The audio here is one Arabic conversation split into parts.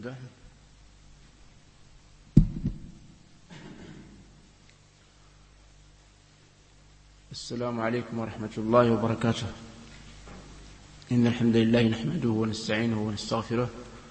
السلام عليكم ورحمة الله وبركاته. إن الحمد لله نحمده ونستعينه ونستغفره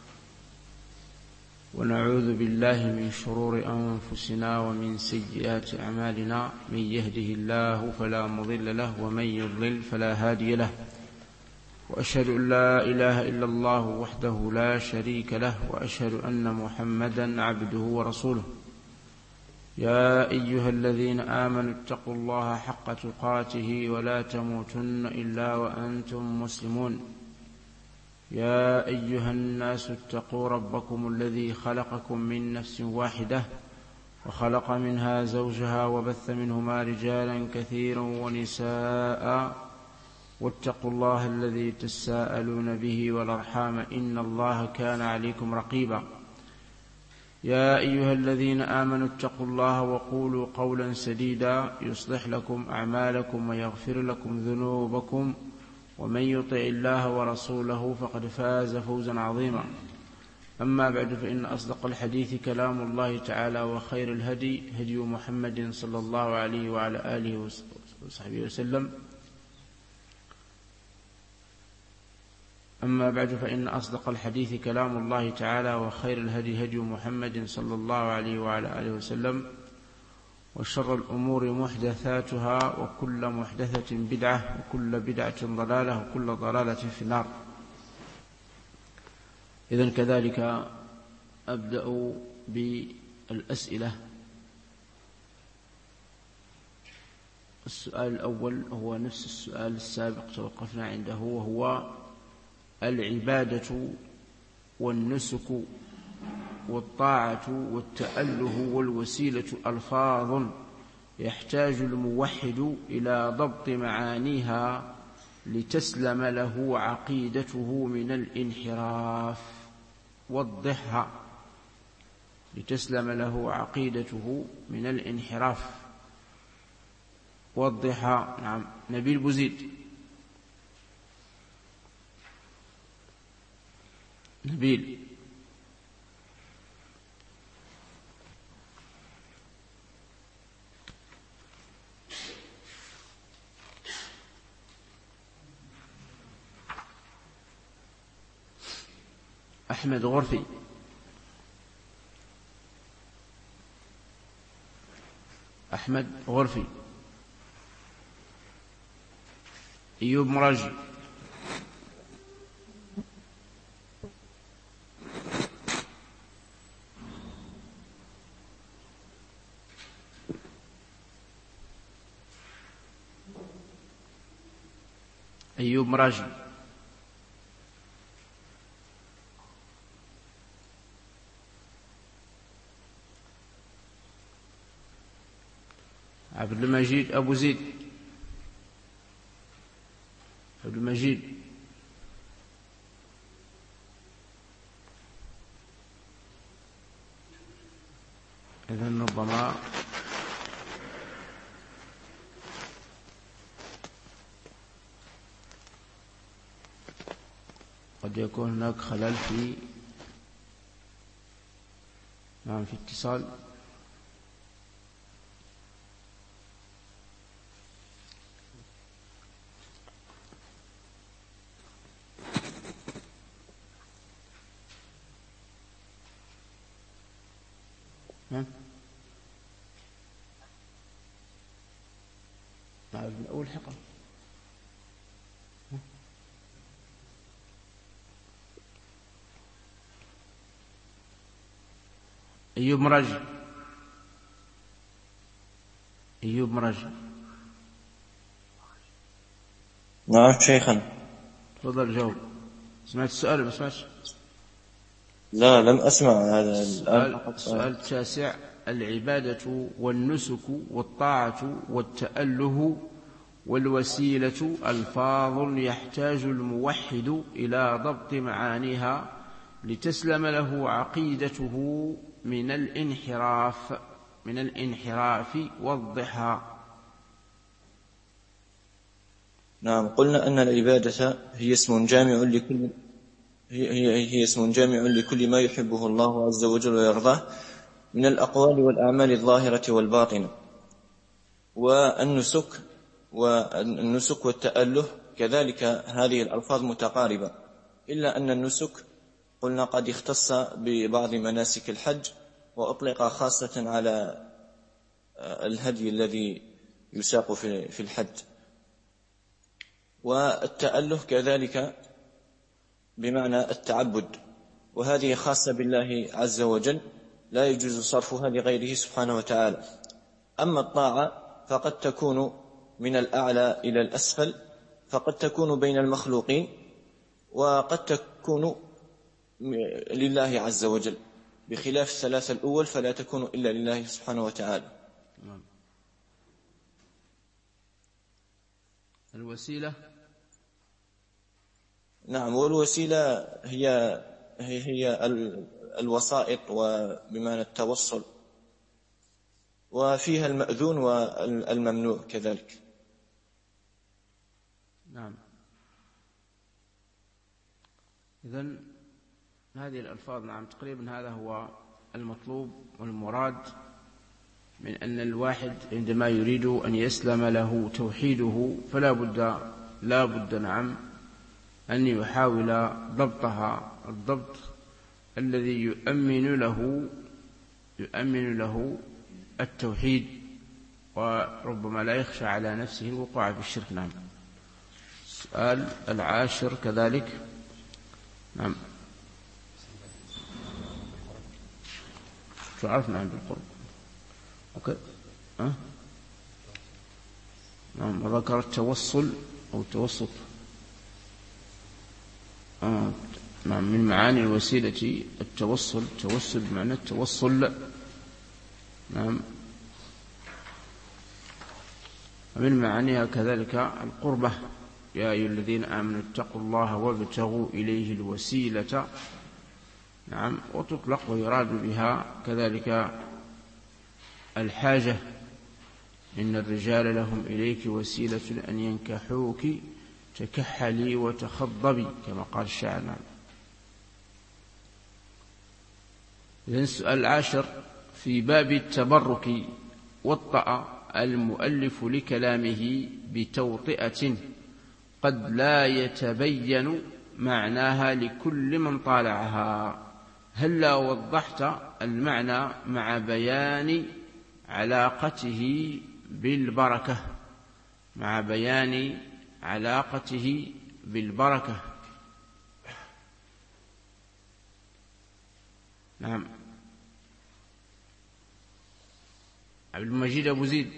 ونعوذ بالله من شرور أنفسنا ومن سيئات أعمالنا. من يهده الله فلا مضل له ومن يضلل فلا هادي له، وأشهد أن لا إله إلا الله وحده لا شريك له، وأشهد أن محمدا عبده ورسوله. يا أيها الذين آمنوا اتقوا الله حق تقاته ولا تموتن إلا وأنتم مسلمون. يا أيها الناس اتقوا ربكم الذي خلقكم من نفس واحدة وخلق منها زوجها وبث منهما رجالا كثيرا ونساء، واتقوا الله الذي تساءلون به والأرحام إن الله كان عليكم رقيبا. يا أيها الذين آمنوا اتقوا الله وقولوا قولا سديدا يصلح لكم أعمالكم ويغفر لكم ذنوبكم، ومن يطع الله ورسوله فقد فاز فوزا عظيما. أما بعد، فإن أصدق الحديث كلام الله تعالى، وخير الهدي هدي محمد صلى الله عليه وعلى آله وصحبه وسلم. أما بعد، فإن أصدق الحديث كلام الله تعالى، وخير الهدي هدي محمد صلى الله عليه وعلى آله وسلم، وشر الأمور محدثاتها، وكل محدثة بدعة، وكل بدعة ضلالة، وكل ضلالة في النار. إذن كذلك أبدأ بالأسئلة. السؤال الأول هو نفس السؤال السابق توقفنا عنده، وهو العبادة والنسك والطاعة والتأله والوسيلة ألفاظ يحتاج الموحد إلى ضبط معانيها لتسلم له عقيدته من الانحراف. وضحها. لتسلم له عقيدته من الانحراف. وضحها. نعم، نبيل بوزيد. نبيل. أحمد غرفي. أحمد غرفي. أيوب مراجي. أيوب مراجي. عبد المجيد أبو زيد. عبد المجيد. إذن ربما قد يكون هناك خلل في اتصال. من أول حلقة. أيوب مراجي. أيوب مراجي. نعم شيخنا. تفضل جاوب. سمعت السؤال ما سمعتش؟ لا، لم أسمع هذا السؤال التاسع: العبادة والنسك والطاعة والتأله والوسيلة ألفاظ يحتاج الموحد إلى ضبط معانيها لتسلم له عقيدته من الانحراف. وضحها. نعم، قلنا أن العبادة هي اسم جامع لكل هي اسم جامع لكل ما يحبه الله عز وجل ويرضاه من الأقوال والأعمال الظاهرة والباطنة. والنسك والتأله كذلك هذه الألفاظ متقاربة، إلا أن النسك قلنا قد اختص ببعض مناسك الحج وأطلق خاصة على الهدي الذي يساق في الحج. والتأله كذلك بمعنى التعبد، وهذه خاصة بالله عز وجل لا يجوز صرفها لغيره سبحانه وتعالى. أما الطاعة فقد تكون من الأعلى إلى الأسفل، فقد تكون بين المخلوقين، وقد تكون لله عز وجل، بخلاف الثلاثة الأول فلا تكون إلا لله سبحانه وتعالى. الوسيلة، نعم، والوسيلة هي الوسائط وبمعنى التوصل، وفيها المأذون والممنوع كذلك. نعم. إذن هذه الألفاظ نعم تقريبا هذا هو المطلوب والمراد من أن الواحد عندما يريد أن يسلم له توحيده لا بد نعم أن يحاول ضبطها الضبط الذي يؤمن له التوحيد، وربما لا يخشى على نفسه الوقوع في الشرك. نعم. السؤال العاشر كذلك. نعم. تعرفنا عن بالقرب. أوكي. نعم. وذكر التوصل أو التوسط. نعم. من معاني الوسيلة التوصل بمعنى التوصل. نعم. ومن معانيها كذلك القربة، يا أيها الذين آمنوا اتقوا الله وابتغوا إليه الوسيلة. نعم. وتطلق ويراد بها كذلك الحاجة، إن الرجال لهم إليك وسيلة أن ينكحوك تكحلي وتخضبي كما قال الشاعر. نعم. إذن السؤال العاشر في باب التبرك، وطأ المؤلف لكلامه بتوطئة قد لا يتبين معناها لكل من طالعها. هلا وضحت المعنى مع بيان علاقته بالبركة. نعم. عبد المجيد أبو زيد.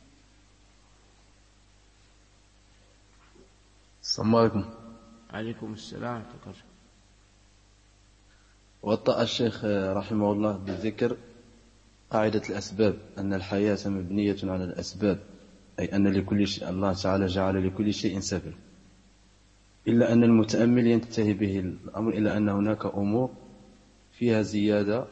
السلام عليكم. عليكم السلام. وطأ الشيخ رحمه الله بذكر قاعدة الأسباب، أن الحياة مبنية على الأسباب، أي أن لكل شيء الله تعالى جعل لكل شيء سبب، إلا أن المتأمل ينتهي به الأمر إلى أن هناك أمور فيها زيادة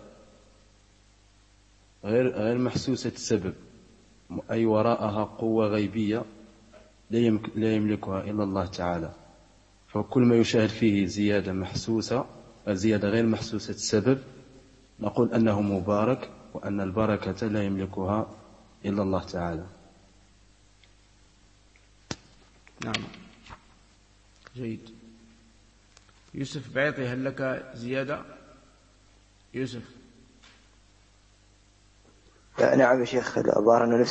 غير محسوسة السبب، أي وراءها قوة غيبية لا يملكها إلا الله تعالى. فكل ما يشاهد فيه زيادة محسوسة، زيادة غير محسوسة السبب، نقول أنه مبارك، وأن البركة لا يملكها إلا الله تعالى. نعم. جيد. يوسف بعيطي، هل لك زيادة؟ يوسف. نعم يا شيخ، الظاهر أنه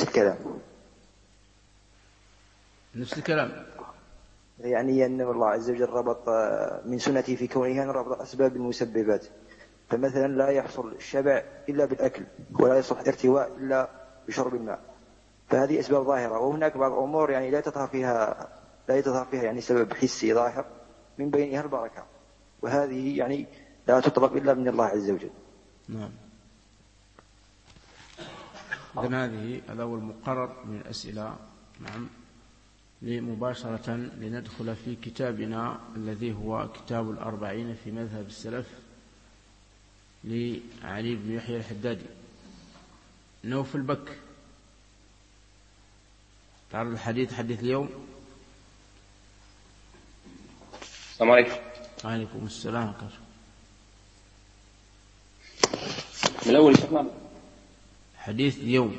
نفس الكلام. يعني أن الله عز وجل ربط من سنته في كونه أن ربط أسباب المسببات، فمثلا لا يحصل الشبع إلا بالأكل، ولا يصح ارتواء إلا بشرب الماء، فهذه أسباب ظاهرة. وهناك بعض الأمور يعني لا يتظهر فيها يعني سبب حسي ظاهر، من بينها البركة، وهذه يعني لا تطلب إلا من الله عز وجل. نعم. إذن هذا هو المقرر من الأسئلة. نعم. مباشرة لندخل في كتابنا الذي هو كتاب الأربعين في مذهب السلف لعلي بن يحيى الحدادي. نوف البك، تعرض الحديث حديث اليوم. السلام عليكم. عليكم السلام. من الأول شيخنا حديث اليوم.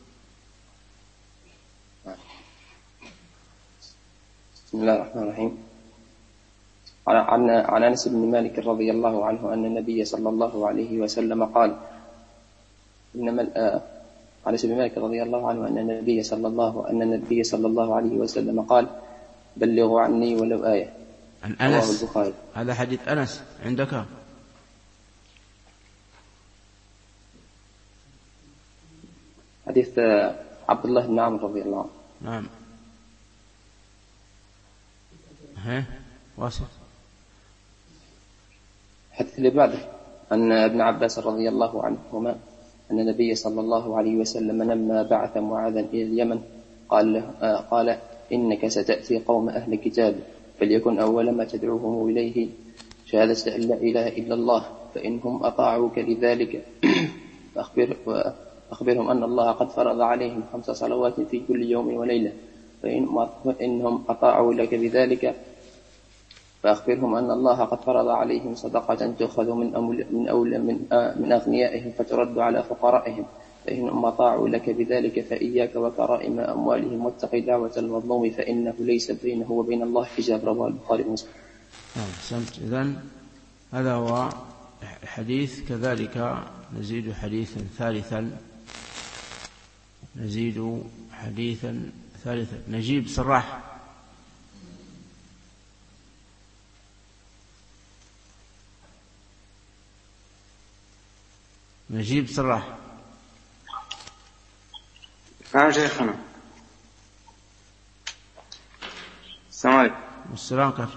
بسم الله الرحمن الرحيم. عن أنس بن مالك رضي الله عنه أن النبي صلى الله عليه وسلم قال عن أنس بن مالك رضي الله عنه أن النبي صلى الله عليه وسلم قال بلغوا عني ولو آية. عن أنس. هذا حديث أنس عندك؟ حديث عبد الله بن عمرو رضي الله عنه. نعم. واصل. الحديث اللي بعده أن ابن عباس رضي الله عنهما أن النبي صلى الله عليه وسلم لما بعث معاذا إلى اليمن قال إنك ستأتي قوم أهل كتاب فليكن أول ما تدعوهم إليه شهادة أن لا إله إلا الله فإنهم أطاعوك لذلك فأخبرهم أن الله قد فرض عليهم 5 صلوات في كل يوم وليلة فإنهم أطاعوا لك بذلك فأخبرهم أن الله قد فرض عليهم صدقة تؤخذ من أغنيائهم فترد على فقرائهم فإنهم أطاعوا لك بذلك فإياك وكرائم أموالهم واتق دعوة المظلوم فإنه ليس بينه وبين الله حجاب. رواه البخاري ومسلم. إذن هذا هو الحديث. كذلك نزيد حديثا ثالثا نجيب سراح. نجيب سراح. نعم شيخنا. السلام عليكم. والسلام عليكم.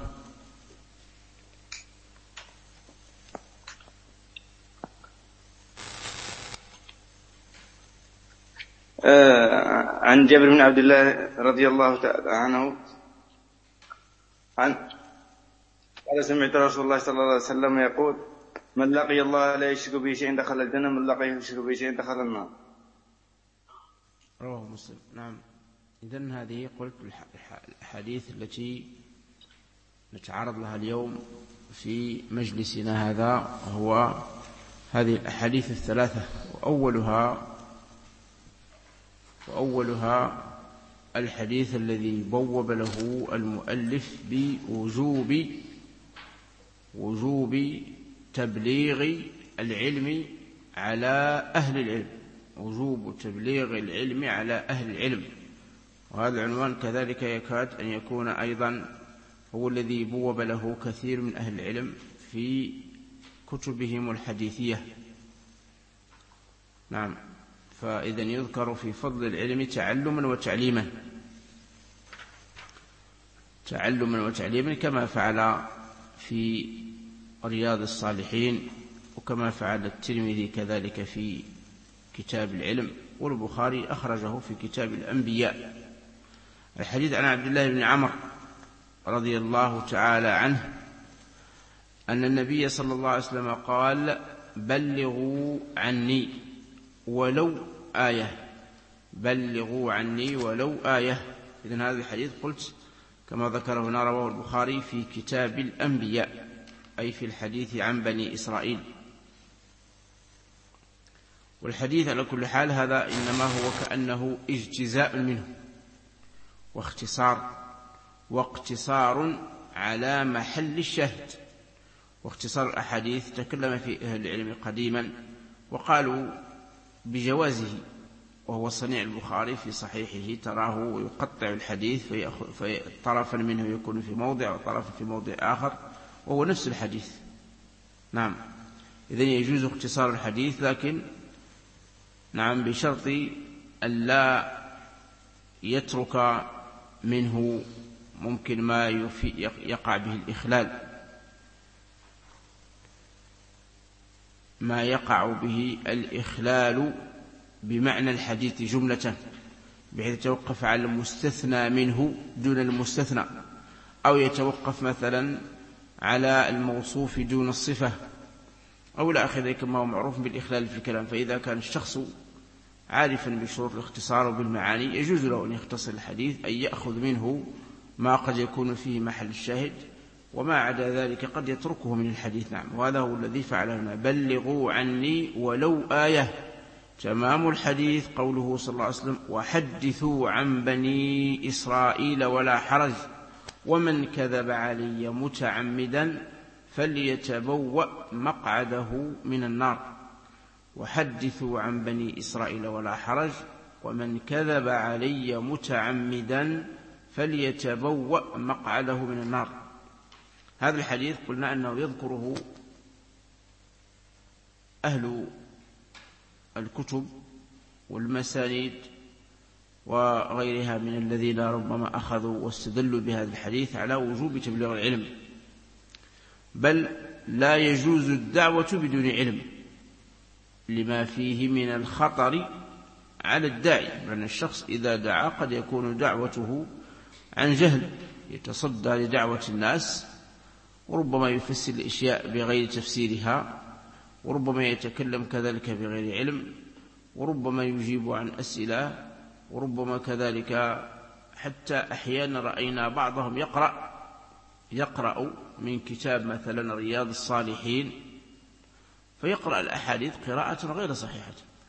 عن جابر بن عبد الله رضي الله تعالى عنه قال سمعت رسول الله صلى الله عليه وسلم يقول من لقي الله لا يشرك به شيئا دخل الجنة من لقيه يشرك به شيئا دخل النار. رواه مسلم. نعم. إذن هذه قلت الحديث التي نتعرض لها اليوم في مجلسنا هذا هو هذه الأحاديث الثلاثة. وأولها الحديث الذي بوب له المؤلف بوجوب تبليغ العلم على أهل العلم. وجوب تبليغ العلم على أهل العلم. وهذا العنوان كذلك يكاد أن يكون أيضا هو الذي بوب له كثير من أهل العلم في كتبهم الحديثية. نعم. فإذا يذكر في فضل العلم تعلما وتعليما كما فعل في رياض الصالحين وكما فعل الترمذي كذلك في كتاب العلم والبخاري أخرجه في كتاب الأنبياء. الحديث عن عبد الله بن عمرو رضي الله تعالى عنه أن النبي صلى الله عليه وسلم قال بلغوا عني ولو آية. إذن هذا الحديث قلت كما ذكره هنا رواه البخاري في كتاب الأنبياء أي في الحديث عن بني إسرائيل. والحديث على كل حال هذا إنما هو كأنه اجتزاء منه واقتصار على محل الشهد. واختصار الأحاديث تكلم في أهل العلم قديما وقالوا بجوازه، وهو صنيع البخاري في صحيحه تراه يقطع الحديث طرفا منه يكون في موضع وطرفا في موضع آخر وهو نفس الحديث. نعم. إذن يجوز اختصار الحديث لكن نعم بشرط أن لا يترك منه ممكن ما يقع به الإخلال، بمعنى الحديث جملة بحيث يتوقف على المستثنى منه دون المستثنى، أو يتوقف مثلا على الموصوف دون الصفة أو لا أخذ كما هو معروف بالإخلال في الكلام. فإذا كان الشخص عارفا بشروط الاختصار وبالمعاني يجوز له أن يختصر الحديث، أن يأخذ منه ما قد يكون فيه محل الشاهد وما عدا ذلك قد يتركه من الحديث. نعم، وهذا هو الذي فعله هنا: بلغوا عني ولو آية. تمام الحديث قوله صلى الله عليه وسلم: وحدثوا عن بني إسرائيل ولا حرج، ومن كذب علي متعمدا فليتبوأ مقعده من النار. وحدثوا عن بني إسرائيل ولا حرج، ومن كذب علي متعمدا فليتبوأ مقعده من النار. هذا الحديث قلنا أنه يذكره أهل الكتب والمسانيد وغيرها من الذين ربما أخذوا واستدلوا بهذا الحديث على وجوب تبليغ العلم، بل لا يجوز الدعوة بدون علم لما فيه من الخطر على الداعي. لأن الشخص إذا دعا قد يكون دعوته عن جهل، يتصدى لدعوة الناس، وربما يفسر الأشياء بغير تفسيرها، وربما يتكلم كذلك بغير علم، وربما يجيب عن أسئلة، وربما كذلك حتى أحيانا رأينا بعضهم يقرأ من كتاب مثلا رياض الصالحين فيقرأ الأحاديث قراءة غير صحيحة،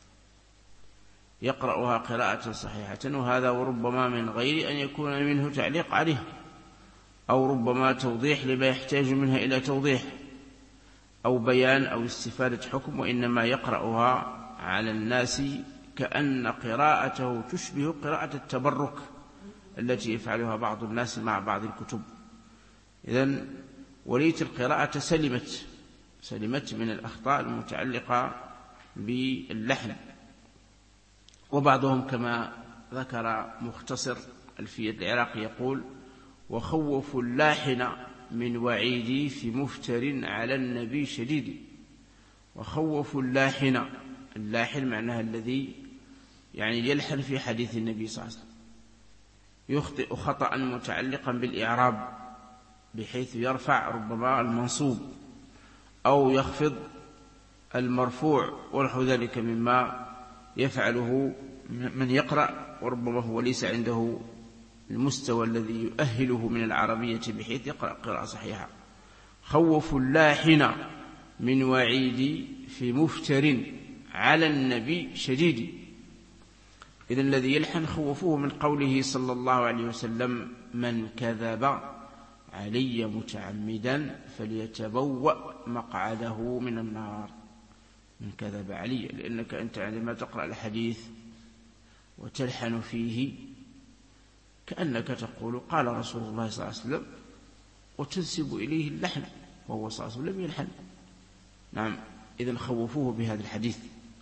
يقرأها قراءة صحيحة، وهذا وربما من غير أن يكون منه تعليق عليه، أو ربما توضيح لما يحتاج منها إلى توضيح، أو بيان أو استفادة حكم، وإنما يقرأها على الناس كأن قراءته تشبه قراءة التبرك التي يفعلها بعض الناس مع بعض الكتب. إذن وليت القراءة سلمت من الأخطاء المتعلقة باللحن. وبعضهم كما ذكر مختصر ألفية العراقي يقول: وخوفوا اللاحن من وعيدي في مفتر على النبي شديد. وخوفوا اللاحن، اللاحن معناها الذي يعني يلحن في حديث النبي صلى الله عليه وسلم، يخطئ خطأ متعلقا بالإعراب بحيث يرفع ربما المنصوب أو يخفض المرفوع ونحو ذلك مما يفعله من يقرأ وربما هو ليس عنده المستوى الذي يؤهله من العربية بحيث يقرأ قراءة صحيحة. خوفوا اللاحن من وعيدي في مفتر على النبي شديد. إذن الذي يلحن خوفوه من قوله صلى الله عليه وسلم: من كذب علي متعمدا فليتبوأ مقعده من النار. من كذب علي، لأنك أنت عندما تقرأ الحديث وتلحن فيه كأنك تقول قال رسول الله صلى الله عليه وسلم، وتنسب إليه اللحن، وهو صلى الله عليه وسلم لم يلحن. نعم، إذن خوفوه بهذا الحديث،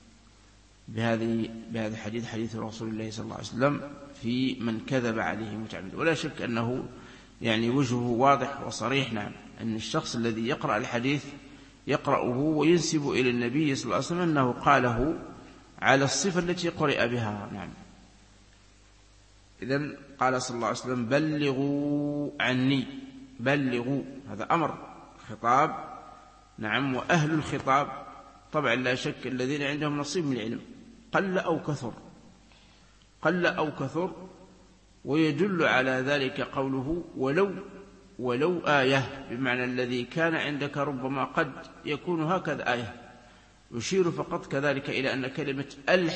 بهذا الحديث، حديث رسول الله صلى الله عليه وسلم في من كذب عليه متعمدا. ولا شك أنه يعني وجهه واضح وصريح. نعم، أن الشخص الذي يقرأ الحديث يقرأه وينسب إلى النبي صلى الله عليه وسلم أنه قاله على الصفة التي قرئ بها. نعم، إذن قال صلى الله عليه وسلم: بلغوا عني. بلغوا، هذا أمر، خطاب. نعم، وأهل الخطاب طبعا لا شك الذين عندهم نصيب من العلم، قل أو كثر. ويدل على ذلك قوله: ولو آية، بمعنى الذي كان عندك ربما قد يكون هكذا آية. يشير فقط كذلك إلى أن كلمة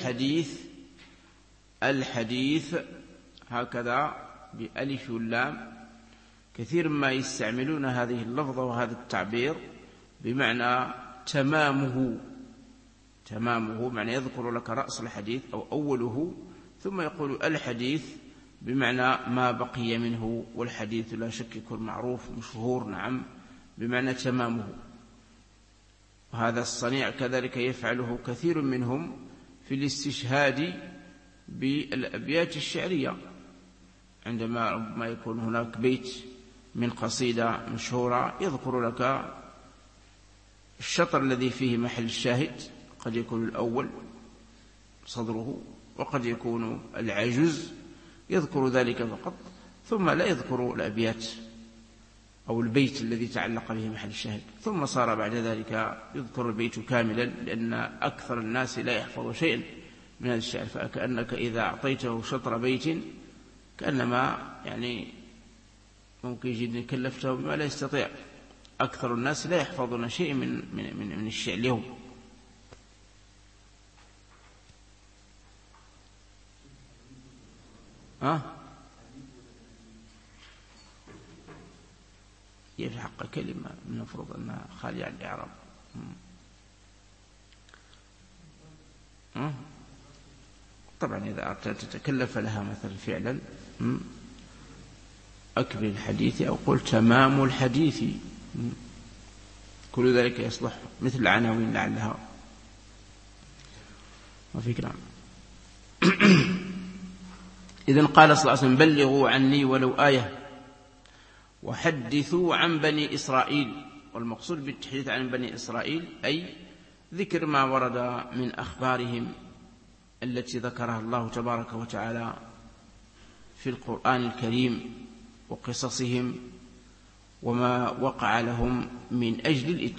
الحديث هكذا بألف واللام كثير ما يستعملون هذه اللفظة وهذا التعبير بمعنى تمامه، معنى يذكر لك رأس الحديث أو أوله، ثم يقول الحديث بمعنى ما بقي منه. والحديث لا شك يكون معروف مشهور، نعم، بمعنى تمامه. وهذا الصنيع كذلك يفعله كثير منهم في الاستشهاد بالأبيات الشعرية، عندما يكون هناك بيت من قصيدة مشهورة يذكر لك الشطر الذي فيه محل الشاهد، قد يكون الأول صدره، وقد يكون العجز، يذكر ذلك فقط، ثم لا يذكر الأبيات أو البيت الذي تعلق به محل الشاهد. ثم صار بعد ذلك يذكر البيت كاملا، لأن أكثر الناس لا يحفظ شيئا من هذا الشعر، فكأنك إذا أعطيته شطر بيت كأنما يعني ممكن يجد كلفته بما لا يستطيع. أكثر الناس لا يحفظون شيء من الشيء اليوم. هي في حق كلمة من المفروض أنها خالية عن الإعراب. طبعا إذا أردت تتكلف لها مثلا فعلا أكمل الحديث أو قل تمام الحديث، كل ذلك يصلح مثل العناوين لعلها وفي كلام. إذن قال صلى الله عليه وسلم بلغوا عني ولو آية وحدثوا عن بني إسرائيل. والمقصود بالتحديث عن بني إسرائيل أي ذكر ما ورد من أخبارهم التي ذكرها الله تبارك وتعالى في القرآن الكريم وقصصهم وما وقع لهم من أجل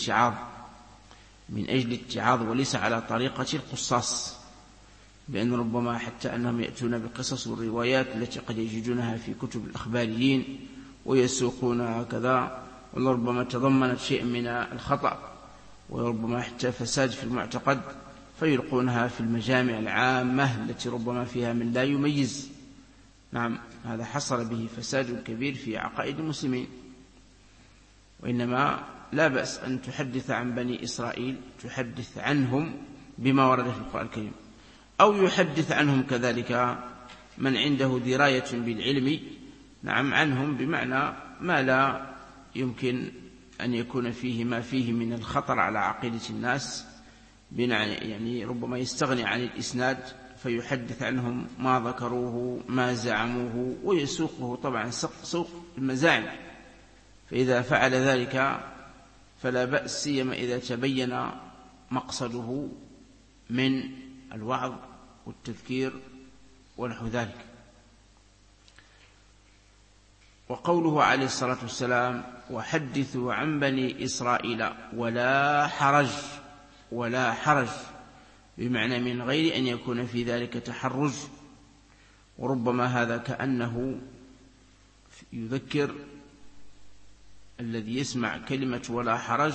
الاتعاظ وليس على طريقة القصاص، لأن ربما حتى أنهم يأتون بقصص والروايات التي قد يجدونها في كتب الأخباريين ويسوقونها كذا، ولربما تضمنت شيء من الخطأ وربما حتى فساد في المعتقد فيلقونها في المجامع العامة التي ربما فيها من لا يميز. نعم، هذا حصل به فساد كبير في عقائد المسلمين. وإنما لا بأس أن تحدث عن بني إسرائيل، تحدث عنهم بما ورد في القرآن الكريم، أو يحدث عنهم كذلك من عنده دراية بالعلم، نعم، عنهم بمعنى ما لا يمكن أن يكون فيه ما فيه من الخطر على عقيدة الناس، يعني ربما يستغني عن الإسناد فيحدث عنهم ما ذكروه ما زعموه ويسوقه طبعا سوق المزاعم. فإذا فعل ذلك فلا بأس، سيما إذا تبين مقصده من الوعظ والتذكير ونحو ذلك. وقوله عليه الصلاة والسلام وحدثوا عن بني إسرائيل ولا حرج بمعنى من غير أن يكون في ذلك تحرج. وربما هذا كأنه يذكر الذي يسمع كلمة ولا حرج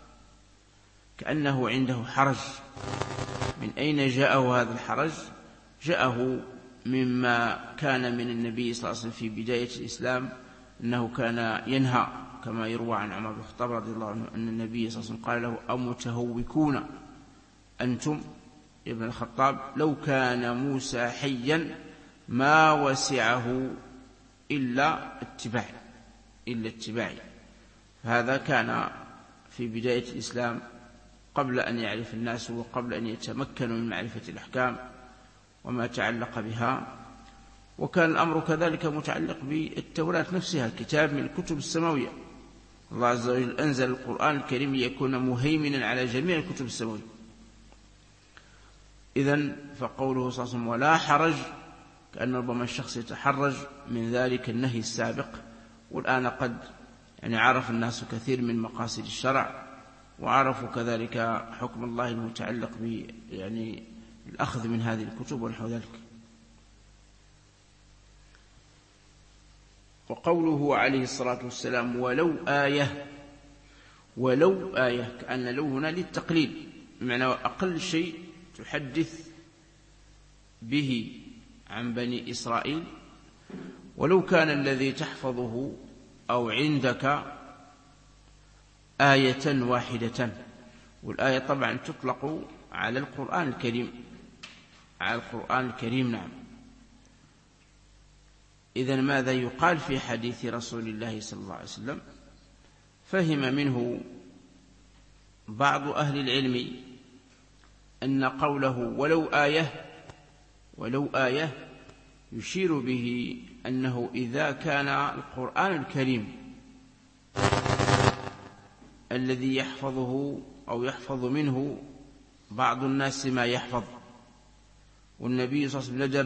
كأنه عنده حرج. من أين جاءه هذا الحرج؟ جاءه مما كان من النبي صلى الله عليه وسلم في بداية الإسلام، أنه كان ينهى كما يروى عن عمر بن الخطاب رضي الله عنه أن النبي صلى الله عليه وسلم قال له أمتهوكون أنتم يا ابن الخطاب لو كان موسى حيا ما وسعه إلا اتباعي. هذا كان في بداية الإسلام قبل أن يعرف الناس وقبل أن يتمكنوا من معرفة الأحكام وما تعلق بها. وكان الأمر كذلك متعلق بالتوراة نفسها، كتاب من الكتب السماوية. الله عز وجل أنزل القرآن الكريم ليكون مهيمنا على جميع الكتب السماوية. إذن فقوله صلى الله عليه وسلم ولا حرج كأن ربما الشخص يتحرج من ذلك النهي السابق. والآن قد عرف الناس كثير من مقاصد الشرع، وعرفوا كذلك حكم الله المتعلق الأخذ من هذه الكتب ونحو ذلك. وقوله عليه الصلاة والسلام ولو آية كأن لو هنا للتقليل، بمعنى أقل شيء تحدث به عن بني إسرائيل ولو كان الذي تحفظه أو عندك آية واحدة. والآية طبعا تطلق على القرآن الكريم، نعم. إذن ماذا يقال في حديث رسول الله صلى الله عليه وسلم؟ فهم منه بعض أهل العلم أن قوله ولو آية يشير به أنه إذا كان القرآن الكريم الذي يحفظه أو يحفظ منه بعض الناس ما يحفظ، والنبي صلى الله عليه وسلم ندب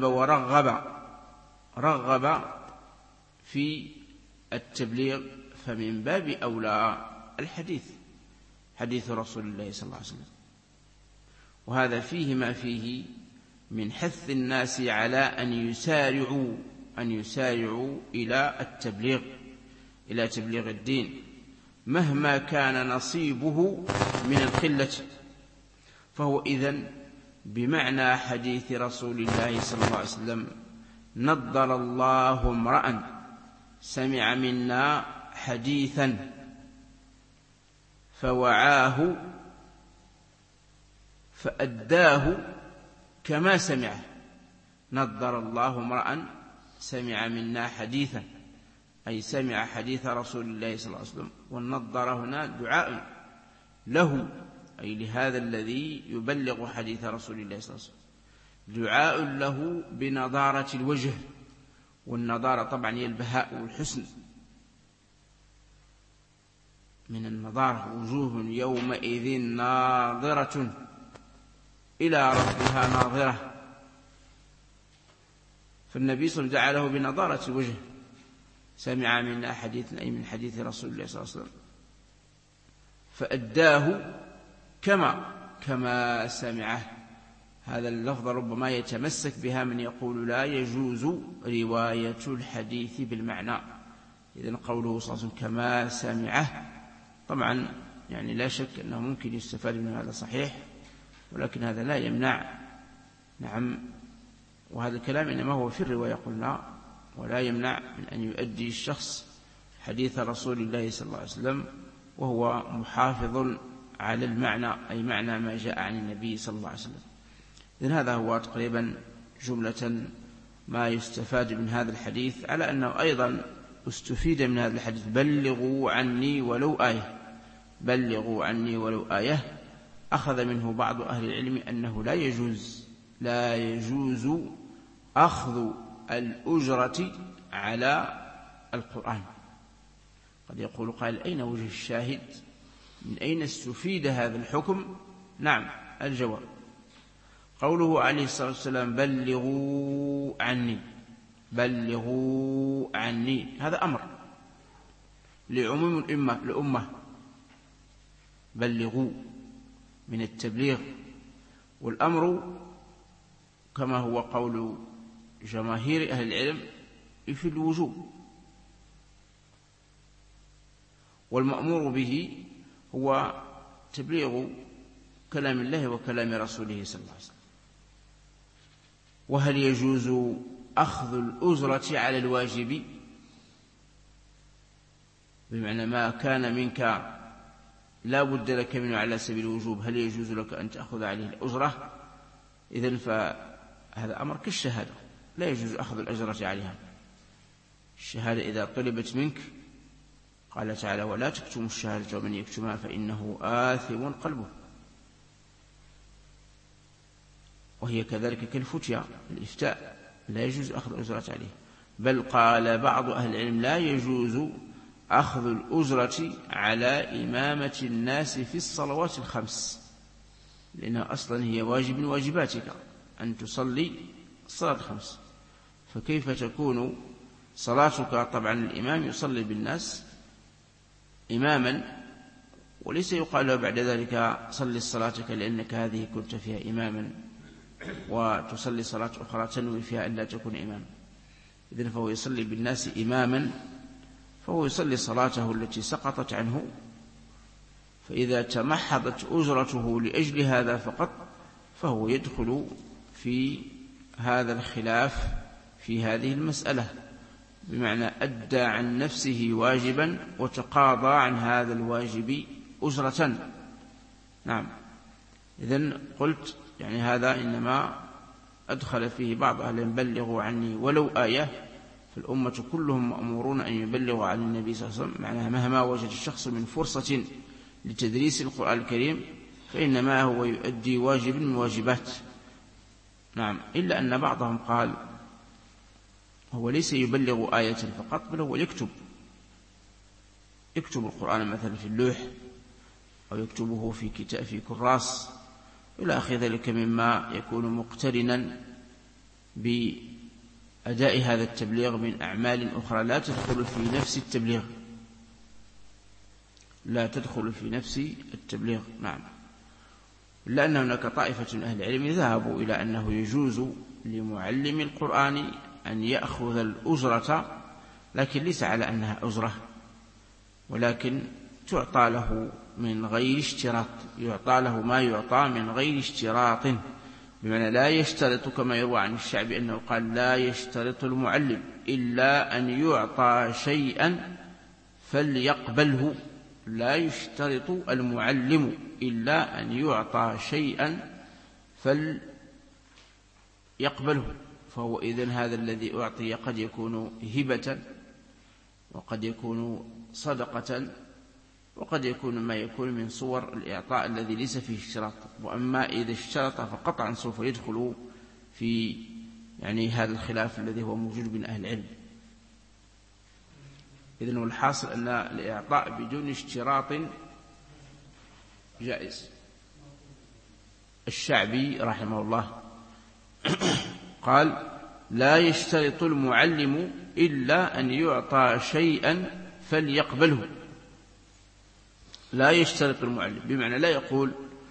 ورغب في التبليغ، فمن باب أولى حديث رسول الله صلى الله عليه وسلم. وهذا فيه ما فيه من حث الناس على أن يسارعوا إلى التبليغ، إلى تبليغ الدين مهما كان نصيبه من القلة، فهو إذن بمعنى حديث رسول الله صلى الله عليه وسلم: نضر الله امرأ سمع منا حديثا فوعاه فأداه كما سمعه. نضر الله امرأ سمع منا حديثا، أي سمع حديث رسول الله صلى الله عليه وسلم. والنضر هنا دعاء له، أي لهذا الذي يبلغ حديث رسول الله صلى الله عليه وسلم، دعاء له بنضارة الوجه. والنضارة طبعا هي البهاء والحسن، من النضارة: وجوه يومئذ ناظرة إلى ربها ناظرة. فالنبي صلى الله عليه وسلم دعا له بنضارة الوجه: سمع منا حديثا، أي من حديث رسول الله صلى الله عليه وسلم، فأداه كما سمعه. هذا اللفظ ربما يتمسك بها من يقول لا يجوز رواية الحديث بالمعنى. إذن قوله صلى الله عليه وسلم كما سمعه، طبعا يعني لا شك أنه ممكن يستفاد من هذا صحيح، ولكن هذا لا يمنع. نعم، وهذا الكلام إنما هو في الرواية قلنا، ولا يمنع من أن يؤدي الشخص حديث رسول الله صلى الله عليه وسلم وهو محافظ على المعنى، أي معنى ما جاء عن النبي صلى الله عليه وسلم. إذن هذا هو تقريبا جملة ما يستفاد من هذا الحديث، على أنه أيضا استفيد من هذا الحديث بلغوا عني ولو آية. بلغوا عني ولو آية أخذ منه بعض أهل العلم أنه لا يجوز أخذ الأجرة على القرآن. قد يقول قائل: أين وجه الشاهد؟ من أين استفيد هذا الحكم؟ نعم، الجواب: قوله عليه الصلاة والسلام بلغوا عني، هذا أمر لعموم الأمة. بلغوا من التبليغ، والأمر كما هو قول جماهير أهل العلم في الوجوب، والمأمور به هو تبليغ كلام الله وكلام رسوله صلى الله عليه وسلم. وهل يجوز أخذ الأجرة على الواجب؟ بمعنى ما كان منك لا بد لك منه على سبيل الوجوب، هل يجوز لك أن تأخذ عليه الأجرة؟ إذن فهذا أمر كالشهادة، لا يجوز أخذ الأجرة عليها. الشهادة إذا طلبت منك قال تعالى: ولا تكتموا الشهادة ومن يكتمها فإنه آثم قلبه. وهي كذلك كالفتيا، الإفتاء لا يجوز أخذ الأجرة عليه. بل قال بعض أهل العلم: لا يجوز أخذ الأجرة على إمامة الناس في الصلوات الخمس، لأنها أصلا هي واجب من واجباتك أن تصلي الصلاة الخمس، فكيف تكون صلاتك؟ طبعا الإمام يصلي بالناس إماما، وليس يقال له بعد ذلك صلي صلاتك لأنك هذه كنت فيها إماما وتصلي صلاة أخرى تنوي فيها أن لا تكون إماما. إذن فهو يصلي بالناس إماما، فهو يصلي صلاته التي سقطت عنه. فإذا تمحضت أجرته لأجل هذا فقط فهو يدخل في هذا الخلاف في هذه المسألة، بمعنى أدى عن نفسه واجبا وتقاضى عن هذا الواجب أجرة. نعم، إذن قلت يعني هذا إنما أدخل فيه بعض أهل بلغوا عني ولو آية، فالأمة كلهم مأمورون أن يبلغوا عن النبي صلى الله عليه وسلم. معناها مهما وجد الشخص من فرصة لتدريس القرآن الكريم فإنما هو يؤدي واجب من واجبات. نعم، إلا أن بعضهم قال هو ليس يبلغ آية فقط، بل هو يكتب القرآن مثلا في اللوح، أو يكتبه في كتاب في كراس إلى آخر ذلك، مما يكون مقترنا بأداء هذا التبليغ من أعمال أخرى لا تدخل في نفس التبليغ. نعم، لأن هناك طائفة من أهل العلم ذهبوا إلى أنه يجوز لمعلم القرآن أن يأخذ الأجرة، لكن ليس على أنها أجرة، ولكن تعطى له من غير اشتراط، يعطى له ما يعطى من غير اشتراط، بمعنى لا يشترط كما يروى عن الشعبي أنه قال لا يشترط المعلم إلا أن يعطى شيئا فليقبله، لا يشترط المعلم إلا أن يعطى شيئا فليقبله. فهو إذن هذا الذي أعطي قد يكون هبة، وقد يكون صدقة، وقد يكون ما يكون من صور الإعطاء الذي ليس فيه اشتراط. وأما إذا اشترط فقطعا سوف يدخل في هذا الخلاف الذي هو موجود بين أهل العلم. إذن والحاصل أن الإعطاء بدون اشتراط جائز. الشعبي رحمه الله قال لا يشترط المعلم إلا أن يعطى شيئا فليقبله. لا يشترط المعلم بمعنى لا يقول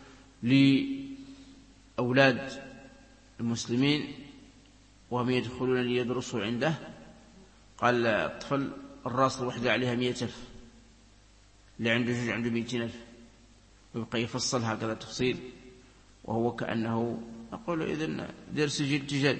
لأولاد المسلمين وهم يدخلون ليدرسوا عنده قال الطفل الراس الوحدة عليها 100,000، اللي عنده جوج عنده 200,000، ويبقى يفصل هكذا تفصيل، وهو كأنه أقول إذن دير سجل تجاري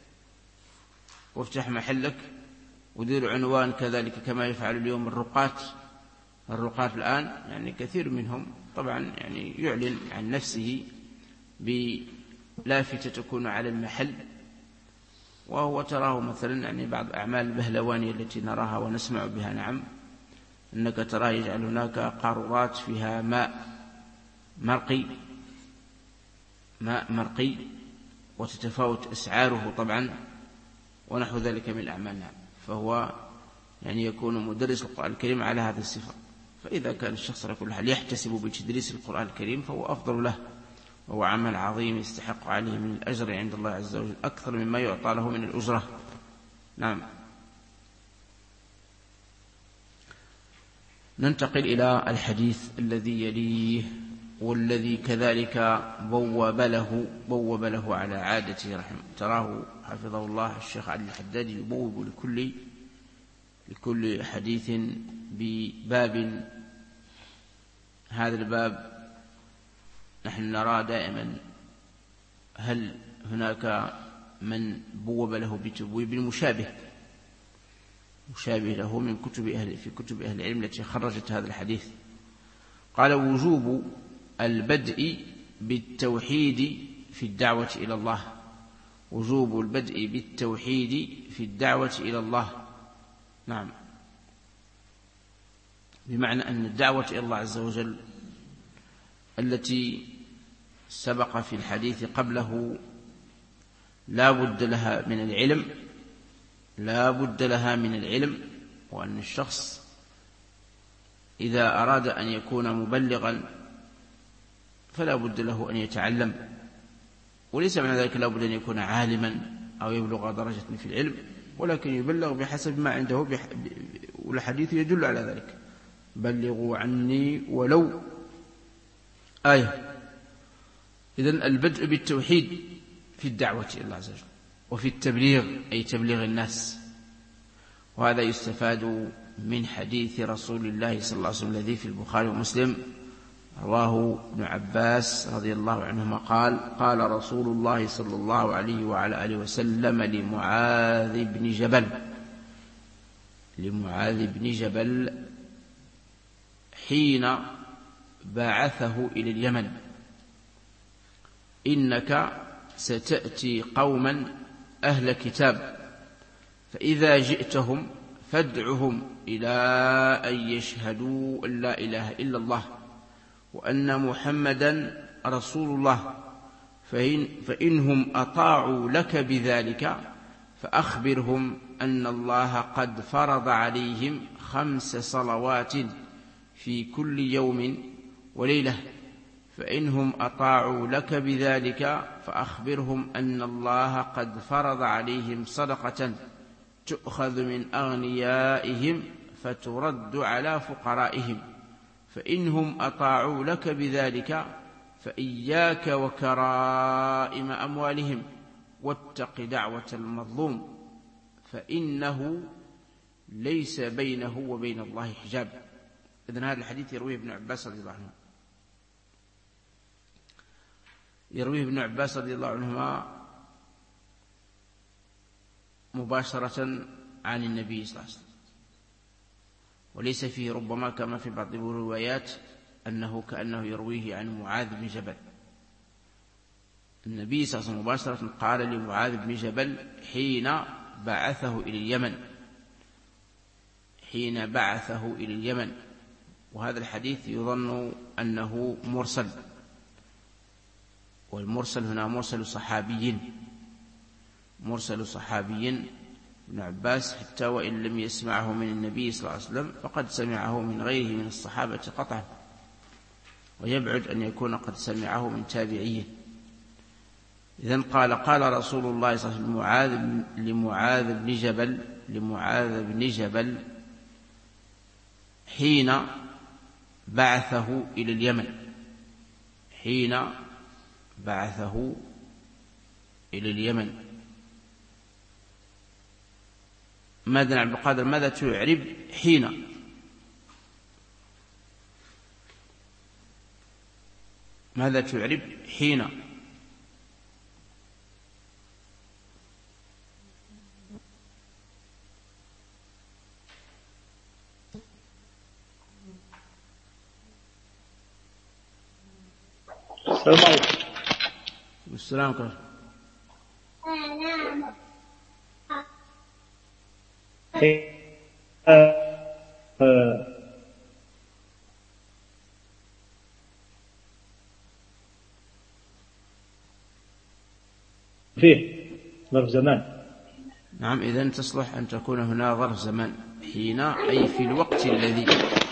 وافتح محلك ودير عنوان كذلك كما يفعل اليوم الرقاة الآن، كثير منهم طبعا يعلن عن نفسه بلافتة تكون على المحل، وهو تراه مثلا بعض أعمال البهلوانية التي نراها ونسمع بها، نعم، أنك تراه يجعل هناك قارورات فيها ماء مرقي وتتفاوت أسعاره طبعا ونحو ذلك من الأعمال، نعم. فهو يكون مدرس القرآن الكريم على هذه الصفة. فإذا كان الشخص على كل حال يحتسب بتدريس القرآن الكريم فهو أفضل له، وهو عمل عظيم يستحق عليه من الأجر عند الله عز وجل أكثر مما يعطى له من الأجرة، نعم. ننتقل إلى الحديث الذي يليه، والذي كذلك بوب له على عادته رحمه. تراه حفظه الله الشيخ علي الحداد يبوب لكل حديث بباب. هذا الباب نحن نرى دائما هل هناك من بوب له بتبويب مشابه له من كتب أهل العلم التي خرجت هذا الحديث. قال وجوب البدء بالتوحيد في الدعوة إلى الله. وجوب البدء بالتوحيد في الدعوة إلى الله، نعم، بمعنى أن الدعوة إلى الله عز وجل التي سبق في الحديث قبله لا بد لها من العلم، وأن الشخص إذا أراد أن يكون مبلغا فلا بد له أن يتعلم، وليس معنى ذلك لا بد أن يكون عالما أو يبلغ درجة في العلم، ولكن يبلغ بحسب ما عنده، والحديث يدل على ذلك: بلغوا عني ولو آية. إذن البدء بالتوحيد في الدعوة إلى الله عز وجل، وفي التبليغ أي تبليغ الناس. وهذا يستفاد من حديث رسول الله صلى الله عليه وسلم الذي في البخاري ومسلم، رواه ابن عباس رضي الله عنهما قال: قال رسول الله صلى الله عليه وعلى آله وسلم لمعاذ بن جبل حين بعثه إلى اليمن: إنك ستأتي قوما أهل كتاب، فإذا جئتهم فادعهم إلى أن يشهدوا أن لا إله إلا الله وأن محمدا رسول الله، فإنهم أطاعوا لك بذلك فأخبرهم أن الله قد فرض عليهم 5 صلوات في كل يوم وليلة، فإنهم أطاعوا لك بذلك فأخبرهم أن الله قد فرض عليهم صدقة تؤخذ من أغنيائهم فترد على فقرائهم، فإنهم أطاعوا لك بذلك فإياك وكرائم أموالهم واتق دعوة المظلوم فإنه ليس بينه وبين الله حجاب. إذن هذا الحديث يرويه ابن عباس رضي الله عنه، يرويه ابن عباس رضي الله عنهما مباشرة عن النبي صلى الله عليه وسلم، وليس فيه ربما كما في بعض الروايات أنه كأنه يرويه عن معاذ بن جبل. النبي صلى الله عليه وسلم مباشرة قال لمعاذ بن جبل حين بعثه إلى اليمن، حين بعثه إلى اليمن. وهذا الحديث يظن أنه مرسل، والمرسل هنا مرسل صحابي، مرسل صحابي ابن عباس، حتى وإن لم يسمعه من النبي صلى الله عليه وسلم فقد سمعه من غيره من الصحابة قطعا، ويبعد أن يكون قد سمعه من تابعيه. إذن قال رسول الله صلى الله عليه وسلم لمعاذ بن جبل حين بعثه إلى اليمن، حين بعثه إلى اليمن. ماذا عبد القادر ماذا تعرب حين؟ ماذا تعرب حين؟ السلام عليكم. السلام عليكم. فيه ظرف زمان. نعم، إذن تصلح أن تكون هنا ظرف زمان. حين أي في الوقت الذي،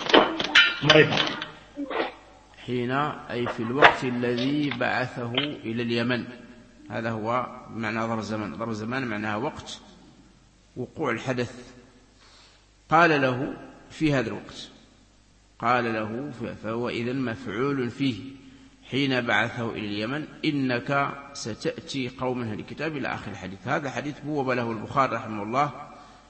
حين أي في الوقت الذي بعثه إلى اليمن، هذا هو معنى ظرف زمان. ظرف زمان معناها وقت وقوع الحدث. قال له في هذا الوقت، قال له فهو إذن مفعول فيه. حين بعثه إلى اليمن إنك ستأتي قوم أهل الكتاب إلى آخر الحديث. هذا حديث بوب له البخاري رحمه الله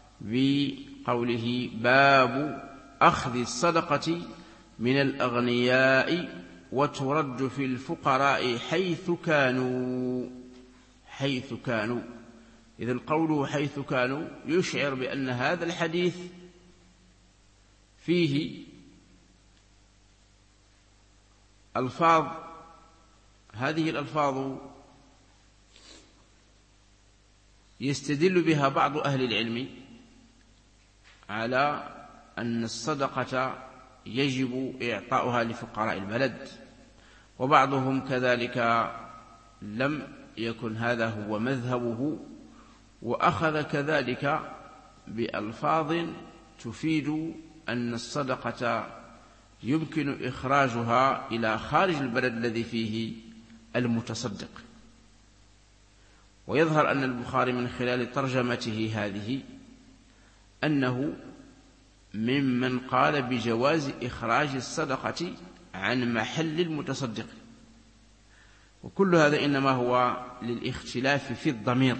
بقوله باب أخذ الصدقة من الأغنياء وترد في الفقراء حيث كانوا، حيث كانوا. إذن قوله حيث كانوا يشعر بأن هذا الحديث فيه ألفاظ، هذه الألفاظ يستدل بها بعض أهل العلم على أن الصدقة يجب إعطاؤها لفقراء البلد، وبعضهم كذلك لم يكن هذا هو مذهبه، وأخذ كذلك بألفاظ تفيد أن الصدقة يمكن إخراجها إلى خارج البلد الذي فيه المتصدق. ويظهر أن البخاري من خلال ترجمته هذه أنه ممن قال بجواز إخراج الصدقة عن محل المتصدق، وكل هذا إنما هو للاختلاف في الضمير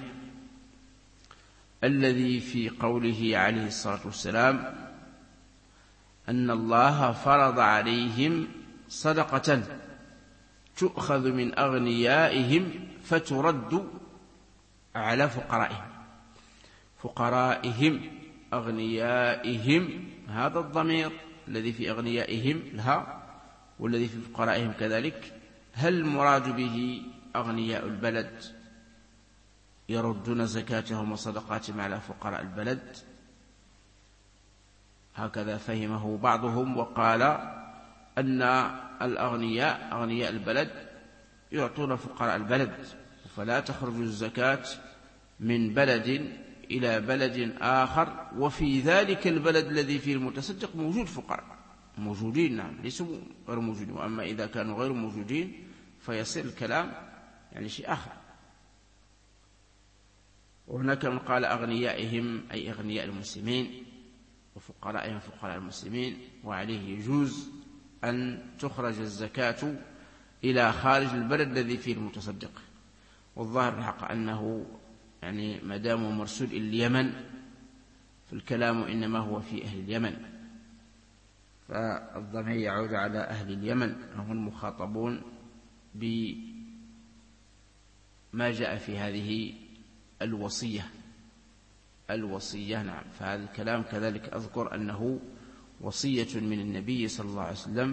الذي في قوله عليه الصلاة والسلام أن الله فرض عليهم صدقة تؤخذ من أغنيائهم فترد على فقرائهم. فقرائهم أغنيائهم، هذا الضمير الذي في أغنيائهم لها والذي في فقرائهم كذلك، هل المراد به أغنياء البلد يردون زكاتهم وصدقاتهم على فقراء البلد؟ هكذا فهمه بعضهم، وقال أن الأغنياء أغنياء البلد يعطون فقراء البلد، فلا تخرج الزكاة من بلد إلى بلد آخر وفي ذلك البلد الذي فيه المتصدق موجود فقراء، موجودين نعم، ليسوا غير موجودين، وأما إذا كانوا غير موجودين فيصير الكلام يعني شيء آخر. وهناك من قال أغنيائهم أي أغنياء المسلمين وفقرائهم فقراء المسلمين، وعليه يجوز أن تخرج الزكاة إلى خارج البلد الذي فيه المتصدق. والظاهر الحق أنه يعني ما دام مرسول إلى اليمن فالكلام إنما هو في أهل اليمن. فالضمير يعود على أهل اليمن، هم المخاطبون بما جاء في هذه الوصية. نعم، فهذا الكلام كذلك أذكر أنه وصية من النبي صلى الله عليه وسلم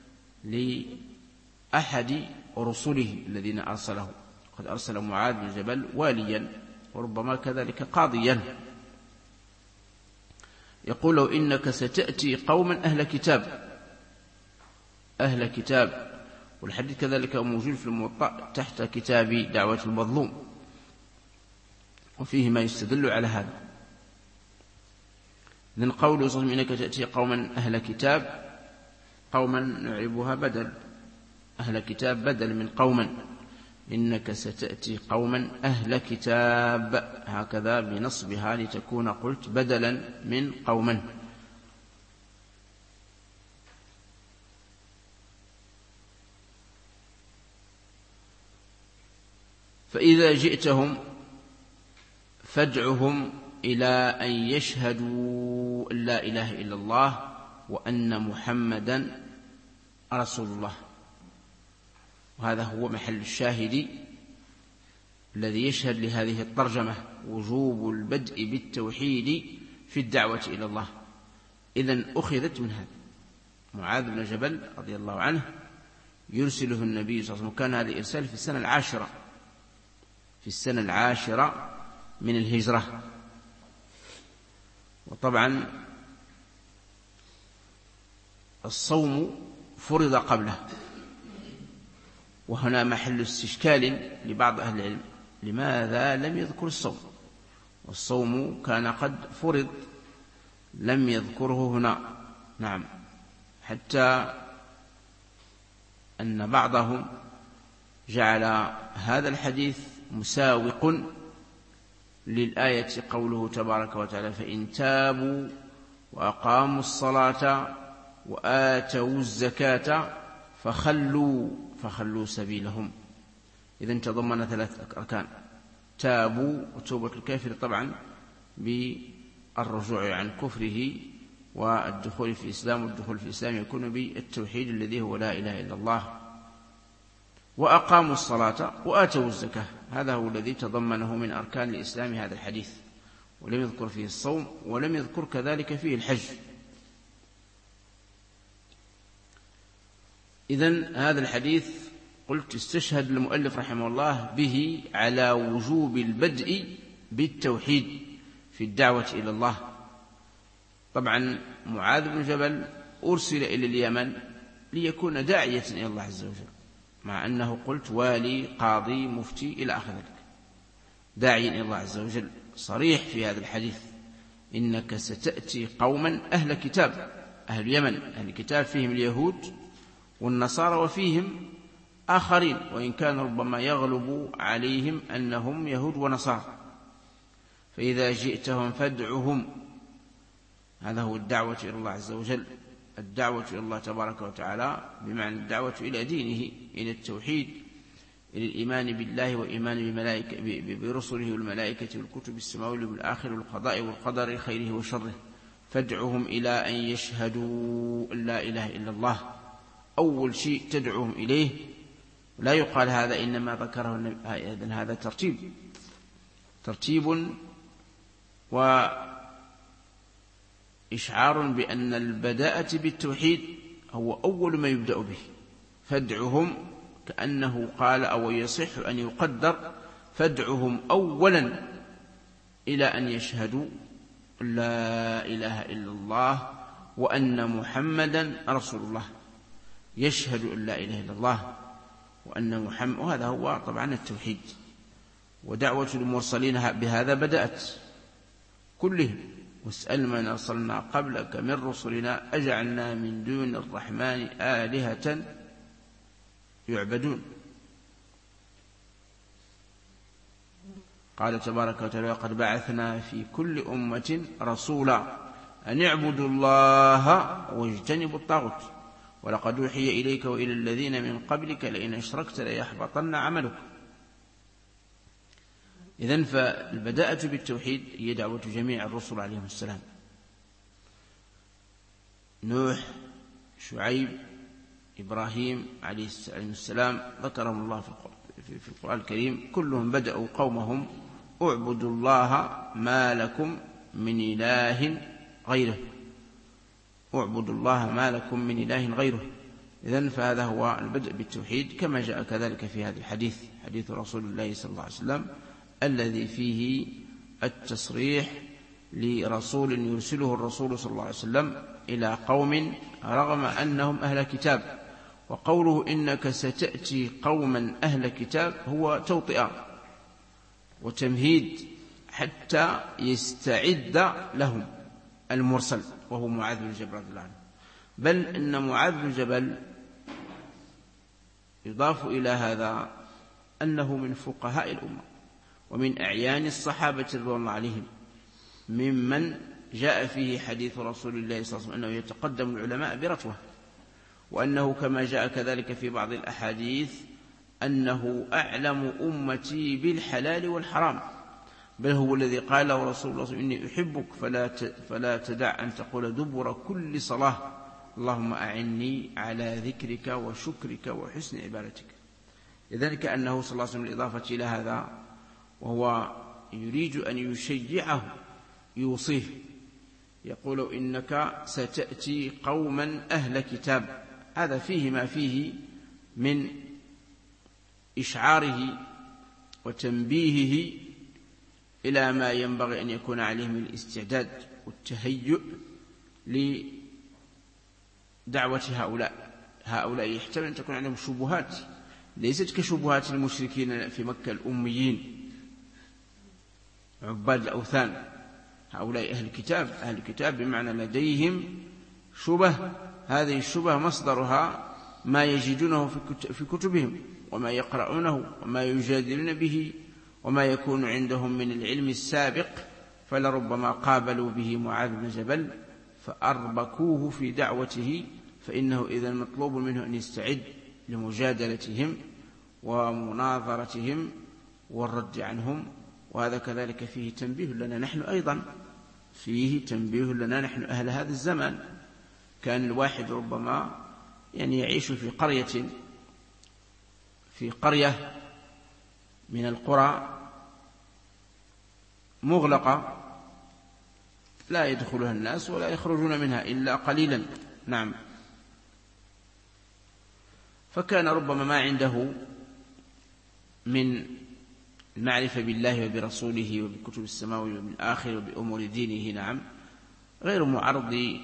لأحد رسله الذين أرسله. قد أرسل معاذ بن جبل واليا وربما كذلك قاضيا، يقول له إنك ستأتي قوما أهل كتاب. والحديث كذلك موجود في الموطأ تحت كتاب دعوة المظلوم، وفيه ما يستدل على هذا. من قوله صلى الله عليه وسلم إنك تأتي قوما أهل كتاب، قوما نعيبها بدل، أهل كتاب بدل من قوما، إنك ستأتي قوما أهل كتاب، هكذا بنصبها لتكون قلت بدلا من قوما. فإذا جئتهم فادعهم إلى أن يشهدوا لا إله إلا الله وأن محمدا رسول الله. وهذا هو محل الشاهد الذي يشهد لهذه الترجمة، وجوب البدء بالتوحيد في الدعوة إلى الله. إذن أخذت من هذا. معاذ بن جبل رضي الله عنه يرسله النبي صلى الله عليه وسلم، كان هذا الإرسال في السنة العاشرة من الهجرة. وطبعا الصوم فرض قبله، وهنا محل استشكال لبعض أهل العلم، لماذا لم يذكر الصوم؟ والصوم كان قد فرض، لم يذكره هنا. نعم، حتى أن بعضهم جعل هذا الحديث مساوق للآية قوله تبارك وتعالى فإن تابوا وأقاموا الصلاة وآتوا الزكاة فخلوا سبيلهم. إذن تضمن 3 أركان: تابوا، وتوبة الكافر طبعا بالرجوع عن كفره والدخول في الإسلام، والدخول في الإسلام يكون بالتوحيد الذي هو لا إله إلا الله، وأقاموا الصلاة وآتوا الزكاة. هذا هو الذي تضمنه من أركان الإسلام هذا الحديث، ولم يذكر فيه الصوم، ولم يذكر كذلك فيه الحج. إذن هذا الحديث قلت استشهد المؤلف رحمه الله به على وجوب البدء بالتوحيد في الدعوة إلى الله. طبعا معاذ بن جبل أرسل إلى اليمن ليكون داعية إلى الله عز وجل، مع أنه قلت والي قاضي مفتي إلى آخر ذلك، داعي إلى الله عز وجل. صريح في هذا الحديث إنك ستأتي قوما أهل كتاب، أهل اليمن أهل كتاب، فيهم اليهود والنصارى وفيهم آخرين، وإن كان ربما يغلب عليهم أنهم يهود ونصارى. فإذا جئتهم فادعهم، هذا هو الدعوة إلى الله عز وجل، الدعوة إلى الله تبارك وتعالى بمعنى الدعوة إلى دينه، إلى التوحيد، إلى الإيمان بالله وإيمان برسله والملائكة والكتب السماوية والآخر والقضاء والقدر خيره وشره. فادعهم إلى أن يشهدوا لا إله إلا الله، أول شيء تدعوهم إليه. لا يقال هذا إنما ذكره النبي، هذا ترتيب وإشعار بأن البداءة بالتوحيد هو أول ما يبدأ به. فادعهم كأنه قال، أو يصح أن يقدر فادعهم أولا إلى أن يشهدوا لا إله إلا الله وأن محمدا رسول الله. يشهد أن لا إله إلا الله وأن محمد، وهذا هو طبعا التوحيد. ودعوة المرسلين بهذا بدأت كلهم: واسأل من أرسلنا قبلك من رسلنا أجعلنا من دون الرحمن آلهة يعبدون. قال تبارك وتعالى: قد بعثنا في كل أمة رسولا أن اعبدوا الله واجتنبوا الطاغوت ولقد أوحي إليك وإلى الذين من قبلك لئن أشركت ليحبطن عملك. إذن فالبداءة بالتوحيد هي دعوة جميع الرسل عليهم السلام: نوح شعيب، إبراهيم عليه السلام ذكرهم الله في القرآن الكريم، كلهم بدأوا قومهم اعبدوا الله ما لكم من إله غيره، اعبدوا الله ما لكم من إله غيره. إذن فهذا هو البدء بالتوحيد، كما جاء كذلك في هذا الحديث، حديث رسول الله صلى الله عليه وسلم الذي فيه التصريح لرسول يرسله الرسول صلى الله عليه وسلم إلى قوم رغم أنهم أهل كتاب. وقوله إنك ستأتي قوما أهل كتاب هو توطئة وتمهيد حتى يستعد لهم المرسل وهو معاذ بن جبل رضي الله عنه. بل إن معاذ بن جبل يضاف إلى هذا أنه من فقهاء الأمة ومن أعيان الصحابة رضوان الله عليهم، ممن جاء فيه حديث رسول الله صلى الله عليه وسلم أنه يتقدم العلماء برتوة، وأنه كما جاء كذلك في بعض الأحاديث أنه أعلم أمتي بالحلال والحرام، بل هو الذي قال له رسول الله صلى الله عليه وسلم إني أحبك فلا تدع أن تقول دبر كل صلاة اللهم أعني على ذكرك وشكرك وحسن عبادتك. لذلك أنه صلى الله عليه وسلم بالإضافة إلى هذا وهو يريد أن يشجعه يوصيه، يقول إنك ستأتي قوما أهل كتاب، هذا فيه ما فيه من إشعاره وتنبيهه إلى ما ينبغي أن يكون عليه من الاستعداد والتهيؤ لدعوة هؤلاء يحتمل أن تكون عندهم شبهات ليست كشبهات المشركين في مكة الأميين عباد الأوثان. هؤلاء أهل الكتاب بمعنى لديهم شبه، هذه الشبه مصدرها ما يجدونه في كتبهم وما يقرؤونه وما يجادلون به وما يكون عندهم من العلم السابق، فلربما قابلوا به معاذ بن جبل فأربكوه في دعوته، فإنه إذا مطلوب منه أن يستعد لمجادلتهم ومناظرتهم والرد عنهم. وهذا كذلك فيه تنبيه لنا نحن أيضا، فيه تنبيه لنا نحن أهل هذا الزمان. كان الواحد ربما يعيش في قرية من القرى مغلقة لا يدخلها الناس ولا يخرجون منها إلا قليلا. نعم. فكان ربما ما عنده من المعرفة بالله وبرسوله وبكتب السماوي وبالآخر وبأمور دينه نعم غير معرض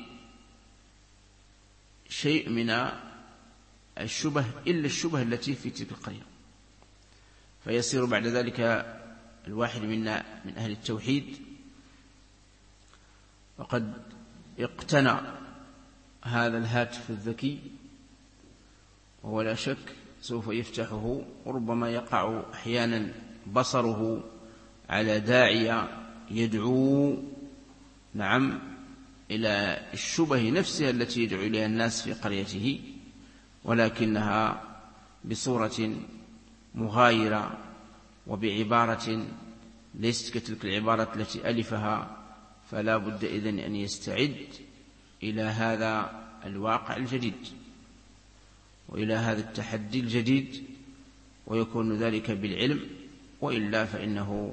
شيء من الشبه إلا الشبه التي في تلك القرية، فيصير بعد ذلك الواحد منا من أهل التوحيد وقد اقتنى هذا الهاتف الذكي، وهو لا شك سوف يفتحه وربما يقع أحيانا بصره على داعية يدعو نعم إلى الشبه نفسها التي يدعو إليها الناس في قريته، ولكنها بصورة مغايرة وبعبارة ليست كتلك العبارة التي ألفها. فلا بد إذن أن يستعد إلى هذا الواقع الجديد وإلى هذا التحدي الجديد، ويكون ذلك بالعلم، وإلا فإنه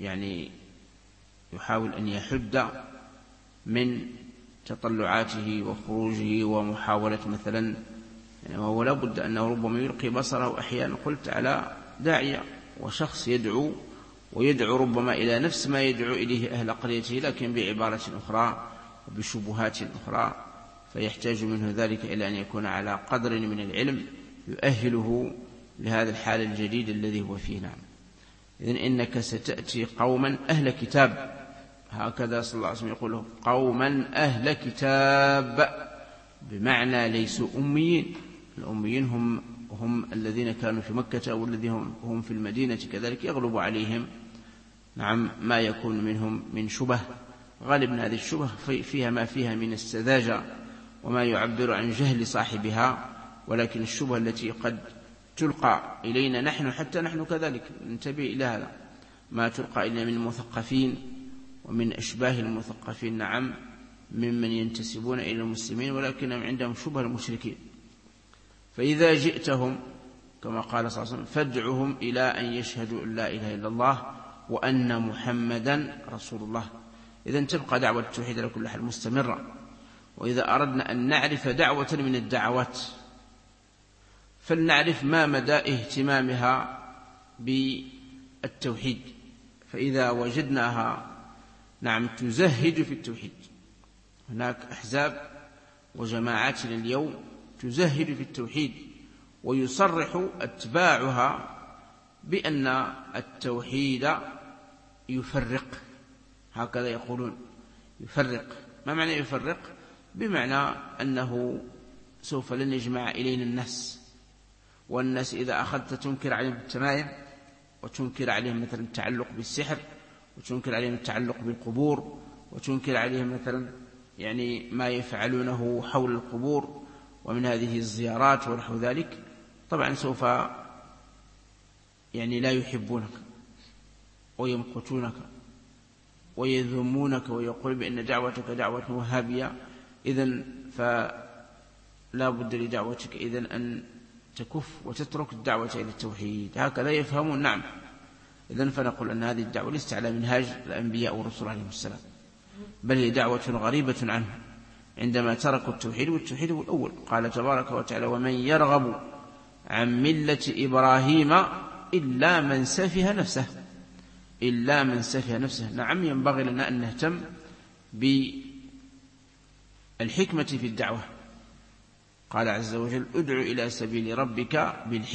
يحاول أن يحد من تطلعاته وخروجه ومحاولة مثلا ولا بد أنه ربما يلقي بصره أحيانا قلت على داعية وشخص يدعو ويدعو ربما إلى نفس ما يدعو إليه أهل قريته لكن بعبارة أخرى وبشبهات أخرى، فيحتاج منه ذلك إلى أن يكون على قدر من العلم يؤهله لهذا الحال الجديد الذي هو فيه. نعم. إذن إنك ستأتي قوما أهل كتاب، هكذا صلى الله عليه وسلم يقول قوما أهل كتاب، بمعنى ليسوا أميين. الأميين هم الذين كانوا في مكة أو الذين هم في المدينة كذلك يغلب عليهم نعم ما يكون منهم من شبه، غالبا هذه الشبه فيها ما فيها من السذاجة وما يعبر عن جهل صاحبها، ولكن الشبه التي قد تلقى إلينا نحن حتى نحن كذلك ننتبه إلى هذا، ما تلقى إلينا من المثقفين ومن أشباه المثقفين نعم ممن ينتسبون إلى المسلمين ولكنهم عندهم شبه المشركين. فإذا جئتهم كما قال صلى الله عليه وسلم فادعهم إلى أن يشهدوا أن لا إله إلا الله وأن محمدا رسول الله. إذن تبقى دعوة التوحيد على كل حال مستمرة. وإذا أردنا أن نعرف دعوة من الدعوات فلنعرف ما مدى اهتمامها بالتوحيد. فإذا وجدناها تزهد في التوحيد، هناك أحزاب وجماعات اليوم تزهد في التوحيد ويصرح أتباعها بأن التوحيد يفرق، هكذا يقولون يفرق. ما معنى يفرق؟ بمعنى أنه سوف لن يجمع إلينا الناس، والناس إذا أخذت تنكر عليهم التمائم وتنكر عليهم مثلا التعلق بالسحر وتنكر عليهم التعلق بالقبور وتنكر عليهم مثلا ما يفعلونه حول القبور ومن هذه الزيارات ونحو ذلك، طبعا سوف لا يحبونك ويمقتونك ويذمونك ويقول بأن دعوتك دعوة وهابية، إذن فلا بد لدعوتك إذن أن تكف وتترك الدعوة إلى التوحيد. هكذا يفهمون. نعم. إذن فنقول أن هذه الدعوة ليست على منهاج الأنبياء والرسل عليهم السلام، بل هي دعوة غريبة عنهم عندما تركوا التوحيد، والتوحيد هو الأول. قال تبارك وتعالى ومن يرغب عن ملة إبراهيم إلا من سفه نفسه. إلا من سفه نفسه. نعم، ينبغي لنا أن نهتم بالحكمة في الدعوة. قال عز وجل ادع إلى سبيل ربك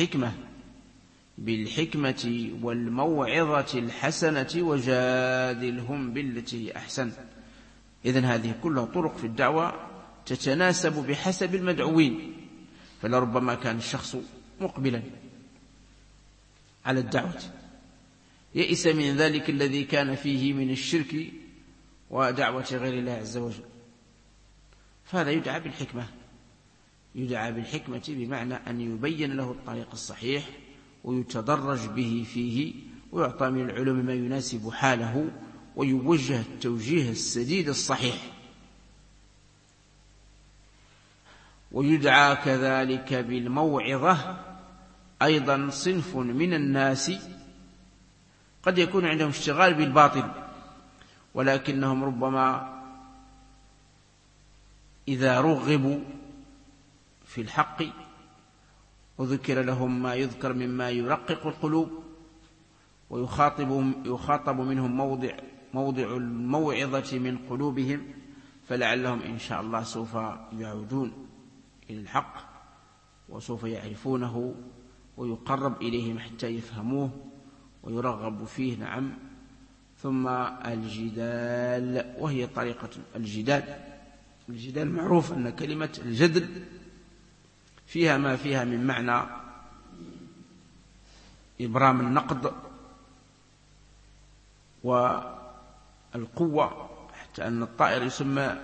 بالحكمة والموعظة الحسنة وجادلهم بالتي هي أحسن. إذن هذه كلها طرق في الدعوة تتناسب بحسب المدعوين. فلربما كان الشخص مقبلا على الدعوة يئس من ذلك الذي كان فيه من الشرك ودعوة غير الله عز وجل، فهذا يدعى بالحكمة. يدعى بالحكمة بمعنى أن يبين له الطريق الصحيح ويتدرج به فيه ويعطى من العلوم ما يناسب حاله ويوجه التوجيه السديد الصحيح. ويدعى كذلك بالموعظة أيضا صنف من الناس قد يكون عندهم اشتغال بالباطل، ولكنهم ربما إذا رغبوا في الحق وذكر لهم ما يذكر مما يرقق القلوب ويخاطب منهم موضع الموعظة من قلوبهم، فلعلهم إن شاء الله سوف يعودون إلى الحق وسوف يعرفونه ويقرب إليهم حتى يفهموه ويرغب فيه. نعم. ثم الجدال، وهي طريقة الجدال معروف أن كلمة الجدل فيها ما فيها من معنى إبرام النقد والقوة، حتى أن الطائر يسمى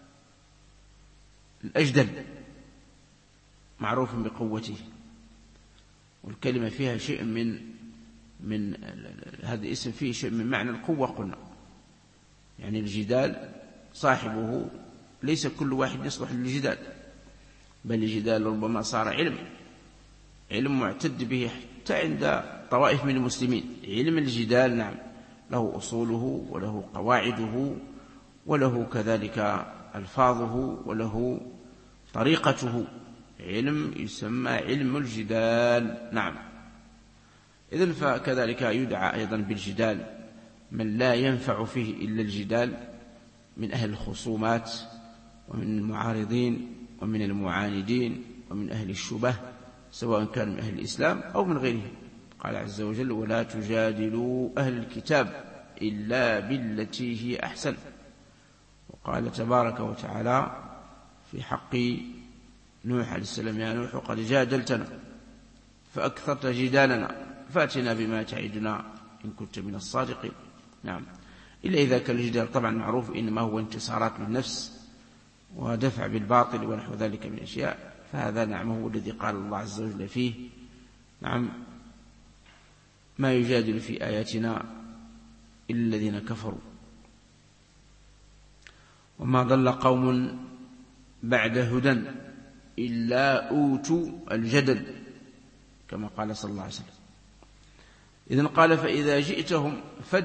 الأجدل معروف بقوته، والكلمة فيها شيء من هذا الاسم فيه شيء من معنى القوة. قلنا الجدال صاحبه ليس كل واحد يصلح للجدال، بل الجدال ربما صار علم معتد به حتى عند طوائف من المسلمين. علم الجدال نعم له أصوله وله قواعده وله كذلك ألفاظه وله طريقته، علم يسمى علم الجدال. نعم. إذن فكذلك يدعى أيضا بالجدال من لا ينفع فيه إلا الجدال من أهل الخصومات ومن المعارضين ومن المعاندين ومن أهل الشبه، سواء كان من أهل الإسلام أو من غيرهم. قال عز وجل ولا تجادلوا أهل الكتاب إلا بالتي هي أحسن. وقال تبارك وتعالى في حق نوح عليه السلام يا نوح قد جادلتنا فأكثرت جدالنا فأتنا بما تعدنا إن كنت من الصادقين. نعم. إلا إذا كان الجدال طبعا معروف إنما هو انتصارات للنفس ودفع بالباطل ونحو ذلك من أشياء، فهذا نعم هو الذي قال الله عز وجل فيه نعم ما يجادل في آياتنا إلا الذين كفروا. وما ضل قوم بعد هدى إلا أوتوا الجدل كما قال صلى الله عليه وسلم. إذن قال فإذا جئتهم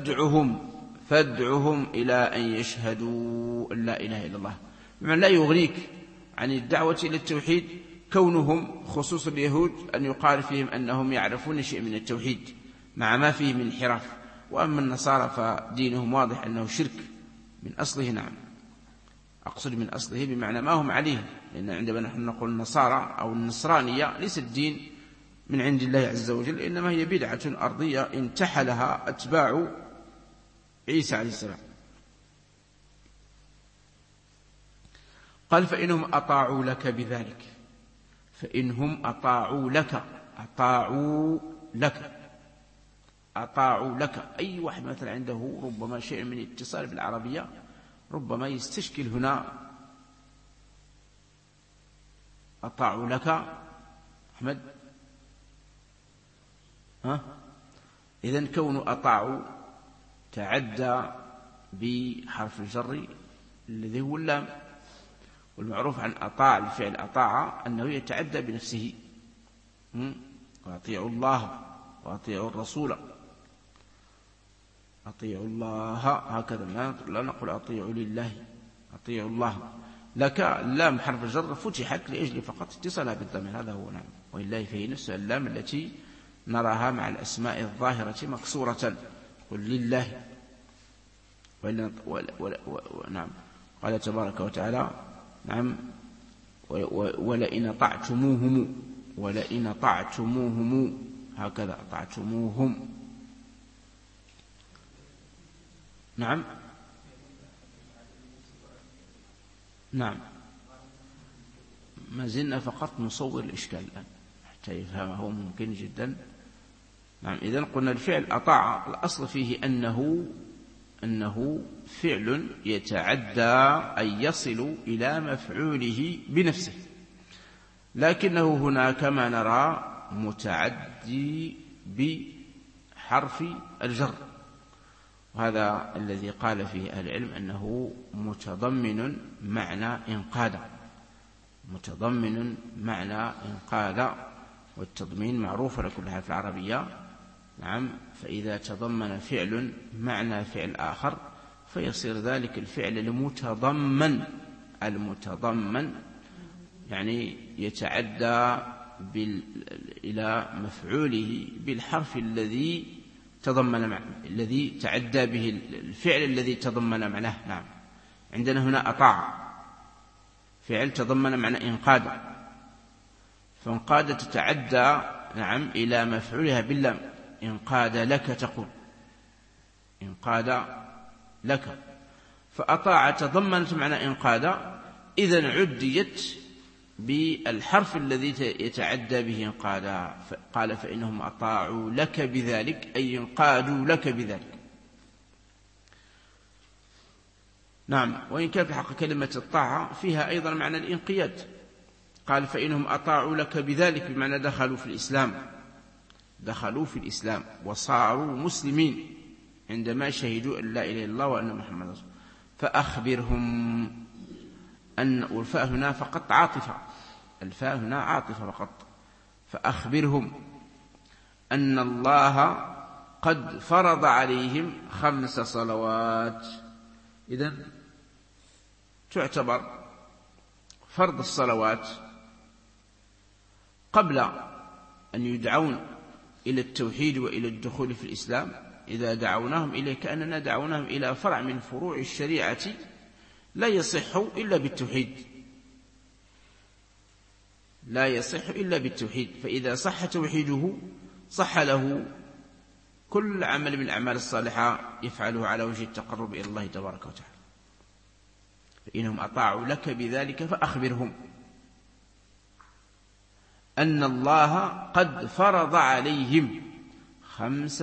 فادعهم إلى أن يشهدوا أن لا إله إلا الله، بمعنى لا يغنيك عن الدعوة إلى التوحيد كونهم خصوص اليهود أن يقال فيهم أنهم يعرفون شيء من التوحيد مع ما فيه من انحراف. وأما النصارى فدينهم واضح أنه شرك من أصله. نعم، أقصد من أصله بمعنى ما هم عليه، لأن عندما نحن نقول النصارى أو النصرانية ليس الدين من عند الله عز وجل، إنما هي بدعة أرضية انتحلها أتباع عيسى عليه السلام. قال فإنهم أطاعوا لك بذلك، فإنهم أطاعوا لك أي واحد مثلا عنده ربما شيء من الاتصال بالعربية ربما يستشكل هنا. أطاعوا لك أحمد، إذن كون أطاعوا تعدى بحرف الجر الذي هو اللام، والمعروف عن أطاع الفعل أطاع أنه يتعدى بنفسه. وأطيعوا الله وأطيعوا الرسول، أطيعوا الله هكذا، لا نقول أطيعوا لله، أطيعوا الله. لك اللام حرف الجر فتحت لأجل فقط اتصالها بالضمير، هذا هو. نعم، ولله فهي نفس اللام التي نراها مع الأسماء الظاهرة مكسورة، قل لله. نعم، قال تبارك وتعالى نعم ولئن طعتموهم هكذا طعتموهم. نعم ما زلنا فقط نصور الإشكال الآن حتى يفهمه ممكن جدا. نعم، إذن قلنا الفعل أطاع الأصل فيه أنه فعل يتعدى أن يصل إلى مفعوله بنفسه، لكنه هنا كما نرى متعدي بحرف الجر، وهذا الذي قال فيه أهل العلم أنه متضمن معنى إنقاذ، والتضمين معروف على كل حال في العربية. نعم، فإذا تضمن فعل معنى فعل آخر فيصير ذلك الفعل المتضمن يعني يتعدى إلى مفعوله بالحرف الذي تعدى به الفعل الذي تضمن معناه. نعم، عندنا هنا أطاع فعل تضمن معنى إنقاذ، فانقاذ تتعدى نعم إلى مفعولها باللام، إنقاذ لك تقول إنقاذ لك، فأطاع تضمنت معنى إنقاذ، إذن عديت بالحرف الذي يتعدى به إنقاذ. قال فإنهم أطاعوا لك بذلك أي انقادوا لك بذلك. نعم، وإن كان في حق كلمة الطاعة فيها أيضا معنى الانقياد. قال فإنهم أطاعوا لك بذلك بمعنى دخلوا في الإسلام وصاروا مسلمين عندما شهدوا أن لا إله إلا الله وأن محمد رسول الله. فأخبرهم أن، والفاء هنا فقط عاطفة، فقط. فأخبرهم أن الله قد فرض عليهم 5 صلوات. إذن تعتبر فرض الصلوات قبل أن يدعون إلى التوحيد وإلى الدخول في الإسلام. إذا دعوناهم إليه كأننا دعوناهم إلى فرع من فروع الشريعة لا يصح إلا بالتوحيد، فإذا صح توحيده صح له كل عمل من الأعمال الصالحة يفعله على وجه التقرب إلى الله تبارك وتعالى. فإنهم أطاعوا لك بذلك فأخبرهم أن الله قد فرض عليهم 5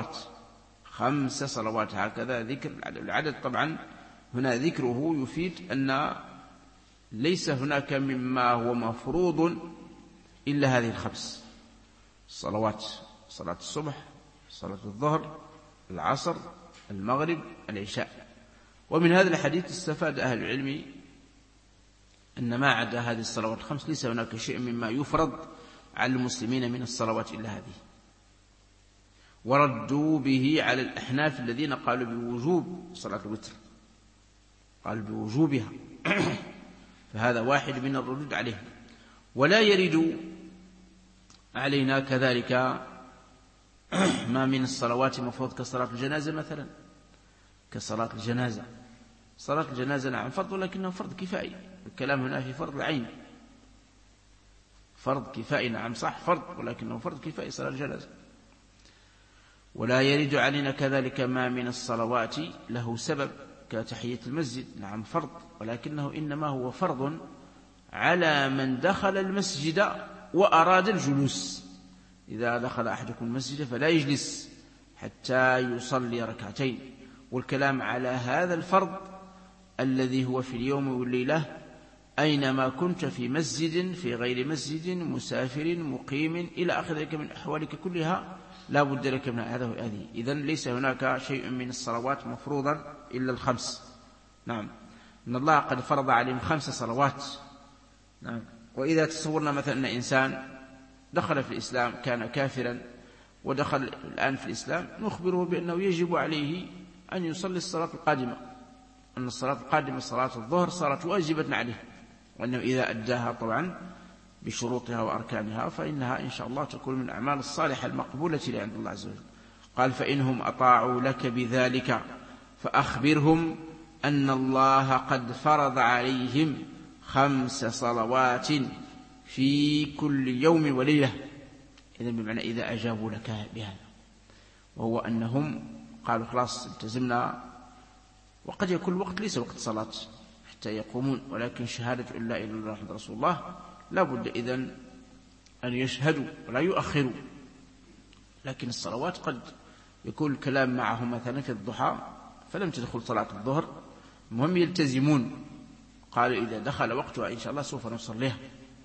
صلوات، هكذا ذكر العدد. طبعا هنا ذكره يفيد أن ليس هناك مما هو مفروض إلا هذه 5 صلوات: صلاة الصبح، صلاة الظهر، العصر، المغرب، العشاء. ومن هذا الحديث استفاد أهل العلم أن ما عدا هذه الصلوات الخمس ليس هناك شيء مما يفرض على المسلمين من الصلوات إلا هذه، وردوا به على الأحناف الذين قالوا بوجوب صلاة الوتر، قالوا بوجوبها فهذا واحد من الردود عليه. ولا يرد علينا كذلك ما من الصلوات مفروض كصلاة الجنازة مثلا، كصلاة الجنازة. صلاة الجنازة نعم فرض ولكنه فرض كفائي، الكلام هنا في فرض العين، فرض كفائي نعم صح فرض ولكنه فرض كفائي صلاة الجنازة. ولا يرد علينا كذلك ما من الصلوات له سبب كتحية المسجد، نعم فرض ولكنه إنما هو فرض على من دخل المسجد وأراد الجلوس. إذا دخل أحدكم المسجد فلا يجلس حتى يصلي ركعتين. والكلام على هذا الفرض الذي هو في اليوم والليلة أينما كنت، في مسجد في غير مسجد، مسافر مقيم إلى آخر ذلك من أحوالك كلها لا بد لك من هذا وهذه. إذن ليس هناك شيء من الصلوات مفروضا إلا الخمس. نعم إن الله قد فرض عليهم 5 صلوات. نعم. وإذا تصورنا مثلا أن إنسان دخل في الإسلام كان كافرا ودخل الآن في الإسلام، نخبره بأنه يجب عليه أن يصلي الصلاة القادمة، أن الصلاة القادمة صلاة الظهر صارت واجبة عليه، وأنه إذا أداها طبعا بشروطها وأركانها فإنها إن شاء الله تكون من الأعمال الصالحة المقبولة عند الله عز وجل. قال فإنهم أطاعوا لك بذلك فأخبرهم أن الله قد فرض عليهم 5 صلوات في كل يوم وليلة. إذن بمعنى إذا أجابوا لك بهذا، وهو أنهم قالوا خلاص التزمنا، وقد يكون الوقت ليس وقت صلاة حتى يقومون، ولكن شهادة أن لا إله إلا الله محمد رسول الله لا بد إذن أن يشهدوا ولا يؤخروا. لكن الصلوات قد يكون الكلام معهم مثلا في الضحى فلم تدخل صلاة الظهر، المهم يلتزمون، قالوا إذا دخل وقتها إن شاء الله سوف نصليها.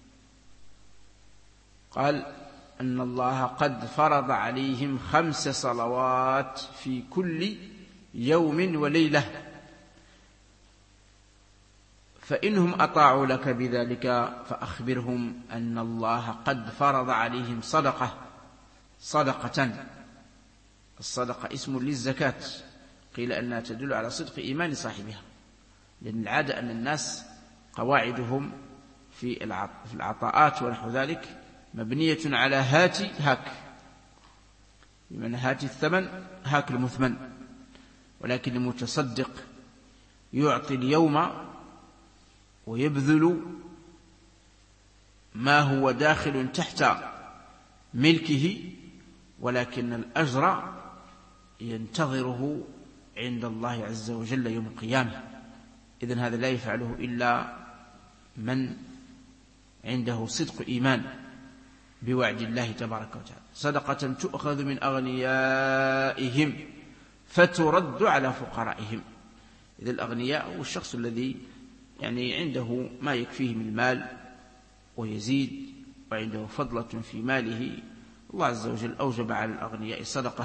قال أن الله قد فرض عليهم 5 صلوات في كل يوم وليلة، فإنهم أطاعوا لك بذلك فأخبرهم أن الله قد فرض عليهم صدقة. الصدقة اسم للزكاة، قيل أنها تدل على صدق إيمان صاحبها، لأن العادة أن الناس قواعدهم في العطاءات ونحو ذلك مبنية على هاك، بمعنى هات الثمن هاك المثمن، ولكن المتصدق يعطي اليوم ويبذل ما هو داخل تحت ملكه، ولكن الأجر ينتظره عند الله عز وجل يوم القيامة. إذن هذا لا يفعله إلا من عنده صدق إيمان بوعد الله تبارك وتعالى. صدقة تؤخذ من أغنيائهم فترد على فقرائهم. إذا الأغنياء هو الشخص الذي يعني عنده ما يكفيه من المال ويزيد وعنده فضلة في ماله، الله عز وجل أوجب على الأغنياء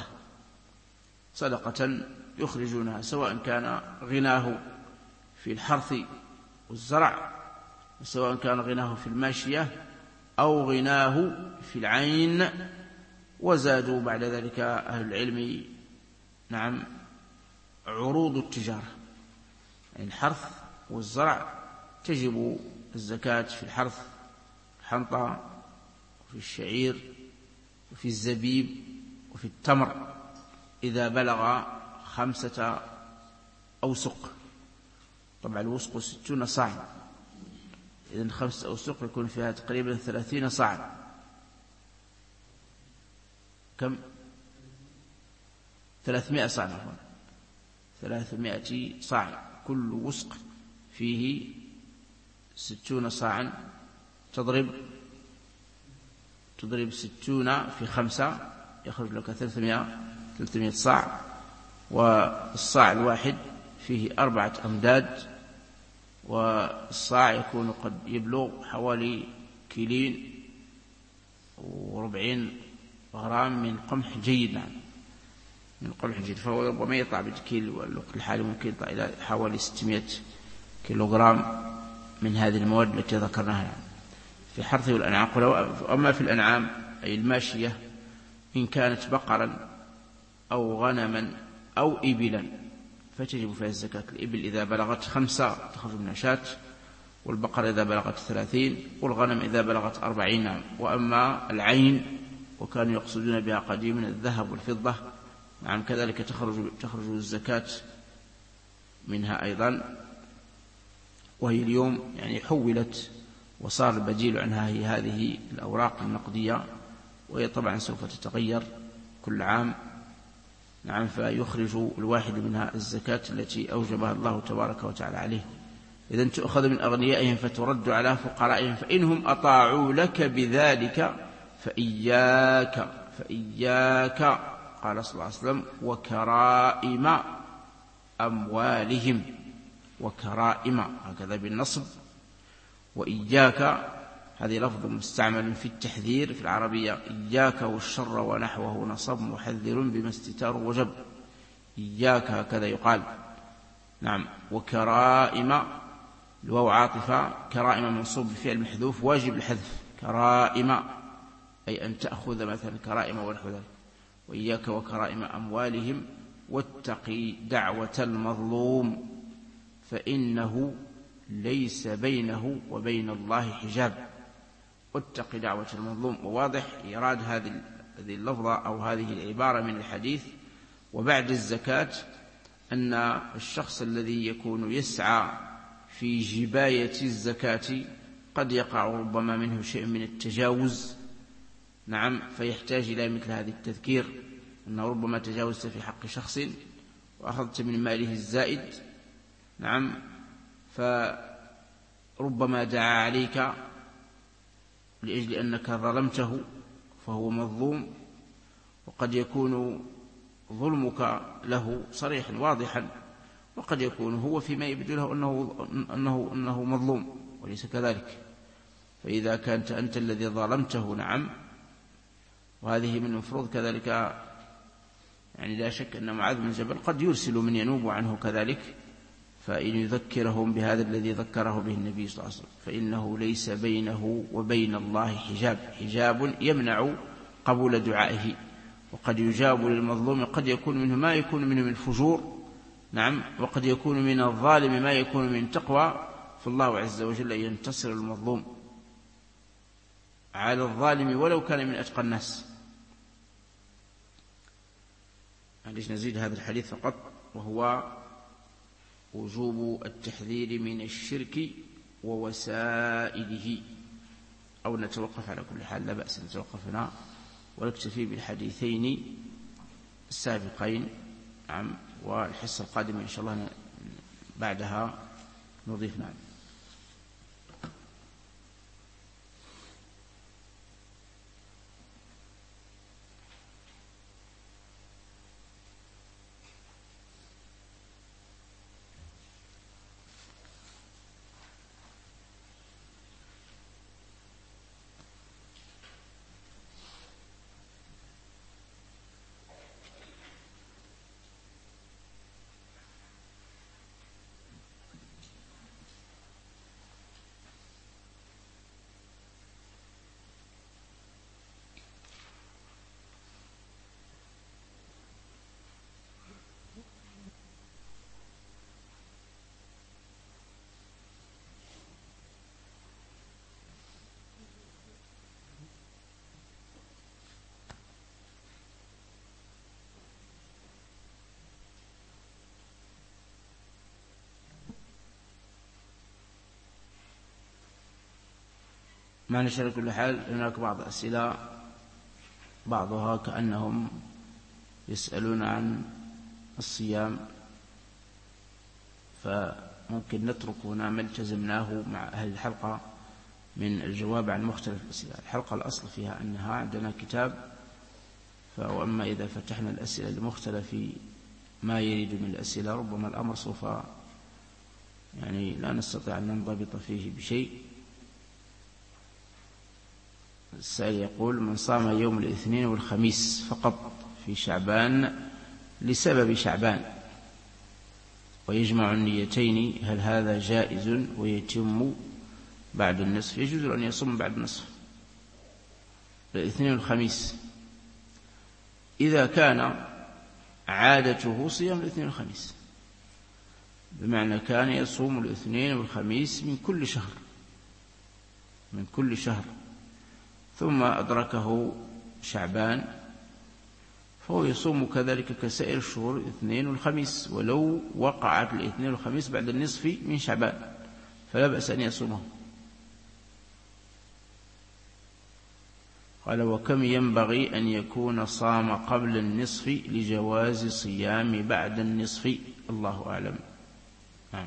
صدقة يخرجونها، سواء كان غناه في الحرث والزرع، سواء كان غناه في الماشية أو غناه في العين. وزادوا بعد ذلك أهل العلم نعم عروض التجارة، يعني الحرث والزرع تجب الزكاة في الحرث، الحنطة وفي الشعير وفي الزبيب وفي التمر إذا بلغ 5 أوسق. طبعا الوسق 60 صاع، إذن 5 أوسق يكون فيها تقريبا 30 صاع. كم؟ 300 صاع، 300 صاع، كل وسق فيه 60 صاعا، تضرب 60 في 5 يخرج لك 300 صاع. والصاع الواحد فيه 4 أمداد، والصاع يكون قد يبلغ حوالي 2.40 غرام من قمح جيد. من قمح جيد، فهو ربما يطلع بالكيل، والوقت الحالي ممكن يطلع إلى حوالي 600 كيلوغرام من هذه المواد التي ذكرناها في حرثه والأنعام. أما في الأنعام أي الماشية إن كانت بقرا أو غنما أو إبلا فتجب فيها الزكاة. الإبل إذا بلغت 5 تخرج من شاة، والبقر إذا بلغت 30، والغنم إذا بلغت 40. وأما العين وكانوا يقصدون بها قديما الذهب والفضة، نعم كذلك تخرج الزكاة منها أيضا، وهي اليوم يعني حولت وصار البديل عنها هي هذه الأوراق النقدية، وهي طبعا سوف تتغير كل عام، نعم، فيخرج الواحد منها الزكاة التي أوجبها الله تبارك وتعالى عليه. إذن تؤخذ من أغنيائهم فترد على فقرائهم، فإنهم أطاعوا لك بذلك فإياك قال صلى الله عليه وسلم وكرائم أموالهم، وكرائم هكذا بالنصب، وإياك هذه لفظ مستعمل في التحذير في العربية، إياك والشر ونحوه نصب محذر بما استتار وجب، إياك هكذا يقال، نعم. وكرائم الواو عاطفة، كرائم منصوب بفعل محذوف واجب الحذف، كرائم أي أن تأخذ مثلا كرائم ونحو ذلك. وإياك وكرائم أموالهم واتقي دعوة المظلوم فإنه ليس بينه وبين الله حجاب. واتقي دعوة المظلوم، وواضح إيراد هذه اللفظة أو هذه العبارة من الحديث وبعد الزكاة أن الشخص الذي يكون يسعى في جباية الزكاة قد يقع ربما منه شيء من التجاوز، نعم، فيحتاج إلى مثل هذه التذكير، أنه ربما تجاوزت في حق شخص وأخذت من ماله الزائد، نعم، فربما دعا عليك لأجل أنك ظلمته فهو مظلوم، وقد يكون ظلمك له صريحا واضحا، وقد يكون هو فيما يبدو له أنه مظلوم وليس كذلك. فإذا كانت أنت الذي ظلمته، نعم، وهذه من المفروض كذلك، يعني لا شك أن معاذ بن جبل قد يرسل من ينوب عنه كذلك، فإن يذكرهم بهذا الذي ذكره به النبي صلى الله عليه وسلم، فإنه ليس بينه وبين الله حجاب يمنع قبول دعائه. وقد يجاب للمظلوم، قد يكون منه ما يكون منه من فجور، نعم، وقد يكون من الظالم ما يكون من تقوى، فالله عز وجل ينتصر المظلوم على الظالم ولو كان من أتقى الناس. معليش نزيد هذا الحديث فقط، وهو وجوب التحذير من الشرك ووسائله، أو نتوقف على كل حال، لا بأس نتوقف هنا ونكتفي بالحديثين السابقين، نعم، والحصة القادمة إن شاء الله بعدها نضيف، نعم. ما نشر كل حال. هناك بعض أسئلة بعضها كأنهم يسألون عن الصيام، فممكن نترك هنا ما التزمناه مع أهل الحلقة من الجواب عن مختلف الأسئلة. الحلقة الأصل فيها أنها عندنا كتاب، وأما إذا فتحنا الأسئلة لمختلف ما يريد من الأسئلة ربما الأمر سوف يعني لا نستطيع أن ننضبط فيه بشيء. السائل يقول: من صام يوم الاثنين والخميس فقط في شعبان لسبب شعبان، ويجمع النيتين، هل هذا جائز ويتم بعد النصف؟ يجوز أن يصوم بعد النصف الاثنين والخميس إذا كان عادته صيام الاثنين والخميس، بمعنى كان يصوم الاثنين والخميس من كل شهر ثم أدركه شعبان، فهو يصوم كذلك كسائر الشهور الاثنين والخميس، ولو وقعت الاثنين والخميس بعد النصف من شعبان فلا بأس أن يصومه. قال: وكم ينبغي أن يكون صام قبل النصف لجواز صيام بعد النصف؟ الله أعلم. نعم.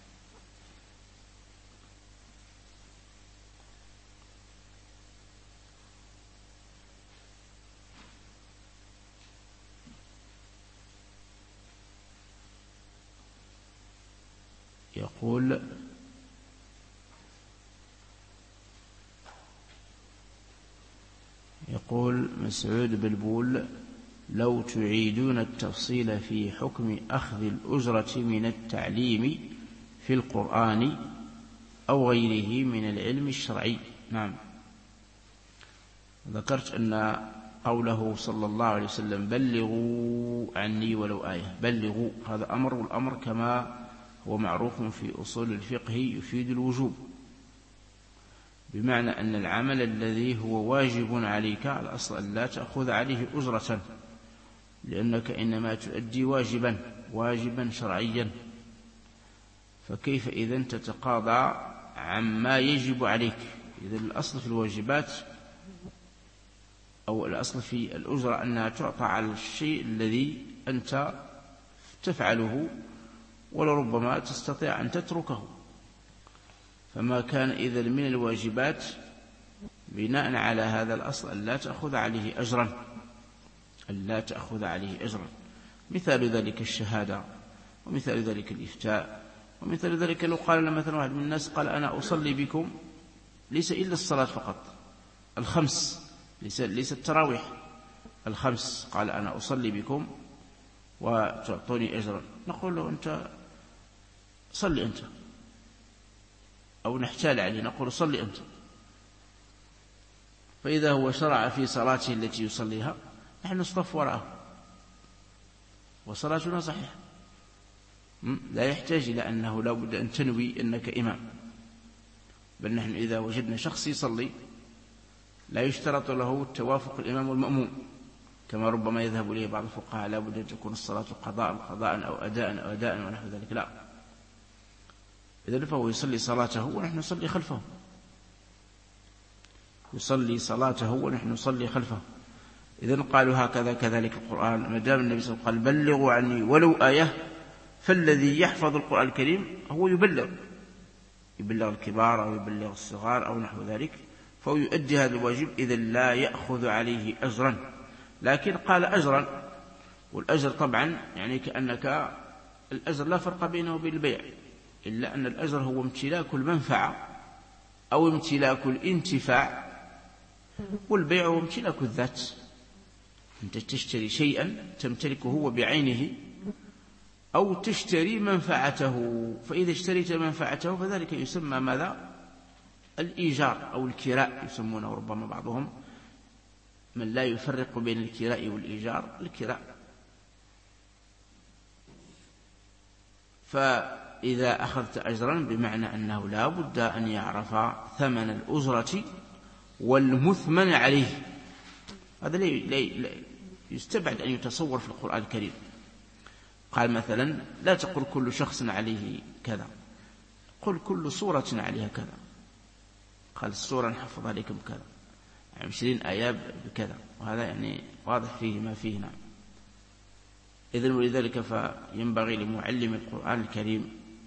يقول مسعود بلبول: لو تعيدون التفصيل في حكم أخذ الأجرة من التعليم في القرآن أو غيره من العلم الشرعي. نعم. ذكرت أن قوله صلى الله عليه وسلم: بلغوا عني ولو آية، بلغوا، هذا أمر، والأمر كما هو معروف في أصول الفقه يفيد الوجوب، بمعنى أن العمل الذي هو واجب عليك الأصل أن لا تأخذ عليه أجرة، لأنك إنما تؤدي واجبا شرعيا، فكيف إذن تتقاضى عما يجب عليك؟ إذن الأصل في الواجبات أو الأصل في الأجرة أنها تعطى على الشيء الذي أنت تفعله ولربما تستطيع أن تتركه، فما كان إذن من الواجبات بناء على هذا الأصل أن لا تأخذ عليه أجرا، مثال ذلك الشهادة، ومثال ذلك الإفتاء، ومثال ذلك لو قال مثلا واحد من الناس قال: أنا أصلي بكم ليس إلا الصلاة فقط، الخمس، ليس التراويح، الخمس، قال: أنا أصلي بكم وتعطوني أجرا، نقول له: أنت صلي أنت، أو نحتال عليه نقول: صلي أنت. فإذا هو شرع في صلاته التي يصليها نحن نصطف وراءه وصلاتنا صحيحة، لا يحتاج إلى أنه لا بد أن تنوي أنك إمام، بل نحن إذا وجدنا شخص يصلي لا يشترط له توافق الإمام والمأموم، كما ربما يذهب إليه بعض الفقهاء: لا بد أن تكون الصلاة قضاء أو أداء ونحو ذلك. لا، إذن فهو يصلي صلاته ونحن نصلي خلفه، يصلي صلاته ونحن نصلي خلفه. إذن قالوا هكذا كذلك القرآن، ما دام النبي صلى الله عليه وسلم قال: بلغوا عني ولو آية، فالذي يحفظ القرآن الكريم هو يبلغ الكبار أو يبلغ الصغار أو نحو ذلك، فهو يؤدي هذا الواجب، إذن لا يأخذ عليه أجرا. لكن قال أجرا، والأجر طبعا يعني كأنك الأجر لا فرق بينه وبين البيع، إلا أن الأجر هو امتلاك المنفعة أو امتلاك الانتفاع، والبيع هو امتلاك الذات، أنت تشتري شيئا تمتلكه هو بعينه أو تشتري منفعته، فإذا اشتريت منفعته فذلك يسمى ماذا؟ الإيجار أو الكراء يسمونه ربما بعضهم، من لا يفرق بين الكراء والإيجار، الكراء. فإذا أخذت أجرا بمعنى أنه لا بد أن يعرف ثمن الأجرة والمثمن عليه، هذا لا يستبعد أن يتصور في القرآن الكريم. قال مثلا: لا تقل كل شخص عليه كذا، قل كل صورة عليها كذا. قال: الصورة نحفظ عليكم كذا، 20 آيات بكذا، وهذا يعني واضح فيه ما فيه. نعم. إذن ولذلك فينبغي لمعلم القرآن الكريم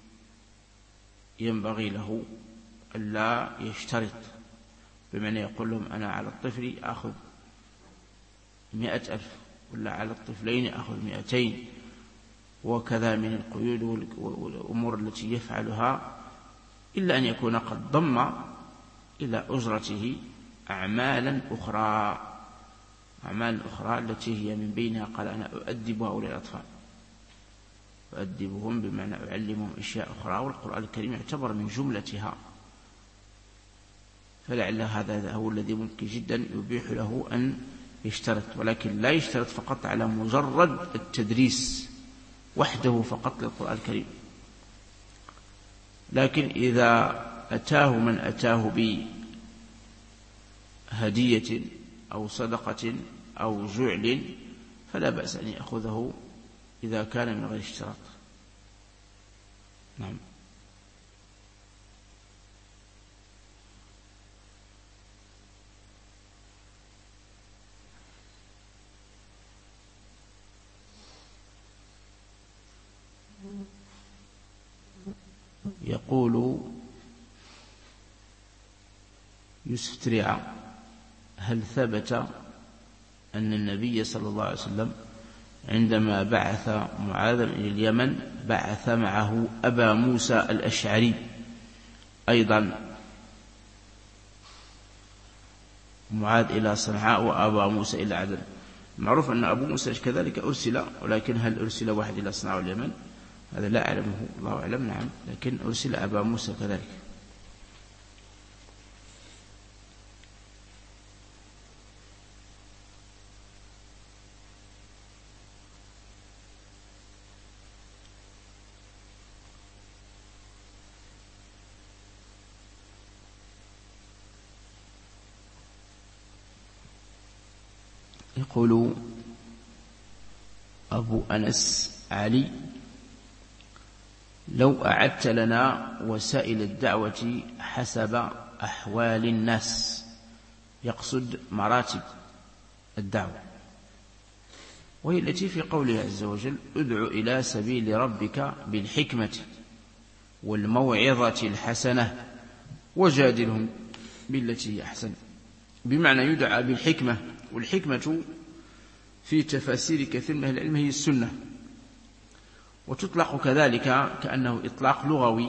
ينبغي له ألا يشترط، بمعنى يقول لهم: أنا على الطفل أخذ 100,000، ولا على الطفلين أخذ 200، وكذا من القيود والأمور التي يفعلها، إلا أن يكون قد ضم إلى أجرته أعمالا أخرى، أعمال أخرى التي هي من بينها قال أنا أؤدب هؤلاء الأطفال، أؤدبهم بمعنى أعلمهم أشياء أخرى، والقرآن الكريم يعتبر من جملتها، فلعل هذا هو الذي ممكن جدا يبيح له أن يشترط، ولكن لا يشترط فقط على مجرد التدريس وحده فقط للقرآن الكريم. لكن إذا أتاه من أتاه بهدية أو صدقة أو جعل فلا بأس أن يأخذه إذا كان من غير اشتراط. نعم. يقول يوسف تريعة: هل ثبت أن النبي صلى الله عليه وسلم عندما بعث معاذا إلى اليمن بعث معه أبا موسى الأشعري أيضا، معاذ إلى صنعاء وأبا موسى إلى عدن؟ معروف أن أبو موسى كذلك أرسل، ولكن هل أرسل واحد إلى صنعاء واليمن؟ هذا لا أعلمه، الله أعلم. نعم، لكن أرسل أبا موسى كذلك. يقول أبو أنس علي: لو أعدت لنا وسائل الدعوة حسب أحوال الناس، يقصد مراتب الدعوة، وهي التي في قوله عز وجل: ادع إلى سبيل ربك بالحكمة والموعظة الحسنة وجادلهم بالتي هي أحسن، بمعنى يدعى بالحكمة. والحكمة في تفاسير كثير من أهل العلم هي السنة، وتطلق كذلك كأنه إطلاق لغوي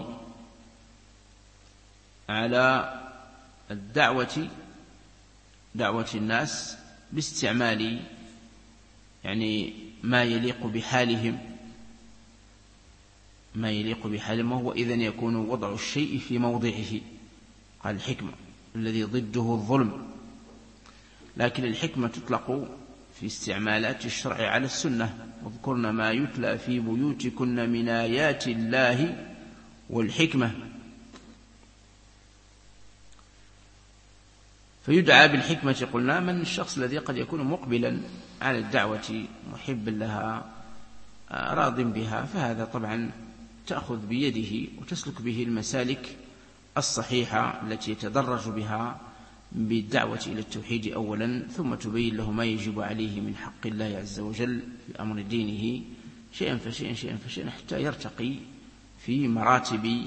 على الدعوة، دعوة الناس باستعمال يعني ما يليق بحالهم، ما يليق بحالهم، وهو إذن يكون وضع الشيء في موضعه، قال الحكمة الذي ضده الظلم. لكن الحكمة تطلق في استعمالات الشرع على السنة: واذكرن ما يتلى في بيوتكن من آيات الله والحكمة. فيدعى بالحكمة قلنا من الشخص الذي قد يكون مقبلا على الدعوة محب لها راض بها، فهذا طبعا تأخذ بيده وتسلك به المسالك الصحيحة التي يتدرج بها بالدعوة إلى التوحيد أولا، ثم تبين له ما يجب عليه من حق الله عز وجل في أمر دينه شيئا فشيئا شيئا فشيئا، حتى يرتقي في مراتب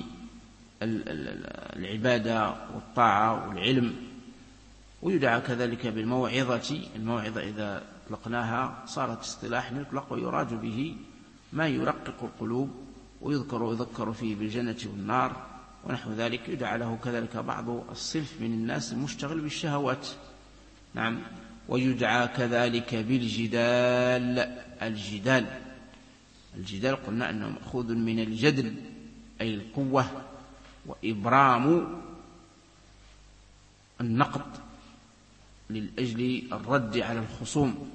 العبادة والطاعة والعلم. ويدعى كذلك بالموعظة. الموعظة إذا اطلقناها صارت اصطلاح يطلق ويراد به ما يرقق القلوب ويذكر فيه بالجنة والنار ونحو ذلك. يدعى له كذلك بعض الصنف من الناس المشتغل بالشهوات. نعم. ويدعى كذلك بالجدال. الجدال قلنا أنه مأخوذ من الجدل أي القوة وإبرام النقد للأجل الرد على الخصوم،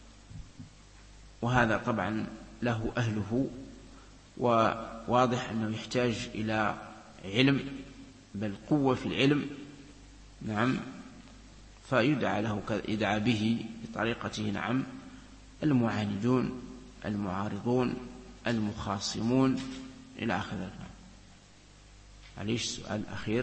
وهذا طبعا له أهله، وواضح أنه يحتاج إلى علم، بل قوة في العلم. نعم. فيدعى له يدعى به بطريقته. نعم. المعاندون، المعارضون، المخاصمون إلى آخر ذلك. عليش سؤال أخير.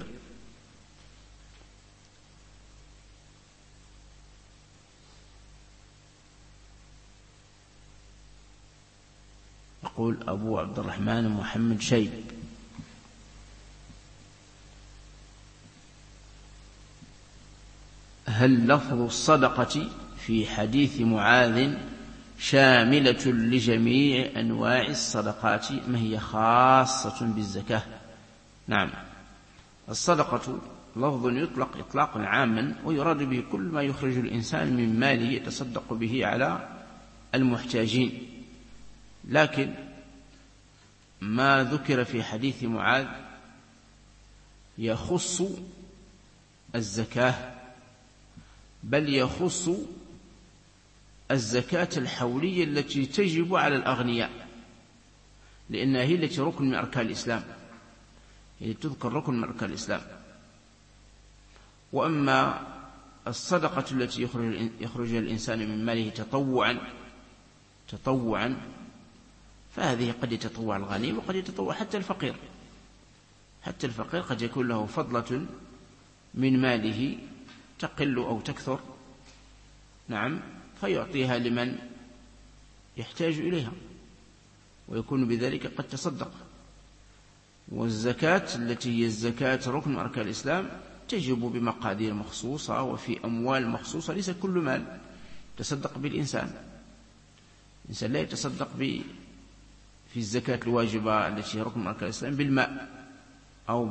يقول أبو عبد الرحمن محمد شيب: هل لفظ الصدقة في حديث معاذ شاملة لجميع أنواع الصدقات ما هي خاصة بالزكاة؟ نعم. الصدقة لفظ يطلق إطلاقا عاما، ويراد به كل ما يخرج الإنسان من ماله يتصدق به على المحتاجين. لكن ما ذكر في حديث معاذ يخص الزكاة، بل يخص الزكاة الحولية التي تجب على الأغنياء، لأنها هي التي ركن من أركان الإسلام، هي تذكر ركن من أركان الإسلام. وأما الصدقة التي يخرجها الإنسان من ماله تطوعا فهذه قد يتطوع الغني وقد يتطوع حتى الفقير. حتى الفقير قد يكون له فضلة من ماله تقل أو تكثر، نعم، فيعطيها لمن يحتاج إليها، ويكون بذلك قد تصدق. والزكاة التي هي الزكاة ركن من أركان الإسلام تجب بمقادير مخصوصة وفي أموال مخصوصة. ليس كل مال تصدق بالإنسان، الإنسان لا يتصدق في الزكاة الواجبة التي هي ركن من أركان الإسلام بالماء أو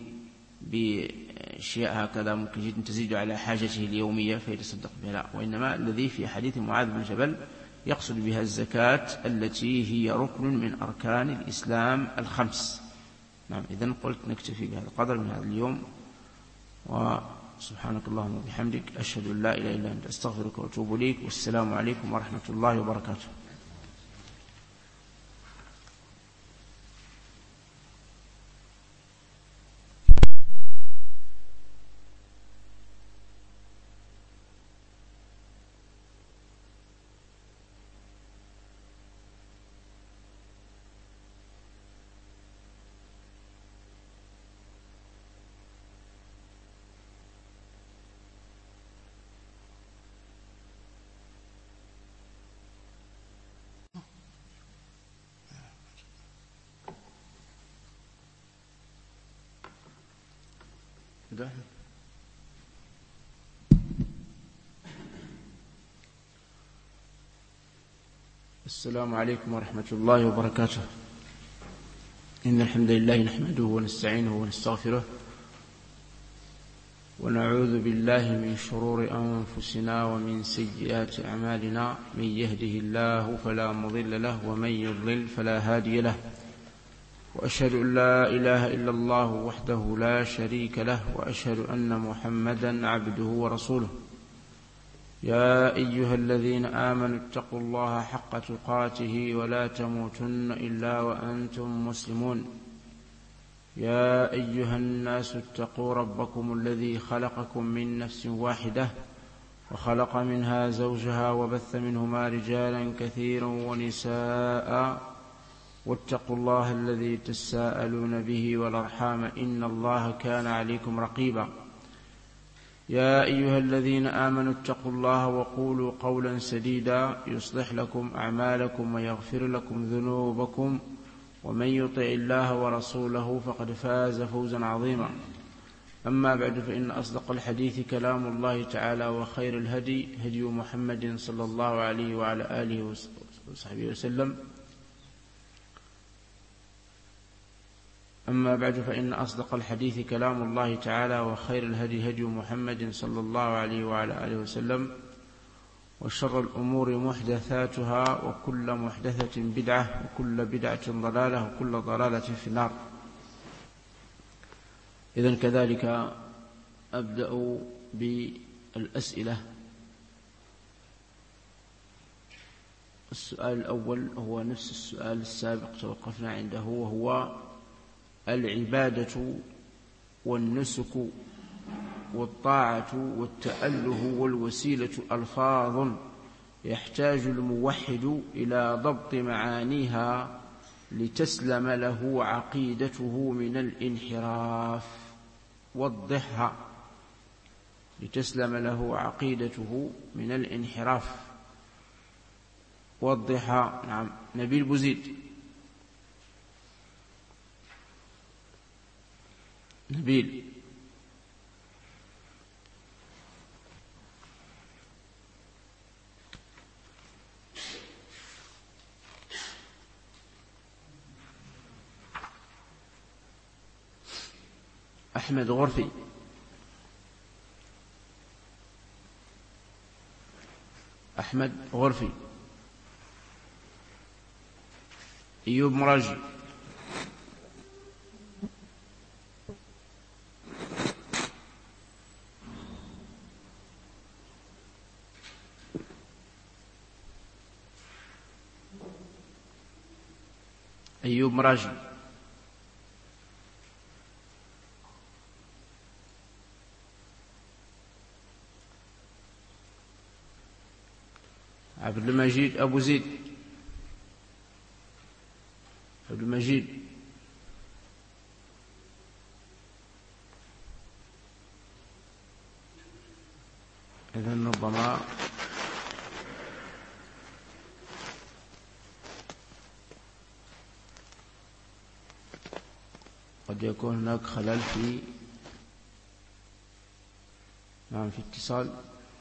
بأشياء هكذا ممكن جدا تزيد على حاجته اليومية فيتصدق بها، لا. وإنما الذي في حديث معاذ بن جبل يقصد بها الزكاة التي هي ركن من أركان الإسلام الخمس. نعم، إذن قلت نكتفي بهذا القدر من هذا اليوم، وسبحانك اللهم وبحمدك أشهد أن لا إله إلا أنت أستغفرك وأتوب إليك، والسلام عليكم ورحمة الله وبركاته. السلام عليكم ورحمة الله وبركاته. إن الحمد لله نحمده ونستعينه ونستغفره، ونعوذ بالله من شرور أنفسنا ومن سيئات أعمالنا. من يهده الله فلا مضل له، ومن يضلل فلا هادي له، وأشهد أن لا إله إلا الله وحده لا شريك له، وأشهد أن محمدا عبده ورسوله. يا أيها الذين آمنوا اتقوا الله حق تقاته ولا تموتن إلا وأنتم مسلمون. يا أيها الناس اتقوا ربكم الذي خلقكم من نفس واحدة، وخلق منها زوجها، وبث منهما رجالا كثيرا ونساء، واتقوا الله الذي تساءلون به والأرحام إن الله كان عليكم رقيبا. يا أيها الذين آمنوا اتقوا الله وقولوا قولا سديدا يصلح لكم أعمالكم ويغفر لكم ذنوبكم، ومن يطع الله ورسوله فقد فاز فوزا عظيما. أما بعد، فإن أصدق الحديث كلام الله تعالى، وخير الهدي هدي محمد صلى الله عليه وعلى آله وصحبه وسلم. أما بعد، فإن أصدق الحديث كلام الله تعالى، وخير الهدي هدي محمد صلى الله عليه وعلى آله وسلم، وشر الأمور محدثاتها، وكل محدثة بدعة، وكل بدعة ضلالة، وكل ضلالة في النار. إذن كذلك أبدأ بالأسئلة. السؤال الأول هو نفس السؤال السابق توقفنا عنده، وهو العبادة والنسك والطاعة والتأله والوسيلة ألفاظ يحتاج الموحد إلى ضبط معانيها لتسلم له عقيدته من الانحراف. وضحها. لتسلم له عقيدته من الانحراف. وضحها. نعم، نبيل بوزيد. نبيل. أحمد غرفي. أحمد غرفي. أيوب مراجي. أيوب مراجي. عبد المجيد أبو زيد. عبد المجيد. إذن ربما قد يكون هناك خلل في اتصال.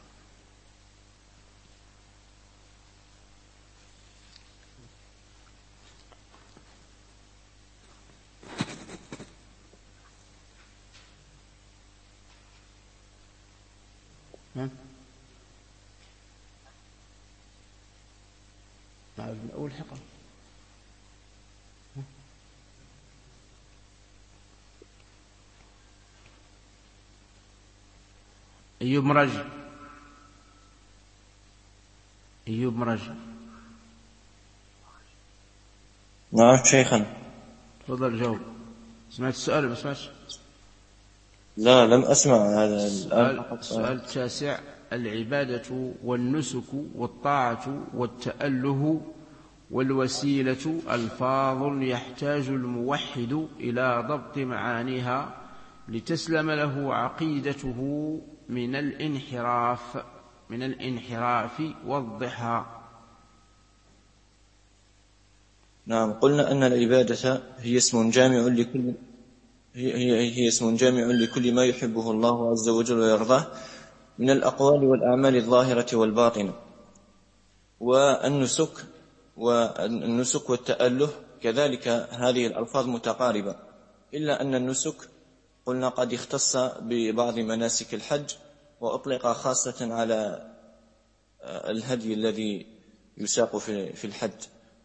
من أول حلقة. أيوب مراجي. أيوب مراجي. نعم شيخنا. تفضل جاوب. سمعت السؤال ما سمعتش؟ لا لم أسمع هذا السؤال التاسع: العبادة والنسك والطاعة والتأله والوسيلة ألفاظ يحتاج الموحد إلى ضبط معانيها لتسلم له عقيدته من الانحراف وضحها. نعم، قلنا أن العبادة هي اسم جامع لكل ما يحبه الله عز وجل ويرضاه من الأقوال والأعمال الظاهرة والباطنة. والنسك والتأله كذلك هذه الألفاظ متقاربة، إلا أن النسك قلنا قد اختص ببعض مناسك الحج وأطلق خاصة على الهدي الذي يساق في الحج.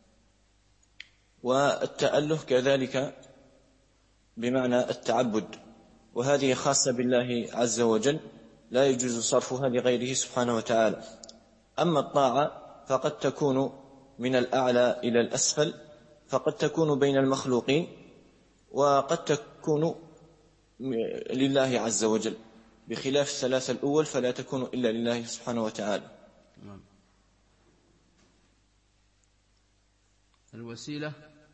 والتأله كذلك بمعنى التعبد، وهذه خاصة بالله عز وجل لا يجوز صرفها لغيره سبحانه وتعالى. أما الطاعة فقد تكون من الأعلى إلى الأسفل، فقد تكون بين المخلوقين، وقد تكون لله عز وجل، بخلاف الثلاثة الأول فلا تكون إلا لله سبحانه وتعالى. الوسيلة.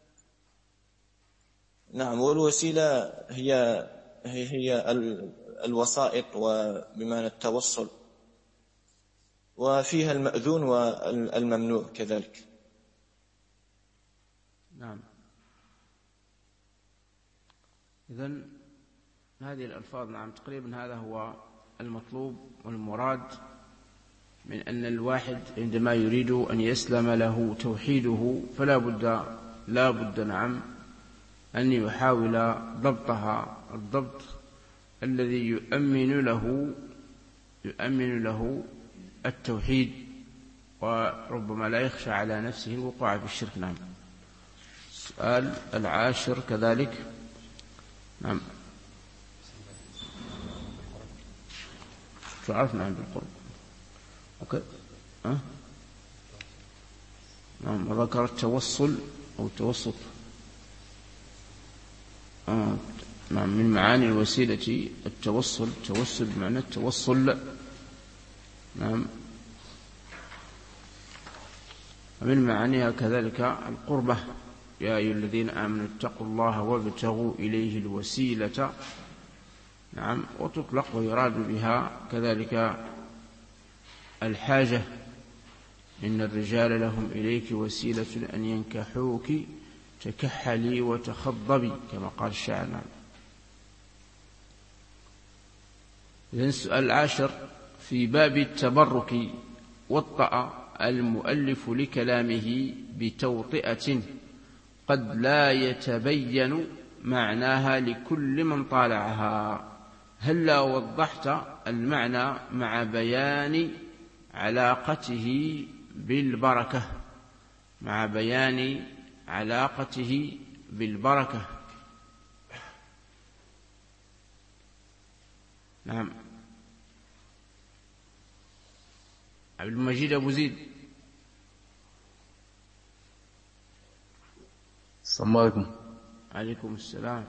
نعم، والوسيلة هي الوسائط وبمعنى التوصل، وفيها المأذون والممنوع كذلك. نعم. إذن هذه الألفاظ تقريبا هذا هو المطلوب والمراد من أن الواحد عندما يريد أن يسلم له توحيده فلا بد أن يحاول ضبطها الضبط الذي يؤمن له التوحيد، وربما لا يخشى على نفسه الوقوع في الشرك. نعم. السؤال العاشر كذلك. نعم. تعرفنا عند القرب. أوكي. نعم. ذكر التوصل أو التوسط. نعم. من معاني الوسيلة التوصل بمعنى التوصل. نعم. ومن معانيها كذلك القربة: يا أيها الذين آمنوا اتقوا الله وابتغوا إليه الوسيلة. نعم. وتطلق ويراد بها كذلك الحاجة: إن الرجال لهم إليك وسيلة أن ينكحوك تكحلي وتخضبي، كما قال الشاعر. نعم. إذن السؤال العاشر: في باب التبرك وطأ المؤلف لكلامه بتوطئة قد لا يتبين معناها لكل من طالعها. هلا وضحت المعنى مع بيان علاقته بالبركة، مع بيان علاقته بالبركة. نعم. عبد المجيد أبو زيد. السلام عليكم. عليكم السلام.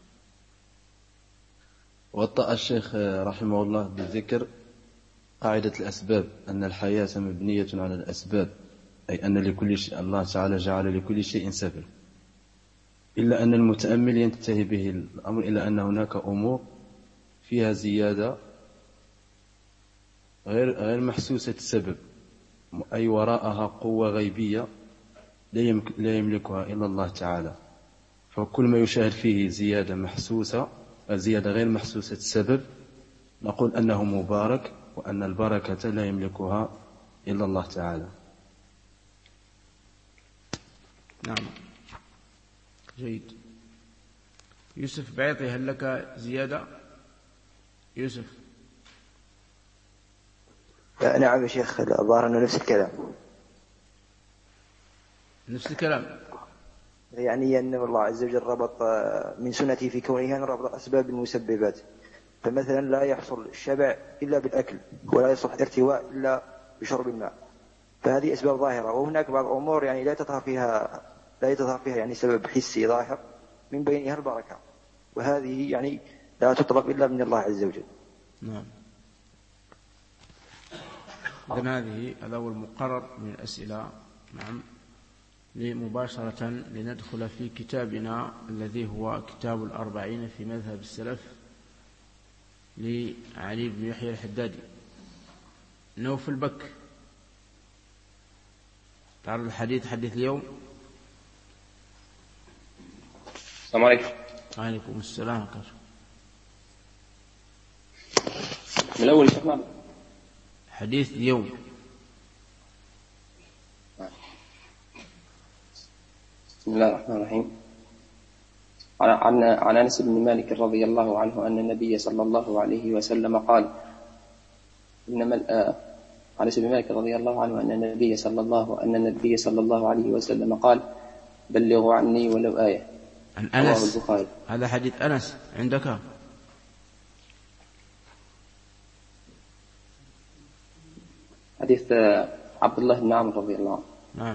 وطأ الشيخ رحمه الله بذكر قاعدة الأسباب، أن الحياة مبنية على الأسباب، أي أن لكل شيء الله تعالى جعل لكل شيء سبب، إلا أن المتأمل ينتهي به الأمر إلى أن هناك أمور فيها زيادة غير محسوسة السبب، أي وراءها قوة غيبية لا يملكها إلا الله تعالى. فكل ما يشاهد فيه زيادة محسوسة، زيادة غير محسوسة السبب، نقول أنه مبارك، وأن البركة لا يملكها إلا الله تعالى. نعم. جيد. يوسف بعيطي، هل لك زيادة؟ يوسف. نعم يا شيخ، الظاهر أنه نفس الكلام. نفس الكلام، يعني أن الله عز وجل ربط من سنته في كونه أن ربط أسباب المسببات، فمثلا لا يحصل الشبع إلا بالأكل، ولا يصح الارتواء إلا بشرب الماء، فهذه أسباب ظاهرة. وهناك بعض الأمور يعني لا يتظهر فيها يعني سبب حسي ظاهر، من بينها البركة، وهذه يعني لا تطلب إلا من الله عز وجل. نعم. إذن هذا هو المقرر من الأسئلة. نعم. مباشرة لندخل في كتابنا الذي هو كتاب الأربعين في مذهب السلف لعلي بن يحيى الحدادي. نوف البك، تعرض الحديث، حديث اليوم. السلام عليكم. وعليكم السلام. من الأول شيخنا. حديث اليوم. بسم الله الرحمن الرحيم. عن أنس بن مالك رضي الله عنه أن النبي صلى الله عليه وسلم قال عن أنس بن مالك رضي الله عنه أن النبي صلى الله عليه وسلم قال: بلغوا عني ولو آية. عن أنس. هذا حديث أنس عندك؟ حديث عبد الله بن عمرو رضي الله عنه. نعم.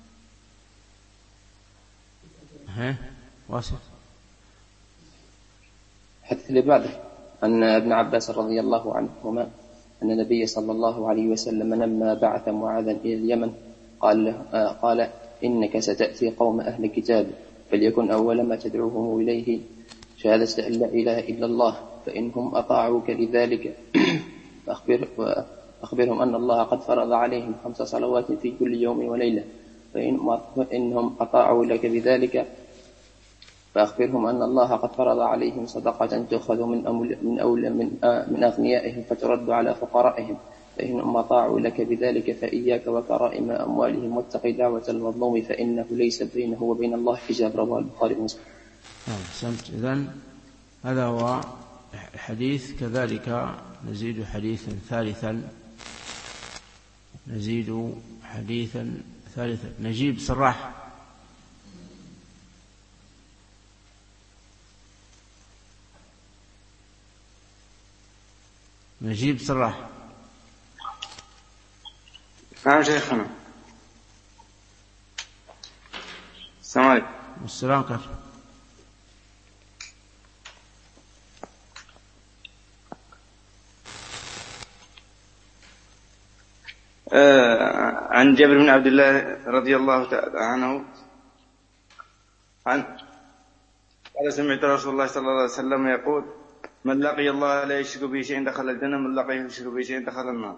واصل. الحديث اللي بعده أن ابن عباس رضي الله عنهما أن النبي صلى الله عليه وسلم لما بعث معاذا إلى اليمن قال: إنك ستأتي قوم أهل كتاب، فليكن أول ما تدعوهم إليه شهادة أن لا إله إلا الله، فإنهم أطاعوك لذلك فأخبرهم أن الله قد فرض عليهم 5 صلوات في كل يوم وليلة، فإنهم أطاعوا لك بذلك فأخبرهم أن الله قد فرض عليهم صدقة تؤخذ من أغنيائهم فترد على فقرائهم، فإنهم أطاعوا لك بذلك فإياك وكرائم أموالهم واتق دعوة المظلوم فإنه ليس بينه وبين الله حجاب. رواه البخاري ومسلم. أحسنت. إذن هذا هو الحديث. كذلك نزيد حديثا ثالثا، نجيب سراح. نجيب سراح. نعم شيخنا. السلام عليكم. السلام عليكم. عن جابر بن عبد الله رضي الله تعالى عنه قال: سمعت رسول الله صلى الله عليه وسلم يقول: من لقي الله لا يشرك به شيئا دخل الجنة، من لقيه يشرك به شيئا دخل النار.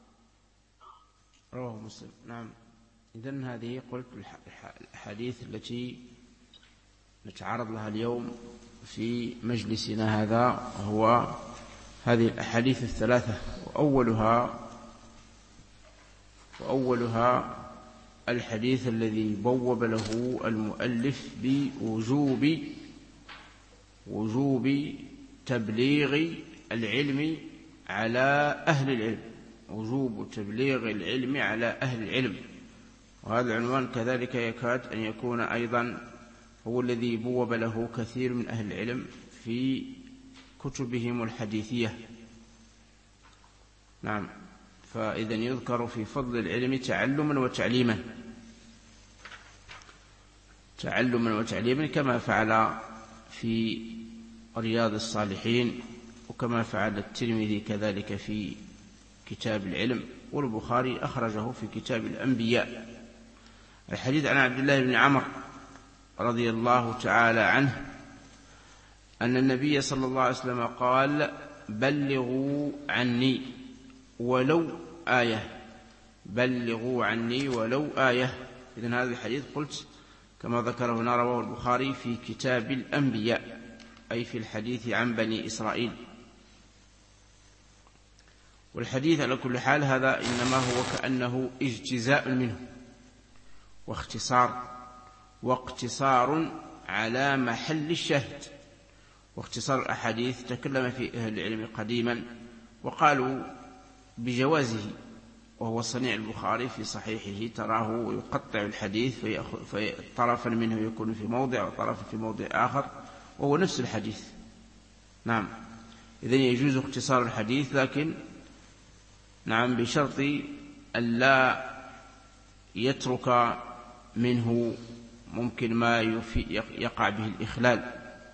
رواه مسلم. نعم. إذن هذه قلت الحديث التي نتعرض لها اليوم في مجلسنا هذا هو هذه الأحاديث الثلاثة، وأولها الحديث الذي بوب له المؤلف بوجوب تبليغ العلم على أهل العلم. وجوب تبليغ العلم على أهل العلم. وهذا العنوان كذلك يكاد أن يكون أيضا هو الذي بوب له كثير من أهل العلم في كتبهم الحديثية. نعم، فإذا يذكر في فضل العلم تعلما وتعليما، تعلما وتعليما، كما فعل في رياض الصالحين، وكما فعل الترمذي كذلك في كتاب العلم، والبخاري أخرجه في كتاب الأنبياء. الحديث عن عبد الله بن عمرو رضي الله تعالى عنه أن النبي صلى الله عليه وسلم قال: بلغوا عني ولو آية، بلغوا عني ولو آية. إذن هذا الحديث قلت كما ذكره هنا رواه البخاري في كتاب الأنبياء، أي في الحديث عن بني إسرائيل. والحديث على كل حال هذا إنما هو كأنه اجتزاء منه واقتصار على محل الشاهد. واختصار الأحاديث تكلم في أهل العلم قديما وقالوا بجوازه، وهو صنيع البخاري في صحيحه، تراه يقطع الحديث طرفا منه يكون في موضع وطرفا في موضع آخر وهو نفس الحديث. نعم، إذن يجوز اختصار الحديث، لكن نعم بشرط أن لا يترك منه ممكن ما يقع به الإخلال،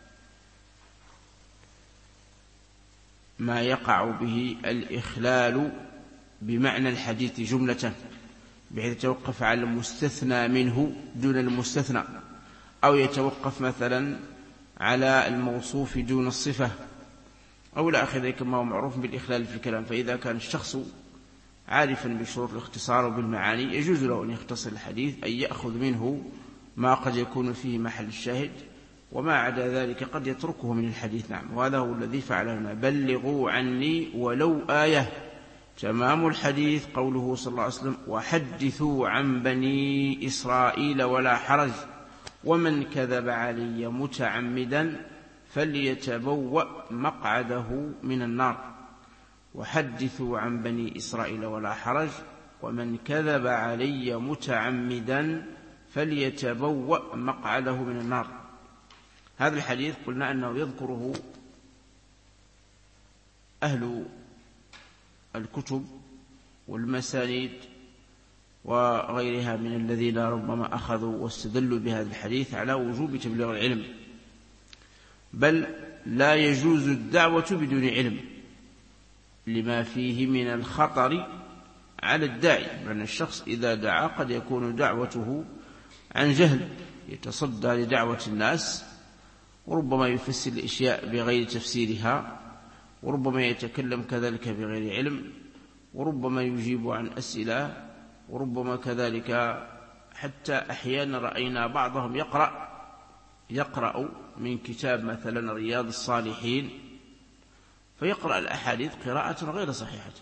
ما يقع به الإخلال بمعنى الحديث جملة، بحيث يتوقف على المستثنى منه دون المستثنى، أو يتوقف مثلا على الموصوف دون الصفة، أو لا أخذ كما هو معروف بالإخلال في الكلام. فإذا كان الشخص عارفا بشروط الاختصار وبالمعاني يجوز له أن يختصر الحديث، أن يأخذ منه ما قد يكون فيه محل الشاهد، وما عدا ذلك قد يتركه من الحديث. نعم، وهذا هو الذي فعله هنا: بلغوا عني ولو آية. تمام الحديث قوله صلى الله عليه وسلم: وحدثوا عن بني إسرائيل ولا حرج، ومن كذب علي متعمدا فليتبوأ مقعده من النار. وحدثوا عن بني إسرائيل ولا حرج، ومن كذب علي متعمدا فليتبوأ مقعده من النار. هذا الحديث قلنا أنه يذكره أهل الكتب والمسانيد وغيرها من الذين ربما أخذوا واستدلوا بهذا الحديث على وجوب تبليغ العلم، بل لا يجوز الدعوة بدون علم لما فيه من الخطر على الداعي. لأن الشخص إذا دعا قد يكون دعوته عن جهل، يتصدى لدعوة الناس، وربما يفسر الأشياء بغير تفسيرها، وربما يتكلم كذلك بغير علم، وربما يجيب عن أسئلة، وربما كذلك حتى أحيانا رأينا بعضهم يقرأ من كتاب مثلا رياض الصالحين فيقرأ الأحاديث قراءة غير صحيحة،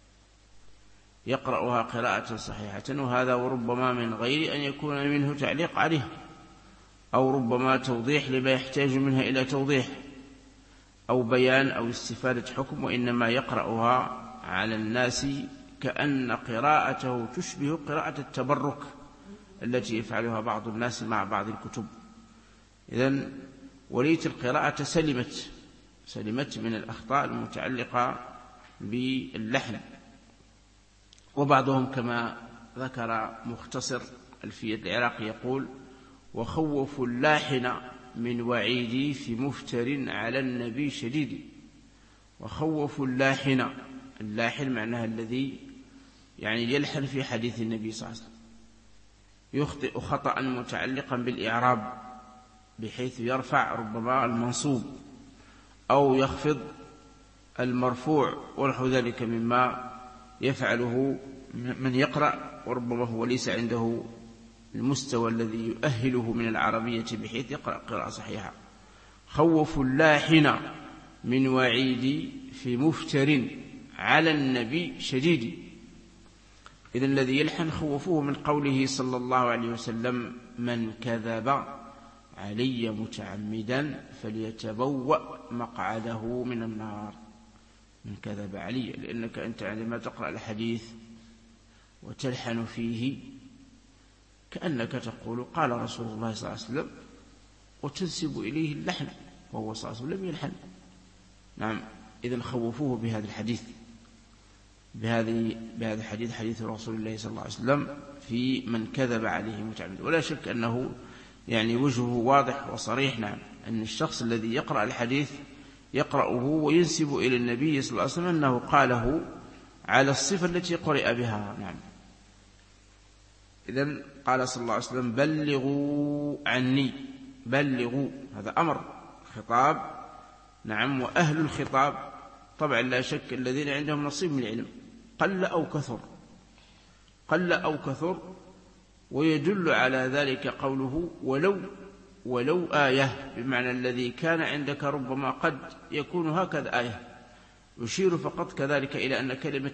يقرأها قراءة صحيحة، وهذا وربما من غير أن يكون منه تعليق عليه، أو ربما توضيح لما يحتاج منها إلى توضيح، أو بيان أو استفادة حكم، وإنما يقرأها على الناس كأن قراءته تشبه قراءة التبرك التي يفعلها بعض الناس مع بعض الكتب. إذن وليت القراءة سلمت من الأخطاء المتعلقة باللحن. وبعضهم كما ذكر مختصر ألفية العراقي يقول: وخوفوا اللاحن من وعيدي في مفتر على النبي شديد. وخوفوا اللاحن، اللاحن معناها الذي يعني يلحن في حديث النبي صلى الله عليه وسلم، يخطئ خطأ متعلقا بالإعراب بحيث يرفع ربما المنصوب أو يخفض المرفوع ونحو ذلك مما يفعله من يقرأ، وربما هو ليس عنده المستوى الذي يؤهله من العربية بحيث يقرأ قراءة صحيحة. خوفوا اللاحن من وعيدي في مفتر على النبي شديد. إذن الذي يلحن خوفوه من قوله صلى الله عليه وسلم: من كذب علي متعمدا فليتبوأ مقعده من النار. من كذب علي، لأنك أنت عندما تقرأ الحديث وتلحن فيه كأنك تقول قال رسول الله صلى الله عليه وسلم وتنسب إليه اللحن، وهو صلى الله عليه وسلم لم يلحن. نعم، إذن خوفوه بهذا الحديث، بهذا الحديث، حديث رسول الله صلى الله عليه وسلم في من كذب عليه متعمدا. ولا شك أنه يعني وجهه واضح وصريح. نعم، أن الشخص الذي يقرأ الحديث يقرأه وينسب إلى النبي صلى الله عليه وسلم أنه قاله على الصفة التي قرئ بها. نعم، إذن قال صلى الله عليه وسلم بلغوا عني، بلغوا، هذا أمر خطاب. نعم، وأهل الخطاب طبعا لا شك الذين عندهم نصيب من العلم قل أو كثر، قل أو كثر. ويدل على ذلك قوله ولو آية، بمعنى الذي كان عندك ربما قد يكون هكذا آية. يشير فقط كذلك إلى أن كلمة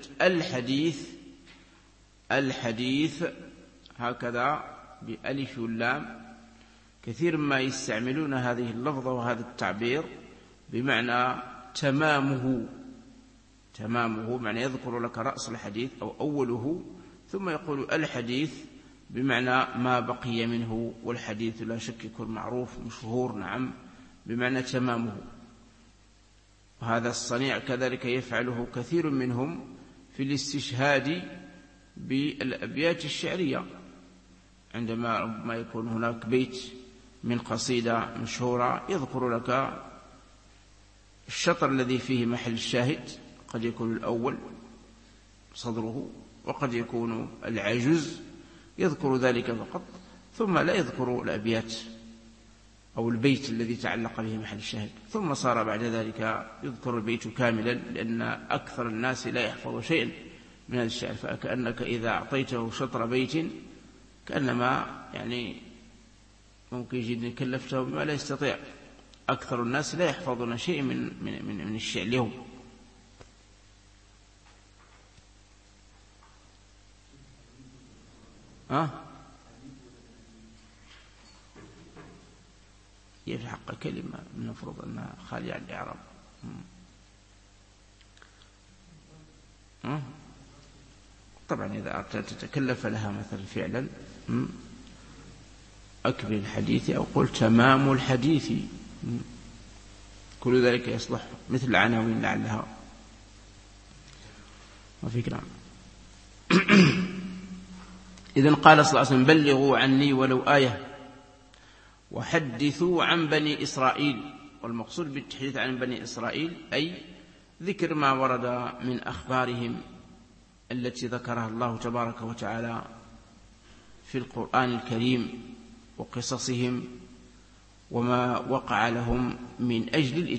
الحديث هكذا بألف واللام كثير ما يستعملون هذه اللفظة وهذا التعبير بمعنى تمامه، معنى يذكر لك رأس الحديث أو أوله ثم يقول الحديث بمعنى ما بقي منه، والحديث لا شك يكون معروف مشهور. نعم، بمعنى تمامه. وهذا الصنيع كذلك يفعله كثير منهم في الاستشهاد بالأبيات الشعرية، عندما يكون هناك بيت من قصيدة مشهورة يذكر لك الشطر الذي فيه محل الشاهد، قد يكون الأول صدره وقد يكون العجز، يذكر ذلك فقط ثم لا يذكر الأبيات أو البيت الذي تعلق به محل الشاهد، ثم صار بعد ذلك يذكر البيت كاملا، لأن أكثر الناس لا يحفظ شيئا من هذا الشعر. فكأنك إذا أعطيته شطر بيت كأنما يعني ممكن جدا كلفته بما لا يستطيع. أكثر الناس لا يحفظون شيء من الشعر اليوم. هي في حق كلمة نفرض أنها خالية عن الإعراب. طبعا إذا أردت تتكلف لها مثلا فعلا أكمل الحديث أو قل تمام الحديث، كل ذلك يصلح مثل العناوين لعلها وفي كلام. إذن قال صلى الله عليه وسلم بلغوا عني ولو آية وحدثوا عن بني إسرائيل. والمقصود بالتحديث عن بني إسرائيل أي ذكر ما ورد من أخبارهم التي ذكرها الله تبارك وتعالى في القرآن الكريم وقصصهم وما وقع لهم من أجل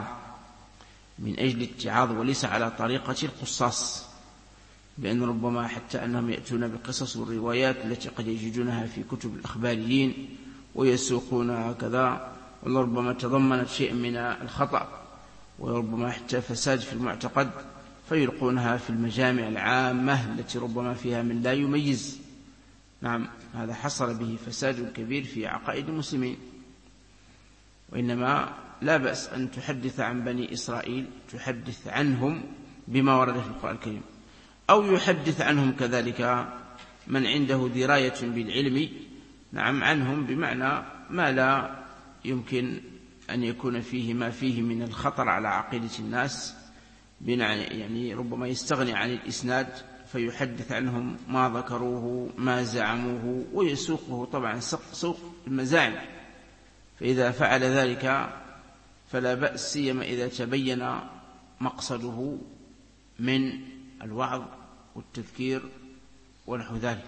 الاتعاظ، وليس على طريقة القصاص، بأن ربما حتى أنهم يأتون بقصص والروايات التي قد يجدونها في كتب الأخباريين ويسوقونها هكذا، ولربما تضمنت شيء من الخطأ وربما حتى فساد في المعتقد، فيلقونها في المجامع العامة التي ربما فيها من لا يميز. نعم، هذا حصل به فساد كبير في عقائد المسلمين. وإنما لا بأس أن تحدث عن بني إسرائيل، تحدث عنهم بما ورد في القرآن الكريم، أو يحدث عنهم كذلك من عنده دراية بالعلم، نعم، عنهم بمعنى ما لا يمكن أن يكون فيه ما فيه من الخطر على عقيدة الناس، يعني ربما يستغني عن الإسناد فيحدث عنهم ما ذكروه ما زعموه ويسوقه طبعا سوق المزاعم. فإذا فعل ذلك فلا بأس، سيما إذا تبين مقصده من الوعظ والتذكير ونحو ذلك.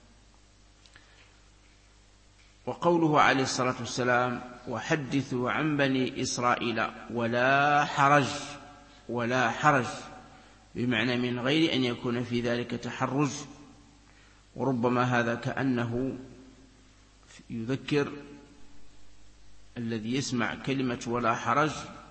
وقوله عليه الصلاة والسلام وحدثوا عن بني إسرائيل ولا حرج بمعنى من غير أن يكون في ذلك تحرج. وربما هذا كأنه يذكر الذي يسمع كلمة ولا حرج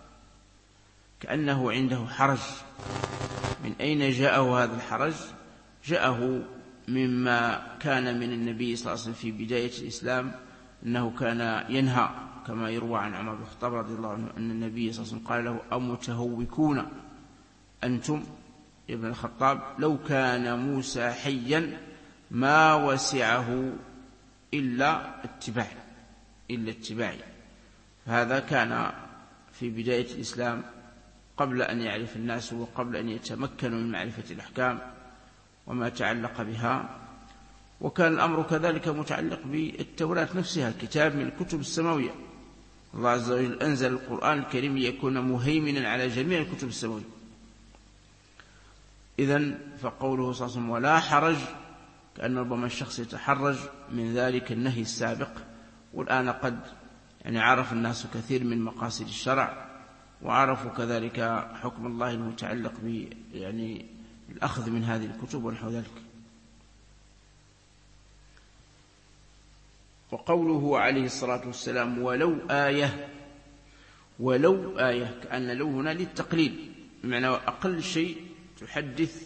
كأنه عنده حرج. من أين جاءه هذا الحرج؟ جاءه مما كان من النبي صلى الله عليه وسلم في بداية الإسلام، أنه كان ينهى كما يروى عن عمر بن الخطاب رضي الله عنه أن النبي صلى الله عليه وسلم قال له أمتهوكون، أنتم يا ابن الخطاب لو كان موسى حيا ما وسعه إلا اتباعي. هذا كان في بداية الإسلام قبل أن يعرف الناس وقبل أن يتمكنوا من معرفة الأحكام وما تعلق بها. وكان الأمر كذلك متعلق بالتوراة نفسها، كتاب من الكتب السماوية. الله عز وجل أنزل القرآن الكريم ليكون مهيمنا على جميع الكتب السماوية. إذن فقوله صلى الله عليه وسلم ولا حرج، كأن ربما الشخص يتحرج من ذلك النهي السابق. والآن قد عرف الناس كثير من مقاصد الشرع، وعرفوا كذلك حكم الله المتعلق بالأخذ من هذه الكتب ونحو ذلك. وقوله عليه الصلاة والسلام ولو آية، كأن لو هنا للتقليل، بمعنى أقل شيء تحدث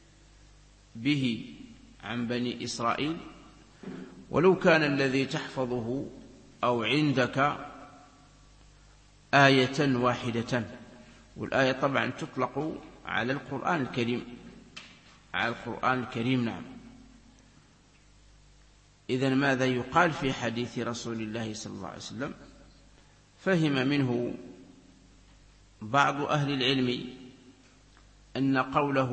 به عن بني إسرائيل، ولو كان الذي تحفظه أو عندك آية واحدة. والآية طبعا تطلق على القرآن الكريم، نعم. إذن ماذا يقال في حديث رسول الله صلى الله عليه وسلم؟ فهم منه بعض أهل العلم أن قوله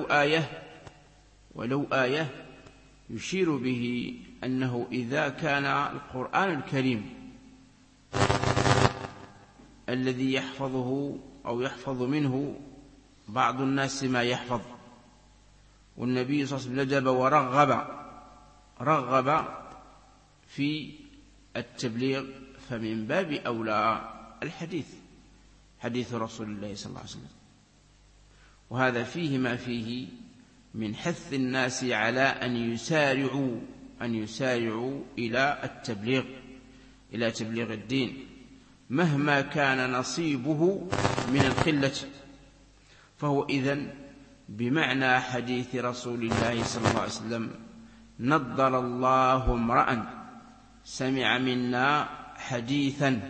ولو آية يشير به أنه إذا كان القرآن الكريم الذي يحفظه أو يحفظ منه بعض الناس ما يحفظ، والنبي صلى الله عليه وسلم ندب ورغب في التبليغ، فمن باب أولى حديث رسول الله صلى الله عليه وسلم. وهذا فيه ما فيه من حث الناس على أن يسارعوا إلى تبليغ الدين مهما كان نصيبه من القلة. فهو إذن بمعنى حديث رسول الله صلى الله عليه وسلم نضر الله امرأ سمع منا حديثا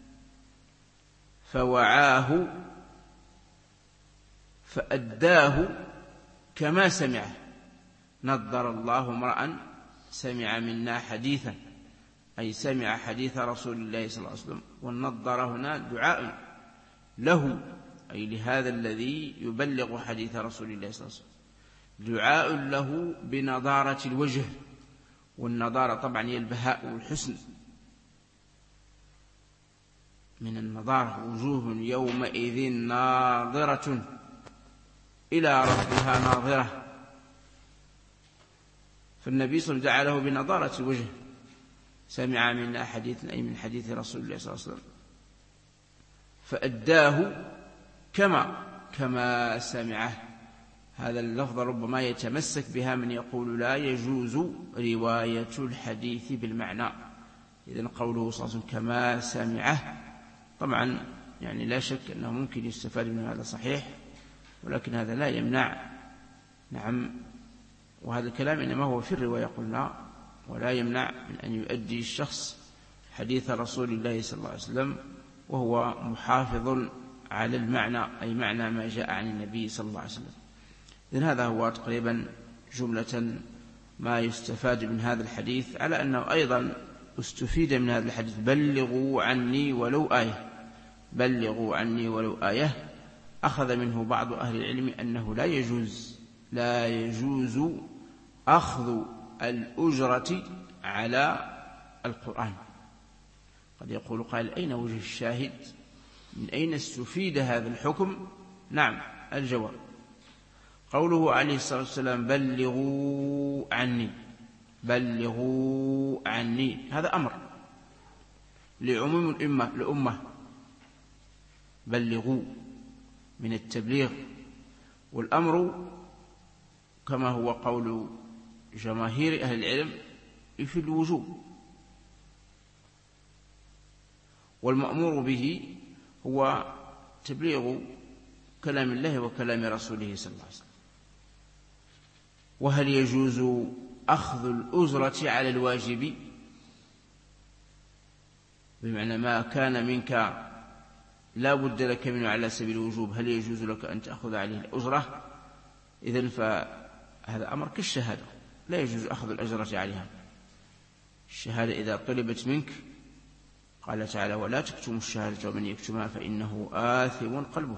فوعاه فأداه كما سمعه. نضر الله امرأ سمع منا حديثا، أي سمع حديث رسول الله صلى الله عليه وسلم. والنضر هنا دعاء له، أي لهذا الذي يبلغ حديث رسول الله صلى الله عليه وسلم، دعاء له بنضارة الوجه. والنضارة طبعا هي البهاء والحسن، من النضارة وجوه يومئذ ناظرة إلى ربها ناظرة. فالنبي صلى الله عليه وسلم دعا له بنضارة الوجه، سمع منا حديثا أي من حديث رسول الله صلى الله عليه وسلم، فأداه كما سمعه. هذا اللفظ ربما يتمسك بها من يقول لا يجوز رواية الحديث بالمعنى. إذن قوله صلى الله عليه وسلم كما سمعه، طبعا لا شك أنه ممكن يستفاد من هذا صحيح، ولكن هذا لا يمنع، نعم. وهذا الكلام إنما هو في الرواية قلنا، ولا يمنع من أن يؤدي الشخص حديث رسول الله صلى الله عليه وسلم وهو محافظ على المعنى، أي معنى ما جاء عن النبي صلى الله عليه وسلم. إذن هذا هو تقريبا جملة ما يستفاد من هذا الحديث، على أنه أيضا استفيد من هذا الحديث بلغوا عني ولو آية. أخذ منه بعض أهل العلم أنه لا يجوز أخذ الأجرة على القرآن. قد يقول قائل أين وجه الشاهد؟ من أين استفيد هذا الحكم؟ نعم، الجواب قوله عليه الصلاة والسلام بلغوا عني، هذا أمر لعموم الأمة، بلغوا من التبليغ. والأمر كما هو قول جماهير أهل العلم في الوجوب، والمأمور به هو تبليغ كلام الله وكلام رسوله صلى الله عليه وسلم. وهل يجوز أخذ الأجرة على الواجب؟ بمعنى ما كان منك لا بد لك منه على سبيل الوجوب، هل يجوز لك أن تأخذ عليه الأجرة؟ إذن فهذا أمر كالشهادة، لا يجوز أخذ الأجرة عليها. الشهادة إذا طلبت منك قال تعالى: ولا تكتموا الشهادة ومن يكتمها فإنه آثم قلبه.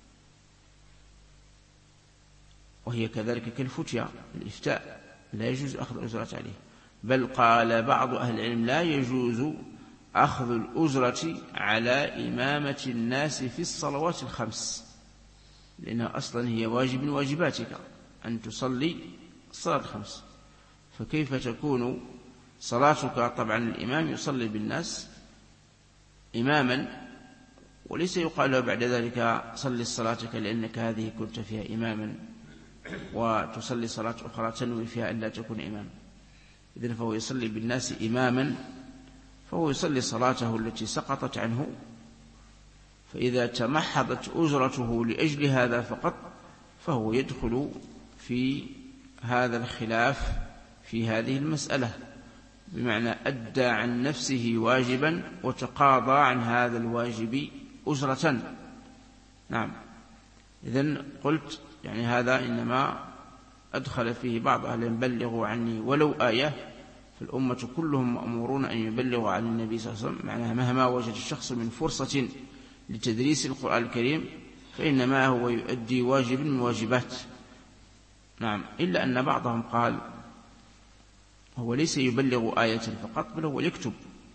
وهي كذلك كالفتيا، الإفتاء لا يجوز أخذ الأجرة عليه، بل قال بعض أهل العلم: لا يجوز أخذ الأجرة على إمامة الناس في الصلوات الخمس، لأنها أصلا هي واجب من واجباتك أن تصلي الصلاة الخمس، فكيف تكون صلاتك؟ طبعا الإمام يصلي بالناس إماما، وليس يقال له بعد ذلك صلي صلاتك لأنك هذه كنت فيها إماما وتصلي صلاة أخرى تنوي فيها أن لا تكون إماما. إذن فهو يصلي بالناس إماما، فهو يصلي صلاته التي سقطت عنه، فإذا تمحضت أجرته لأجل هذا فقط فهو يدخل في هذا الخلاف في هذه المسألة، بمعنى أدى عن نفسه واجبا وتقاضى عن هذا الواجب أجرة. نعم. إذن قلت يعني هذا إنما أدخل فيه بعض أهل بلغوا عني ولو آية، فالأمة كلهم مأمورون أن يبلغوا عن النبي صلى الله عليه وسلم، معناها مهما وجد الشخص من فرصة لتدريس القرآن الكريم فإنما هو يؤدي واجب من واجبات. نعم. إلا أن بعضهم قال هو ليس يبلغ آية فقط، بل هو يكتب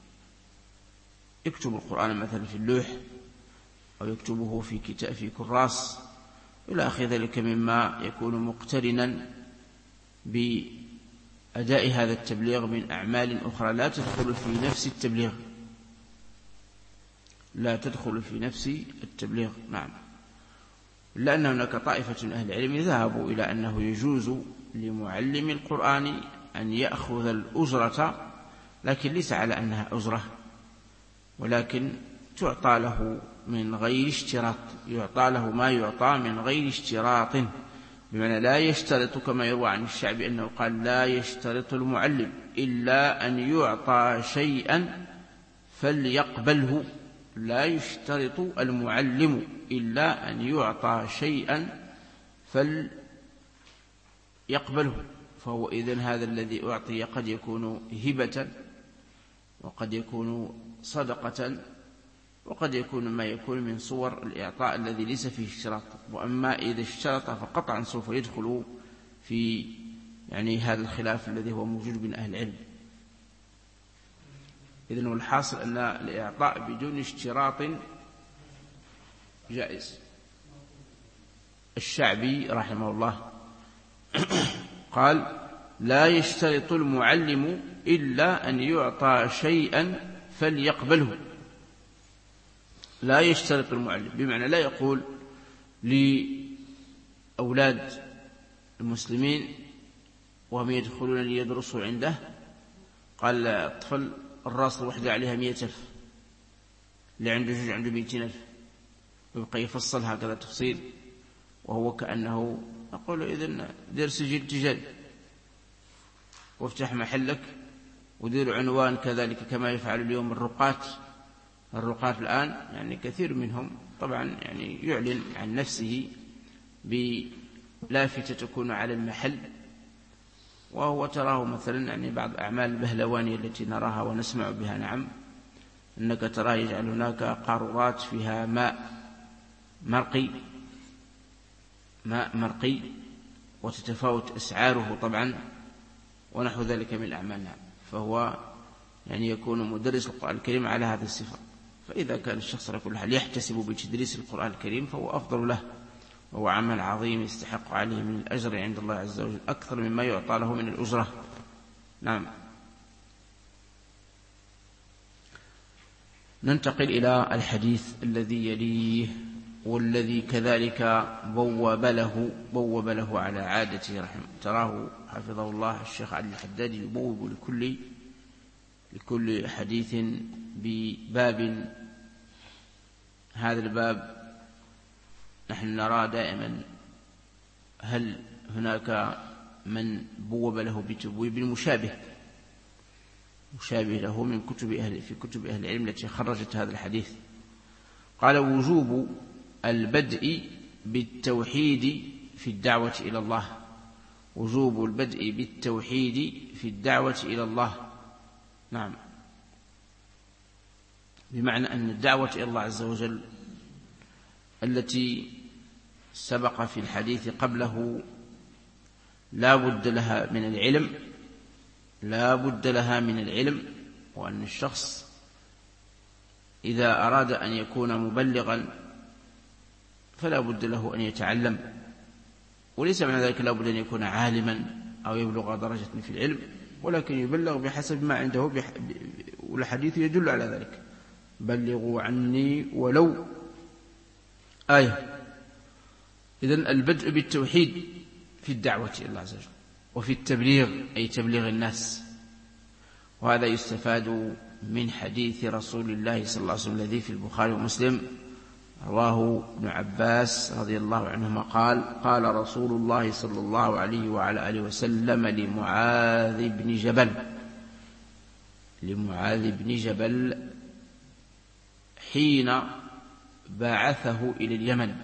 القرآن مثلا في اللوح، أو يكتبه في كتاب في كراس إلى آخر ذلك، مما يكون مقترنا بأداء هذا التبليغ من أعمال أخرى لا تدخل في نفس التبليغ. نعم. لأن هناك طائفة من أهل العلم ذهبوا إلى أنه يجوز لمعلم القرآن أن يأخذ الأجرة، لكن ليس على أنها أجرة، ولكن تعطى له من غير اشتراط، يعطى له ما يعطى من غير اشتراط، بمعنى لا يشترط كما يروى عن الشعبي أنه قال: لا يشترط المعلم إلا أن يعطى شيئا فليقبله. لا يشترط المعلم إلا أن يعطى شيئا فليقبله. فهو إذن هذا الذي أعطي قد يكون هبة، وقد يكون صدقة، وقد يكون ما يكون من صور الإعطاء الذي ليس فيه اشتراط. وأما إذا اشترط فقطعا سوف يدخل في يعني هذا الخلاف الذي هو موجود من أهل العلم. إذن والحاصل أن الإعطاء بدون اشتراط جائز. الشعبي رحمه الله قال: لا يشترط المعلم إلا أن يعطى شيئا فليقبله. لا يشترط المعلم بمعنى لا يقول لأولاد المسلمين وهم يدخلون ليدرسوا عنده، قال الطفل الراس الوحدة عليها 100,000، اللي عنده جوج عنده 200,000، ويبقى يفصل هكذا تفصيل، وهو كأنه أقول إذن دير سجل تجاري وافتح محلك ودير عنوان كذلك، كما يفعل اليوم الرقاة الآن، يعني كثير منهم طبعا يعني يعلن عن نفسه بلافتة تكون على المحل، وهو تراه مثلا يعني بعض أعمال البهلوانية التي نراها ونسمع بها. نعم. أنك تراه يجعل هناك قارورات فيها ماء مرقي وتتفاوت أسعاره طبعا ونحو ذلك من الأعمال. نعم. فهو يعني يكون مدرس القرآن الكريم على هذه الصفة. فإذا كان الشخص على كل حال يحتسب بتدريس القرآن الكريم فهو أفضل له، وهو عمل عظيم يستحق عليه من الأجر عند الله عز وجل أكثر مما يعطى له من الأجرة. نعم. ننتقل إلى الحديث الذي يليه، والذي كذلك بوب له على عادته رحمه. تراه حفظه الله الشيخ علي الحداد يبوب لكل حديث بباب. هذا الباب نحن نرى دائما هل هناك من بوب له بتبويب مشابه له من في كتب أهل العلم التي خرجت هذا الحديث. قال وجوب البدء بالتوحيد في الدعوة إلى الله. وجوب البدء بالتوحيد في الدعوة إلى الله. نعم، بمعنى أن الدعوة إلى الله عز وجل التي سبق في الحديث قبله لا بد لها من العلم، لا بد لها من العلم، وأن الشخص إذا أراد أن يكون مبلغا فلا بد له أن يتعلم، وليس معنى ذلك لا بد أن يكون عالما أو يبلغ درجة في العلم، ولكن يبلغ بحسب ما عنده، والحديث يدل على ذلك: بلغوا عني ولو آية. إذن البدء بالتوحيد في الدعوة إلى الله عز وجل وفي التبليغ، أي تبليغ الناس. وهذا يستفاد من حديث رسول الله صلى الله عليه وسلم الذي في البخاري ومسلم، رواه ابن عباس رضي الله عنهما قال: قال رسول الله صلى الله عليه وعلى آله وسلم لمعاذ بن جبل حين بعثه إلى اليمن: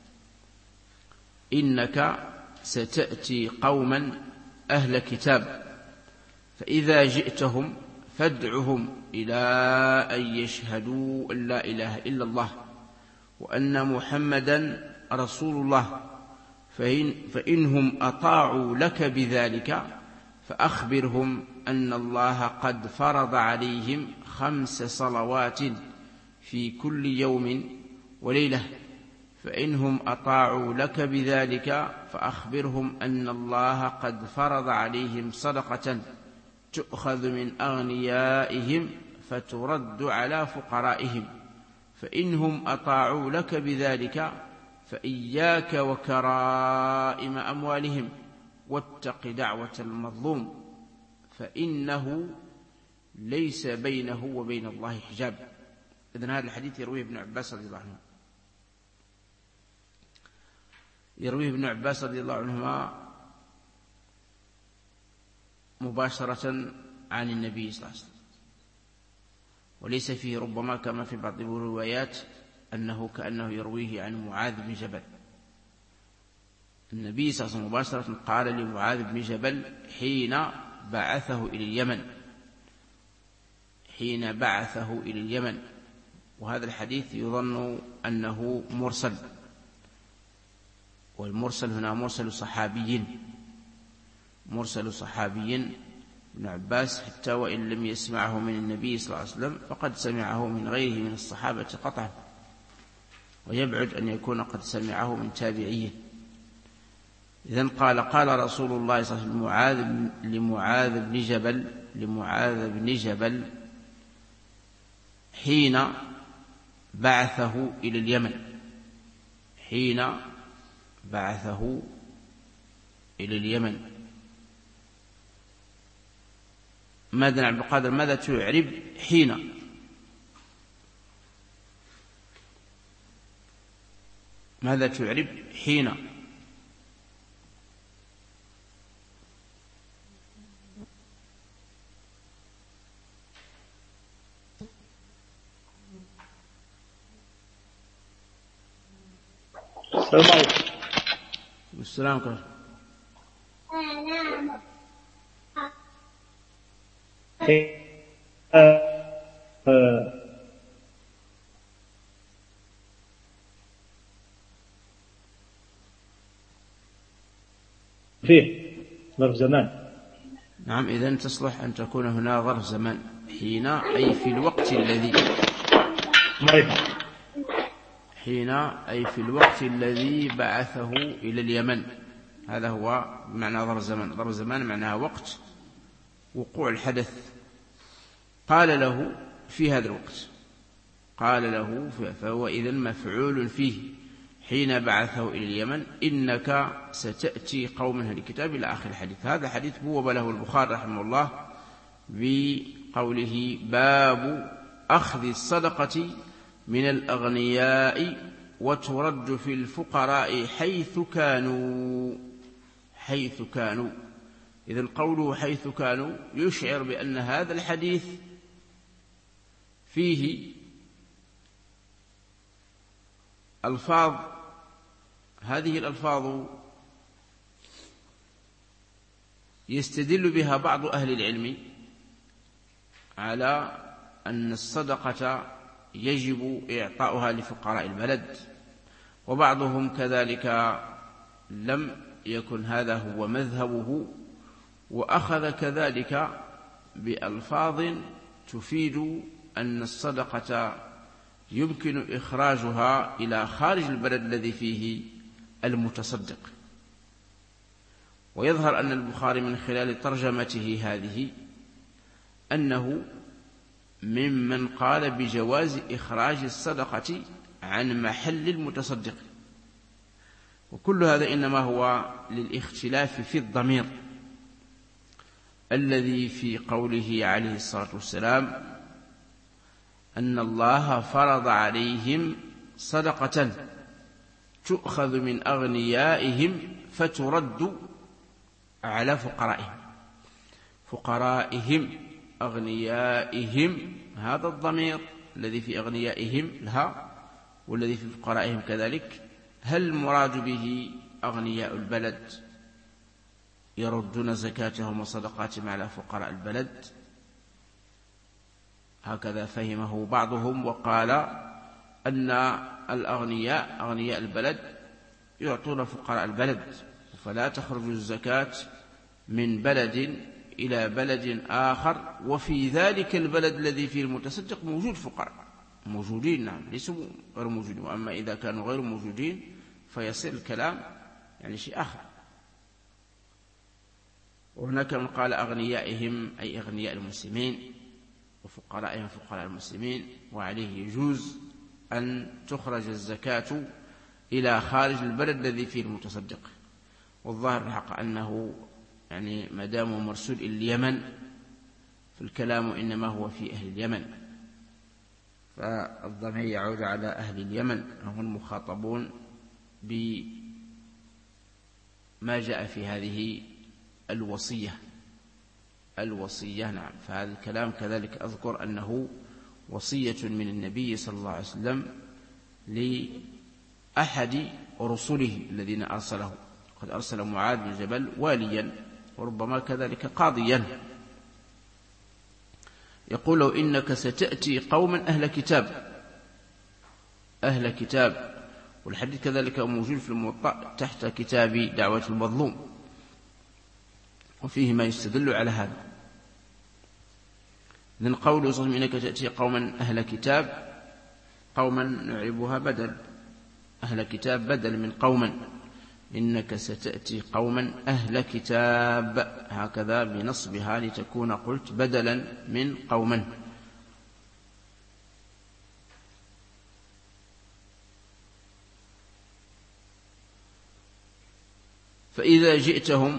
إنك ستأتي قوما أهل كتاب، فإذا جئتهم فادعهم إلى أن يشهدوا أن لا إله إلا الله وأن محمدا رسول الله، فإنهم أطاعوا لك بذلك فأخبرهم أن الله قد فرض عليهم 5 صلوات في كل يوم وليلة، فإنهم أطاعوا لك بذلك فأخبرهم أن الله قد فرض عليهم صدقة تؤخذ من أغنيائهم فترد على فقرائهم، فإنهم أطاعوا لك بذلك فإياك وكرائم أموالهم واتق دعوة المظلوم فإنه ليس بينه وبين الله حجاب. إذن هذا الحديث يرويه ابن عباس رضي الله عنه، يرويه ابن عباس رضي الله عنهما مباشرة عن النبي صلى الله عليه وسلم، وليس فيه ربما كما في بعض الروايات أنه كأنه يرويه عن معاذ بن جبل. النبي صلى الله عليه وسلم مباشرة قال لمعاذ بن جبل حين بعثه إلى اليمن، وهذا الحديث يظن أنه مرسل، والمرسل هنا مرسل صحابي ابن عباس، حتى وإن لم يسمعه من النبي صلى الله عليه وسلم فقد سمعه من غيره من الصحابة قطعا، ويبعد أن يكون قد سمعه من تابعيه. إذن قال رسول الله صلى الله عليه وسلم لمعاذ بن جبل حين بعثه إلى اليمن. ماذا عبد القادر، ماذا تعرب حين؟ ماذا تعرب حين؟ السلام عليكم. السلام عليكم. فيه ظرف زمان. نعم، إذن تصلح أن تكون هنا ظرف زمان. حين أي في الوقت الذي بعثه إلى اليمن، هذا هو معنى ظرف زمان. ظرف زمان معناها وقت وقوع الحدث. قال له في هذا الوقت، فهو إذن مفعول فيه. حين بعثه إلى اليمن إنك ستأتي قوما أهل الكتاب إلى آخر الحديث. هذا حديث بوب له البخاري رحمه الله بقوله باب أخذ الصدقة من الأغنياء وترد في الفقراء حيث كانوا. إذن قوله حيث كانوا يشعر بأن هذا الحديث فيه هذه الألفاظ يستدل بها بعض أهل العلم على أن الصدقة يجب إعطاؤها لفقراء البلد، وبعضهم كذلك لم يكن هذا هو مذهبه، وأخذ كذلك بألفاظ تفيد أن الصدقة يمكن إخراجها إلى خارج البلد الذي فيه المتصدق. ويظهر أن البخاري من خلال ترجمته هذه أنه ممن قال بجواز إخراج الصدقة عن محل المتصدق، وكل هذا إنما هو للاختلاف في الضمير الذي في قوله عليه الصلاة والسلام أن الله فرض عليهم صدقة تؤخذ من أغنيائهم فترد على فقرائهم أغنيائهم. هذا الضمير الذي في أغنيائهم لها والذي في فقرائهم كذلك، هل المراد به أغنياء البلد يردون زكاتهم وصدقاتهم على فقراء البلد؟ هكذا فهمه بعضهم، وقال أن الأغنياء أغنياء البلد يعطون فقراء البلد، فلا تخرج الزكاة من بلد إلى بلد آخر وفي ذلك البلد الذي فيه المتصدق موجود فقراء موجودين، نعم ليسوا غير موجودين، وأما إذا كانوا غير موجودين فيصير الكلام يعني شيء آخر. وهناك من قال أغنيائهم أي أغنياء المسلمين وفقرائهم فقراء المسلمين، وعليه يجوز أن تخرج الزكاة إلى خارج البلد الذي فيه المتصدق. والظاهر الحق أنه يعني ما دام مرسول إلى اليمن فالكلام إنما هو في أهل اليمن، فالضمير يعود على أهل اليمن، هم المخاطبون بما جاء في هذه الوصية. نعم، فهذا الكلام كذلك أذكر أنه وصية من النبي صلى الله عليه وسلم لأحد رسله الذين أرسله. قد أرسل معاذ بن جبل واليا وربما كذلك قاضيا، يقول له إنك ستأتي قوما أهل كتاب. والحديث كذلك موجود في الموطأ تحت كتاب دعوة المظلوم، وفيه ما يستدل على هذا. من قوله صلى الله عليه وسلم إنك تأتي قوما أهل كتاب، قوما نعربها بدل، أهل كتاب بدل من قوما، إنك ستأتي قوما أهل كتاب، هكذا بنصبها لتكون قلت بدلا من قوما. فإذا جئتهم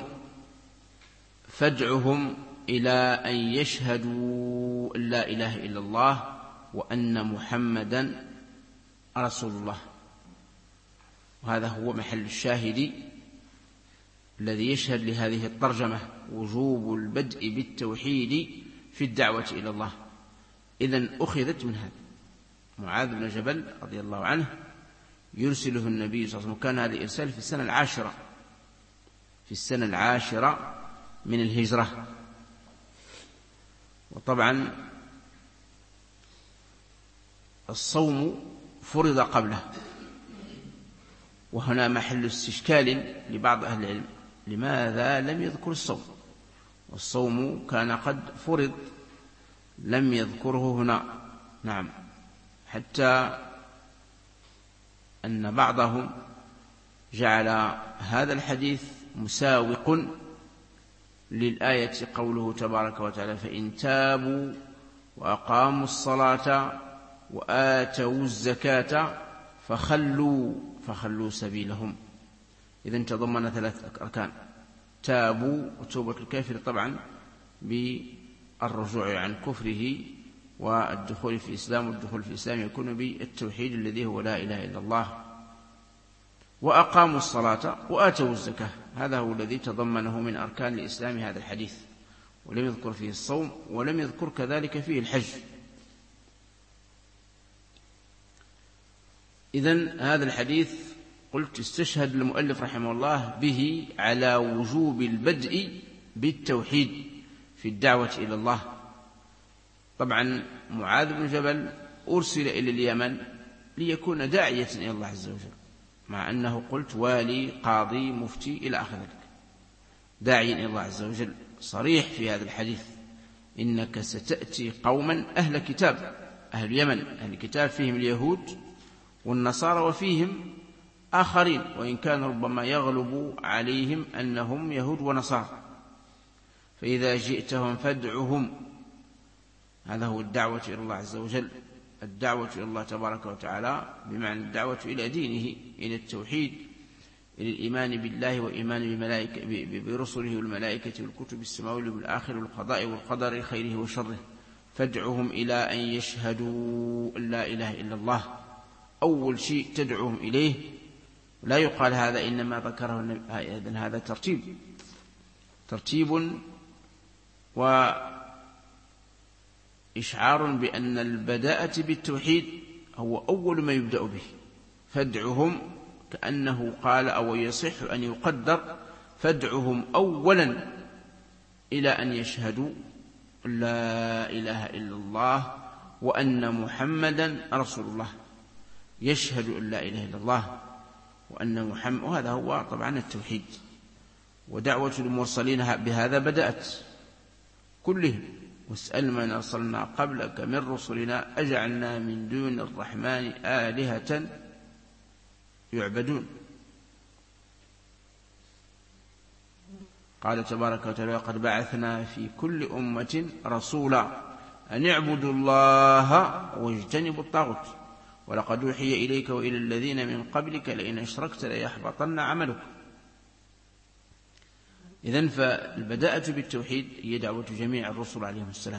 فادعهم إلى أن يشهدوا لا إله إلا الله وأن محمدا رسول الله. وهذا هو محل الشاهد الذي يشهد لهذه الترجمة، وجوب البدء بالتوحيد في الدعوة إلى الله. إذن أخذت من هذا. معاذ بن جبل رضي الله عنه يرسله النبي صلى الله عليه وسلم، كان هذا الإرسال في السنة العاشرة من الهجرة. وطبعا الصوم فرض قبله، وهنا محل استشكال لبعض أهل العلم، لماذا لم يذكر الصوم؟ والصوم كان قد فرض، لم يذكره هنا. نعم، حتى أن بعضهم جعل هذا الحديث مساوق للآية قوله تبارك وتعالى فإن تابوا وأقاموا الصلاة وآتوا الزكاة فخلوا سبيلهم. إذن تضمن 3 أركان: تابوا، وتوبة الكافر طبعا بالرجوع عن كفره والدخول في الإسلام، والدخول في الإسلام يكون بالتوحيد الذي هو لا إله إلا الله، وأقاموا الصلاة وآتوا الزكاة. هذا هو الذي تضمنه من أركان الإسلام هذا الحديث، ولم يذكر فيه الصوم، ولم يذكر كذلك فيه الحج. إذن هذا الحديث قلت استشهد المؤلف رحمه الله به على وجوب البدء بالتوحيد في الدعوة إلى الله. طبعا معاذ بن جبل أرسل إلى اليمن ليكون داعية إلى الله عز وجل، مع أنه قلت والي قاضي مفتي إلى آخر ذلك، داعي إلى الله عز وجل. صريح في هذا الحديث: إنك ستأتي قوما أهل كتاب، أهل اليمن أهل كتاب فيهم اليهود والنصارى وفيهم آخرين، وإن كان ربما يغلب عليهم أنهم يهود ونصارى، فإذا جئتهم فادعهم. هذا هو الدعوة إلى الله عز وجل، الدعوة إلى الله تبارك وتعالى بمعنى الدعوة إلى دينه، إلى التوحيد، إلى الإيمان بالله وإيمان برسله والملائكة والكتب السماوية والآخر والقضاء والقدر خيره وشره. فادعهم إلى أن يشهدوا أن لا إله إلا الله، أول شيء تدعوهم إليه. لا يقال هذا إنما ذكره النبي، هذا ترتيب وإشعار بأن البداءة بالتوحيد هو أول ما يبدأ به. فادعهم كأنه قال، أو يصح أن يقدر فادعهم أولا إلى أن يشهدوا لا إله إلا الله وأن محمدا رسول الله. يشهد أن لا إله إلا الله وأن محمد، وهذا هو طبعا التوحيد. ودعوة المرسلين بهذا بدأت كلهم: واسأل من أرسلنا قبلك من رسلنا أجعلنا من دون الرحمن آلهة يعبدون. قال تبارك وتعالى: قد بعثنا في كل أمة رسولا أن اعبدوا الله واجتنبوا الطاغوت ولقد أوحي إليك وإلى الذين من قبلك لئن أشركت ليحبطن عملك. إذن فالبداءة بالتوحيد هي دعوة جميع الرسل عليهم السلام: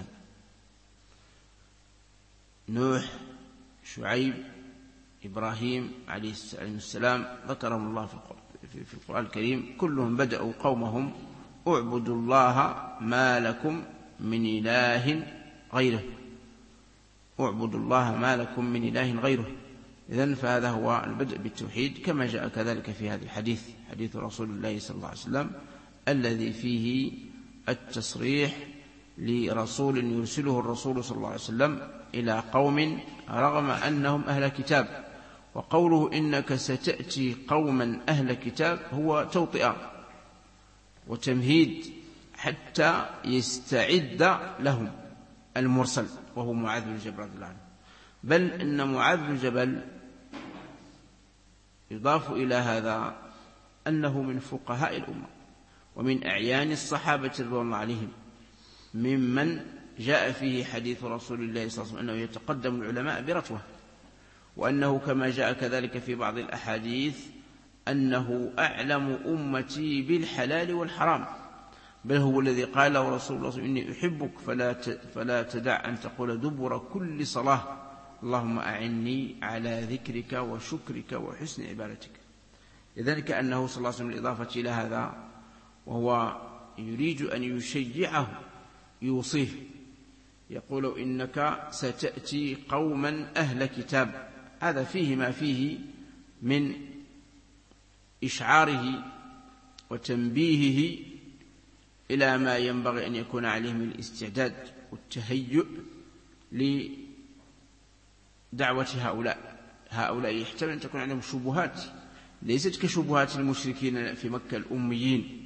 نوح، شعيب، إبراهيم عليه السلام، ذكرهم الله في القرآن الكريم، كلهم بدأوا قومهم: اعبدوا الله ما لكم من إله غيره، اعبدوا الله ما لكم من إله غيره. إذن فهذا هو البدء بالتوحيد، كما جاء كذلك في هذا الحديث، حديث رسول الله صلى الله عليه وسلم الذي فيه التصريح لرسول يرسله الرسول صلى الله عليه وسلم إلى قوم رغم أنهم أهل كتاب. وقوله إنك ستأتي قوما أهل كتاب هو توطئة وتمهيد حتى يستعد لهم المرسل، وهو معاذ بن جبل رضي الله عنه. بل إن معاذ بن جبل يضاف إلى هذا أنه من فقهاء الأمة ومن أعيان الصحابة رضي الله عليهم، ممن جاء فيه حديث رسول الله صلى الله عليه وسلم أنه يتقدم العلماء برتوة، وأنه كما جاء كذلك في بعض الأحاديث أنه أعلم أمتي بالحلال والحرام، بل هو الذي قال له رسول الله: إني أحبك فلا تدع أن تقول دبر كل صلاة اللهم أعني على ذكرك وشكرك وحسن عبادتك. إذن كأنه صلى الله عليه وسلم بالإضافة إلى هذا وهو يريد أن يشجعه يوصيه، يقول: إنك ستأتي قوما أهل كتاب. هذا فيه ما فيه من إشعاره وتنبيهه إلى ما ينبغي أن يكون عليه من الاستعداد والتهيؤ لدعوة هؤلاء يحتمل أن تكون عندهم شبهات ليست كشبهات المشركين في مكة الأميين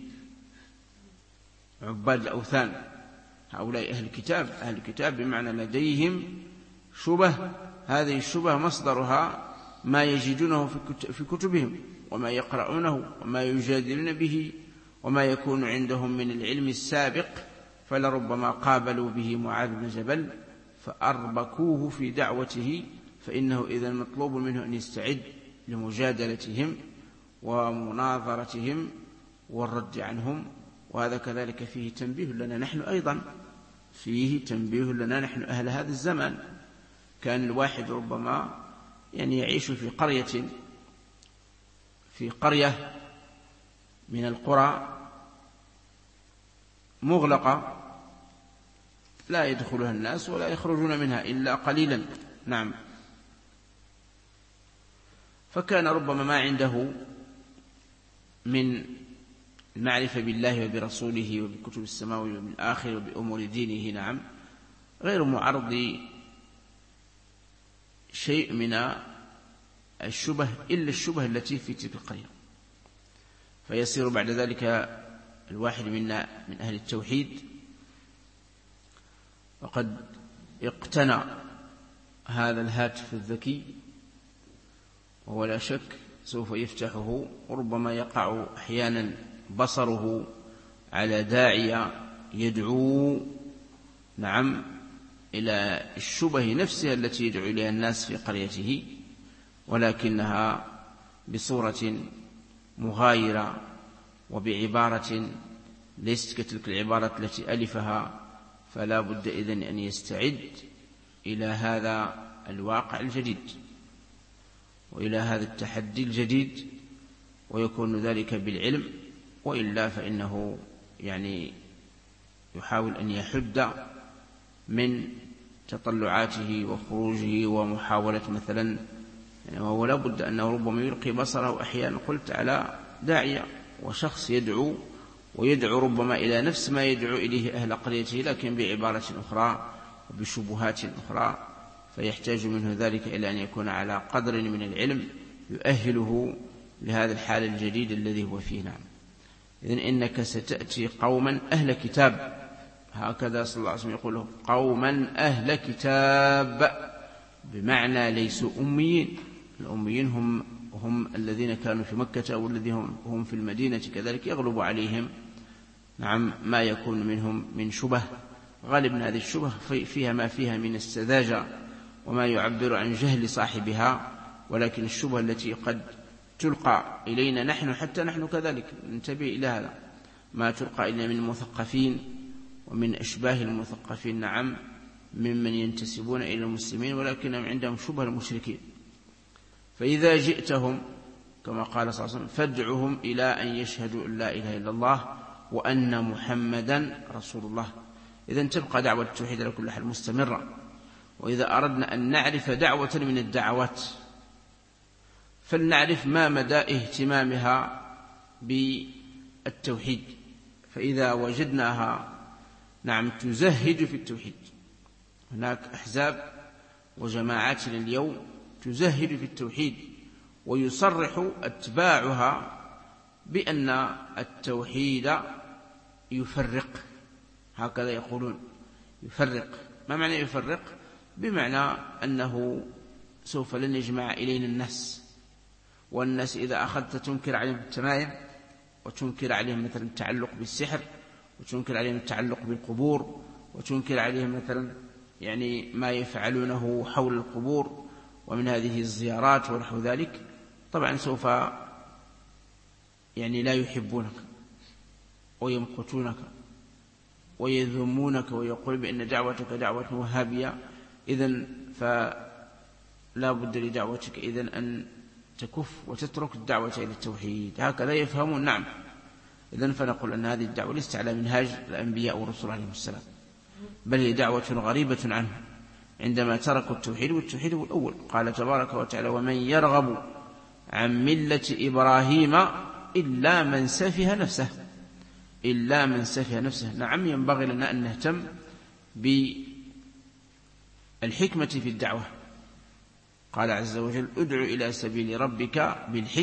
عباد الأوثان. هؤلاء أهل الكتاب بمعنى لديهم شبه، هذه الشبه مصدرها ما يجدونه في كتبهم وما يقرؤونه وما يجادلون به وما يكون عندهم من العلم السابق، فلربما قابلوا به معاذ بن جبل فأربكوه في دعوته، فإنه إذا مطلوب منه أن يستعد لمجادلتهم ومناظرتهم والرد عنهم. وهذا كذلك فيه تنبيه لنا نحن أيضا، فيه تنبيه لنا نحن أهل هذا الزمان. كان الواحد ربما يعيش في قرية من القرى مغلقة لا يدخلها الناس ولا يخرجون منها إلا قليلا. نعم. فكان ربما ما عنده من المعرفة بالله وبرسوله وبكتب السماوي وبالآخر وبأمور دينه نعم غير معرض شيء من الشبه إلا الشبه التي في تلك القرية، فيصير بعد ذلك الواحد منا من أهل التوحيد وقد اقتنى هذا الهاتف الذكي، وهو لا شك سوف يفتحه، وربما يقع أحيانا بصره على داعية يدعو نعم إلى الشبه نفسها التي يدعو إليها الناس في قريته، ولكنها بصورة مغايرة وبعبارة ليست كتلك العبارة التي ألفها، فلا بد إذن أن يستعد إلى هذا الواقع الجديد وإلى هذا التحدي الجديد، ويكون ذلك بالعلم، وإلا فإنه يعني يحاول أن يحد من تطلعاته وخروجه ومحاولة مثلا يعني وهو لا بد أنه ربما يلقي بصره أحيانا قلت على داعية وشخص يدعو ويدعو ربما إلى نفس ما يدعو إليه أهل قريته، لكن بعبارة أخرى وبشبهات أخرى، فيحتاج منه ذلك إلى أن يكون على قدر من العلم يؤهله لهذا الحال الجديد الذي هو فيه. نعم. إذن إنك ستأتي قوما أهل كتاب، هكذا صلى الله عليه وسلم يقول قوما أهل كتاب، بمعنى ليسوا أميين. الأميين هم الذين كانوا في مكة أو الذين هم في المدينة، كذلك يغلب عليهم نعم ما يكون منهم من شبه، غالب هذه الشبه فيها ما فيها من السذاجة وما يعبر عن جهل صاحبها، ولكن الشبه التي قد تلقى إلينا نحن حتى نحن كذلك ننتبه إلى هذا، ما تلقى إلينا من المثقفين ومن أشباه المثقفين نعم ممن ينتسبون إلى المسلمين ولكنهم عندهم شبه المشركين. فإذا جئتهم كما قال صلى الله عليه وسلم فادعهم إلى أن يشهدوا أن لا إله إلا الله وأن محمدا رسول الله. إذن تبقى دعوة التوحيد على كل حال مستمرة. وإذا أردنا أن نعرف دعوة من الدعوات فلنعرف ما مدى اهتمامها بالتوحيد، فإذا وجدناها نعم تزهد في التوحيد، هناك أحزاب وجماعات اليوم تزهد في التوحيد ويصرح أتباعها بأن التوحيد يفرق، هكذا يقولون يفرق. ما معنى يفرق؟ بمعنى أنه سوف لن يجمع إلينا الناس، والناس إذا أخذت تنكر عليهم التمائم وتنكر عليهم مثلا التعلق بالسحر وتنكر عليهم التعلق بالقبور وتنكر عليهم مثلا يعني ما يفعلونه حول القبور ومن هذه الزيارات ونحو ذلك، طبعا سوف يعني لا يحبونك ويمقتونك ويذمونك ويقول بأن دعوتك دعوة وهابية، إذن فلا بد لدعوتك إذن أن تكف وتترك الدعوة إلى التوحيد، هكذا يفهمون. نعم. إذن فنقول أن هذه الدعوة ليست على منهاج الأنبياء والرسل عليهم السلام، بل هي دعوة غريبة عنهم عندما تركوا التوحيد، والتوحيد هو الأول. قال تبارك وتعالى ومن يرغب عن ملة إبراهيم إلا من سفه نفسه، إلا من سفه نفسه. نعم ينبغي لنا أن نهتم بالحكمة في الدعوة. قال عز وجل ادع إلى سبيل ربك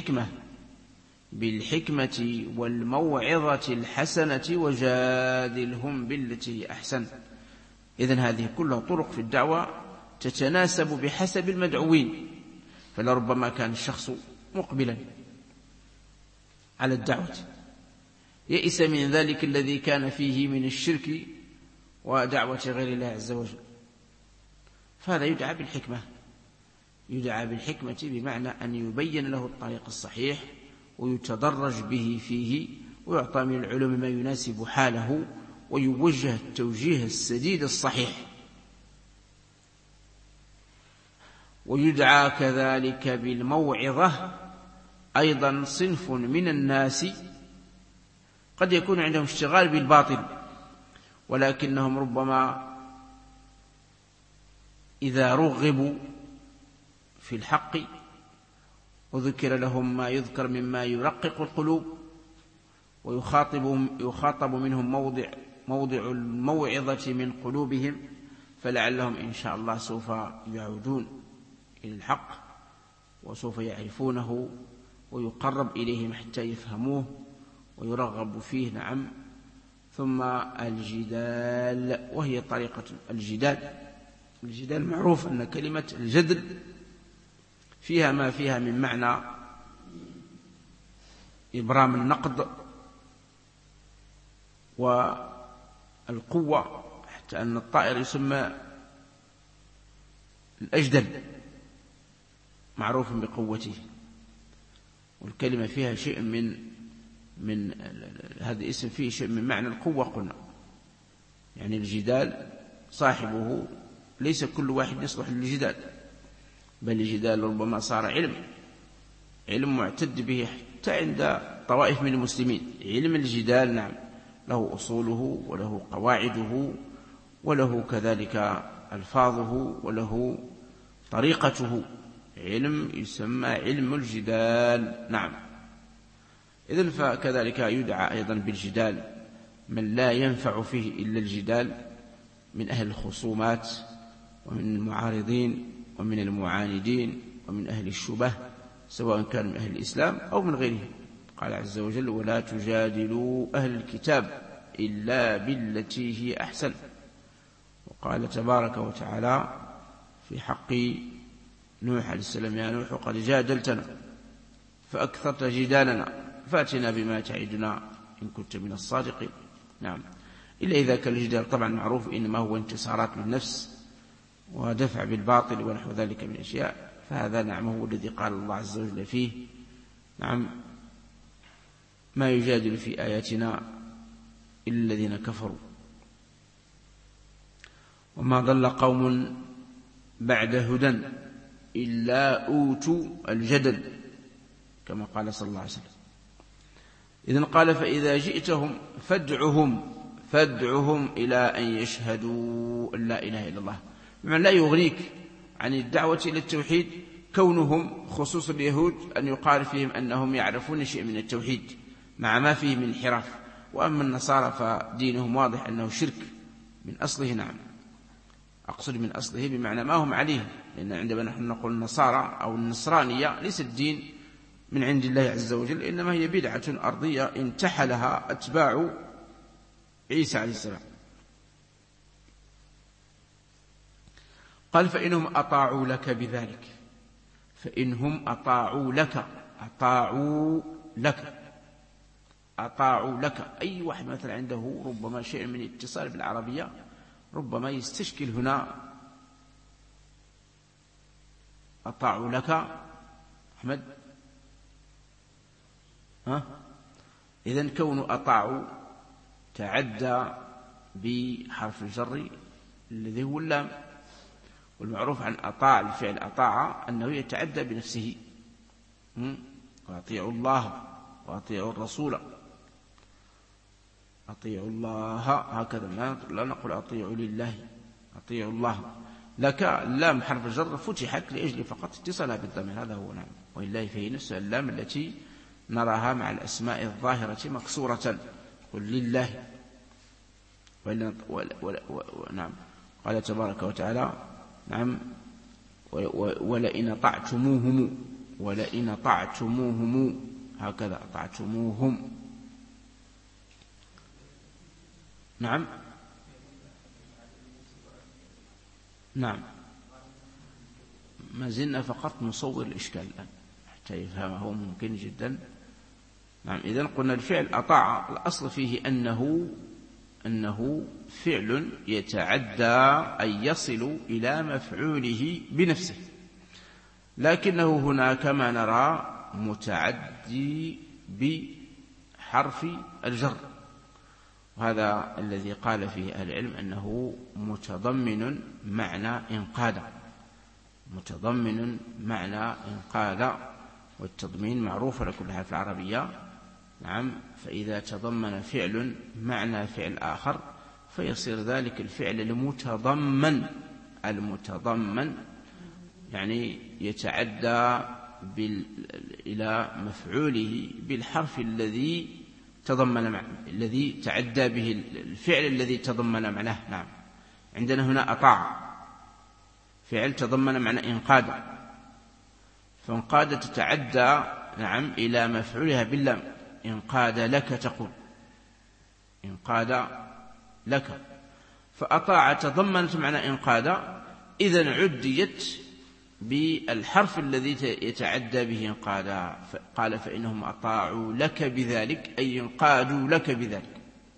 بالحكمة والموعظة الحسنة وجادلهم بالتي هي أحسن. إذن هذه كلها طرق في الدعوة تتناسب بحسب المدعوين، فلربما كان الشخص مقبلا على الدعوة يئس من ذلك الذي كان فيه من الشرك ودعوة غير الله عز وجل، فهذا يدعى بالحكمة، يدعى بالحكمة بمعنى أن يبين له الطريق الصحيح ويتدرج به فيه ويعطى من العلوم ما يناسب حاله ويوجه التوجيه السديد الصحيح. ويدعى كذلك بالموعظة أيضا صنف من الناس قد يكون عندهم اشتغال بالباطل، ولكنهم ربما إذا رغبوا في الحق وذكر لهم ما يذكر مما يرقق القلوب ويخاطب منهم موضع الموعظة من قلوبهم، فلعلهم إن شاء الله سوف يعودون إلى الحق وسوف يعرفونه ويقرب إليهم حتى يفهموه ويرغب فيه. نعم. ثم الجدال، وهي طريقة الجدال معروف أن كلمة الجدل فيها ما فيها من معنى إبرام النقد والقوة، حتى أن الطائر يسمى الأجدل معروف بقوته، والكلمة فيها شيء من هذا الاسم فيه شيء من معنى القوة. قلنا يعني الجدال صاحبه ليس كل واحد يصلح للجدال، بل الجدال ربما صار علم معتد به حتى عند طوائف من المسلمين. علم الجدال نعم له أصوله وله قواعده وله كذلك ألفاظه وله طريقته، علم يسمى علم الجدال. نعم. إذن فكذلك يدعى أيضا بالجدال من لا ينفع فيه إلا الجدال من أهل الخصومات ومن المعارضين ومن المعاندين ومن أهل الشبه، سواء كان من أهل الإسلام أو من غيرهم. قال عز وجل: ولا تجادلوا أهل الكتاب إلا بالتي هي أحسن. وقال تبارك وتعالى في حق نوح عليه السلام: يا نوح قد جادلتنا فأكثرت جدالنا فأتنا بما تعدنا إن كنت من الصادقين. نعم. إلا إذا كان الجدال طبعا معروف إنما هو انتصارات للنفس ودفع بالباطل ونحو ذلك من الأشياء، فهذا نعم هو الذي قال الله عز وجل فيه: نعم ما يجادل في آياتنا إلا الذين كفروا وما ضل قوم بعد هدى إلا أوتوا الجدل، كما قال صلى الله عليه وسلم. إذن قال: فإذا جئتهم فادعهم إلى أن يشهدوا أن لا إله إلا الله. بمعنى لا يغنيك عن الدعوة إلى التوحيد كونهم خصوص اليهود أن يقال فيهم أنهم يعرفون شيء من التوحيد مع ما فيه من انحراف. وأما النصارى فدينهم واضح أنه شرك من أصله. نعم أقصد من أصله بمعنى ما هم عليه، لأن عندما نحن نقول النصارى أو النصرانية ليس الدين من عند الله عز وجل، إنما هي بدعة أرضية انتحلها أتباع عيسى عليه السلام. قال: فإنهم أطاعوا لك بذلك. فإنهم أطاعوا لك أي واحد مثلا عنده ربما شيء من اتصال بالعربية ربما يستشكل هنا. أطاعوا لك أحمد، إذن كون أطاعوا تعدى بحرف الجر الذي هو اللام، والمعروف عن أطاع الفعل أطاع أنه يتعدى بنفسه. وأطيعوا الله وأطيعوا الرسول، أطيعوا الله هكذا، لا نقول أطيعوا لله، أطيعوا الله. لك اللام حرف الجر فتحت لأجل فقط اتصالها بالضمير، هذا هو. نعم. ولله فيه نفس اللام التي نراها مع الأسماء الظاهرة مكسورة، قل لله. نعم. قال تبارك وتعالى: نعم ولئن طعتموهم هكذا طعتموهم. نعم. نعم ما زلنا فقط نصور الإشكال الآن حتى يفهمه ممكن جدا. نعم. إذن قلنا الفعل أطاع الأصل فيه أنه فعل يتعدى أن يصل إلى مفعوله بنفسه، لكنه هنا كما نرى متعدي بحرف الجر، وهذا الذي قال فيه أهل العلم أنه متضمن معنى إنقاذ، والتضمين معروف على كل حال في العربية. نعم. فإذا تضمن فعل معنى فعل آخر فيصير ذلك الفعل المتضمن يعني يتعدى إلى مفعوله بالحرف الذي تضمن معنى، الذي تعدى به الفعل الذي تضمن معناه. نعم، عندنا هنا أطاع، فعل تضمن معنى إنقاد، فانقاد تتعدى نعم إلى مفعولها باللام. انقاد لك تقول، انقاد لك، فأطاع تضمنت معنى إنقاد، إذن عديت بالحرف الذي يتعدى به انقاد. قال فإنهم أطاعوا لك بذلك، أي انقادوا لك بذلك.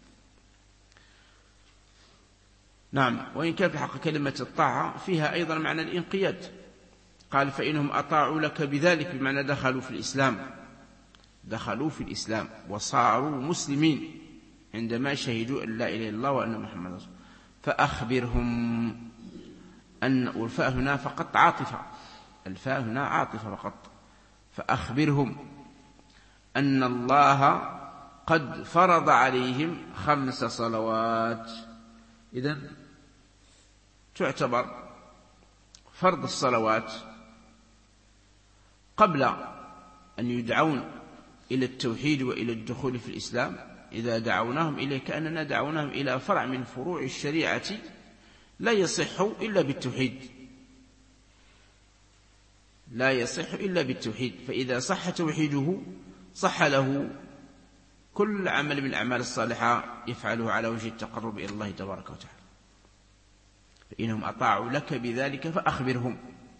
نعم، وإن كان في حق كلمة الطاعة فيها أيضا معنى الانقياد. قال فإنهم أطاعوا لك بذلك بمعنى دخلوا في الإسلام، دخلوا في الإسلام وصاروا مسلمين عندما شهدوا أن لا إله إلا الله وأن محمد رسول الله. فأخبرهم أن، والفاء هنا فقط عاطفة، الفاء هنا عاطفة فقط. فأخبرهم أن الله قد فرض عليهم 5 صلوات. إذن تعتبر فرض الصلوات قبل أن يدعون إلى التوحيد وإلى الدخول في الإسلام. إذا دعوناهم إليه كأننا دعوناهم إلى فرع من فروع الشريعة لا يصح إلا بالتوحيد، لا يصح إلا بالتوحيد. فإذا صح توحيده صح له كل عمل من الأعمال الصالحة يفعله على وجه التقرب إلى الله تبارك وتعالى. فإنهم أطاعوا لك بذلك فأخبرهم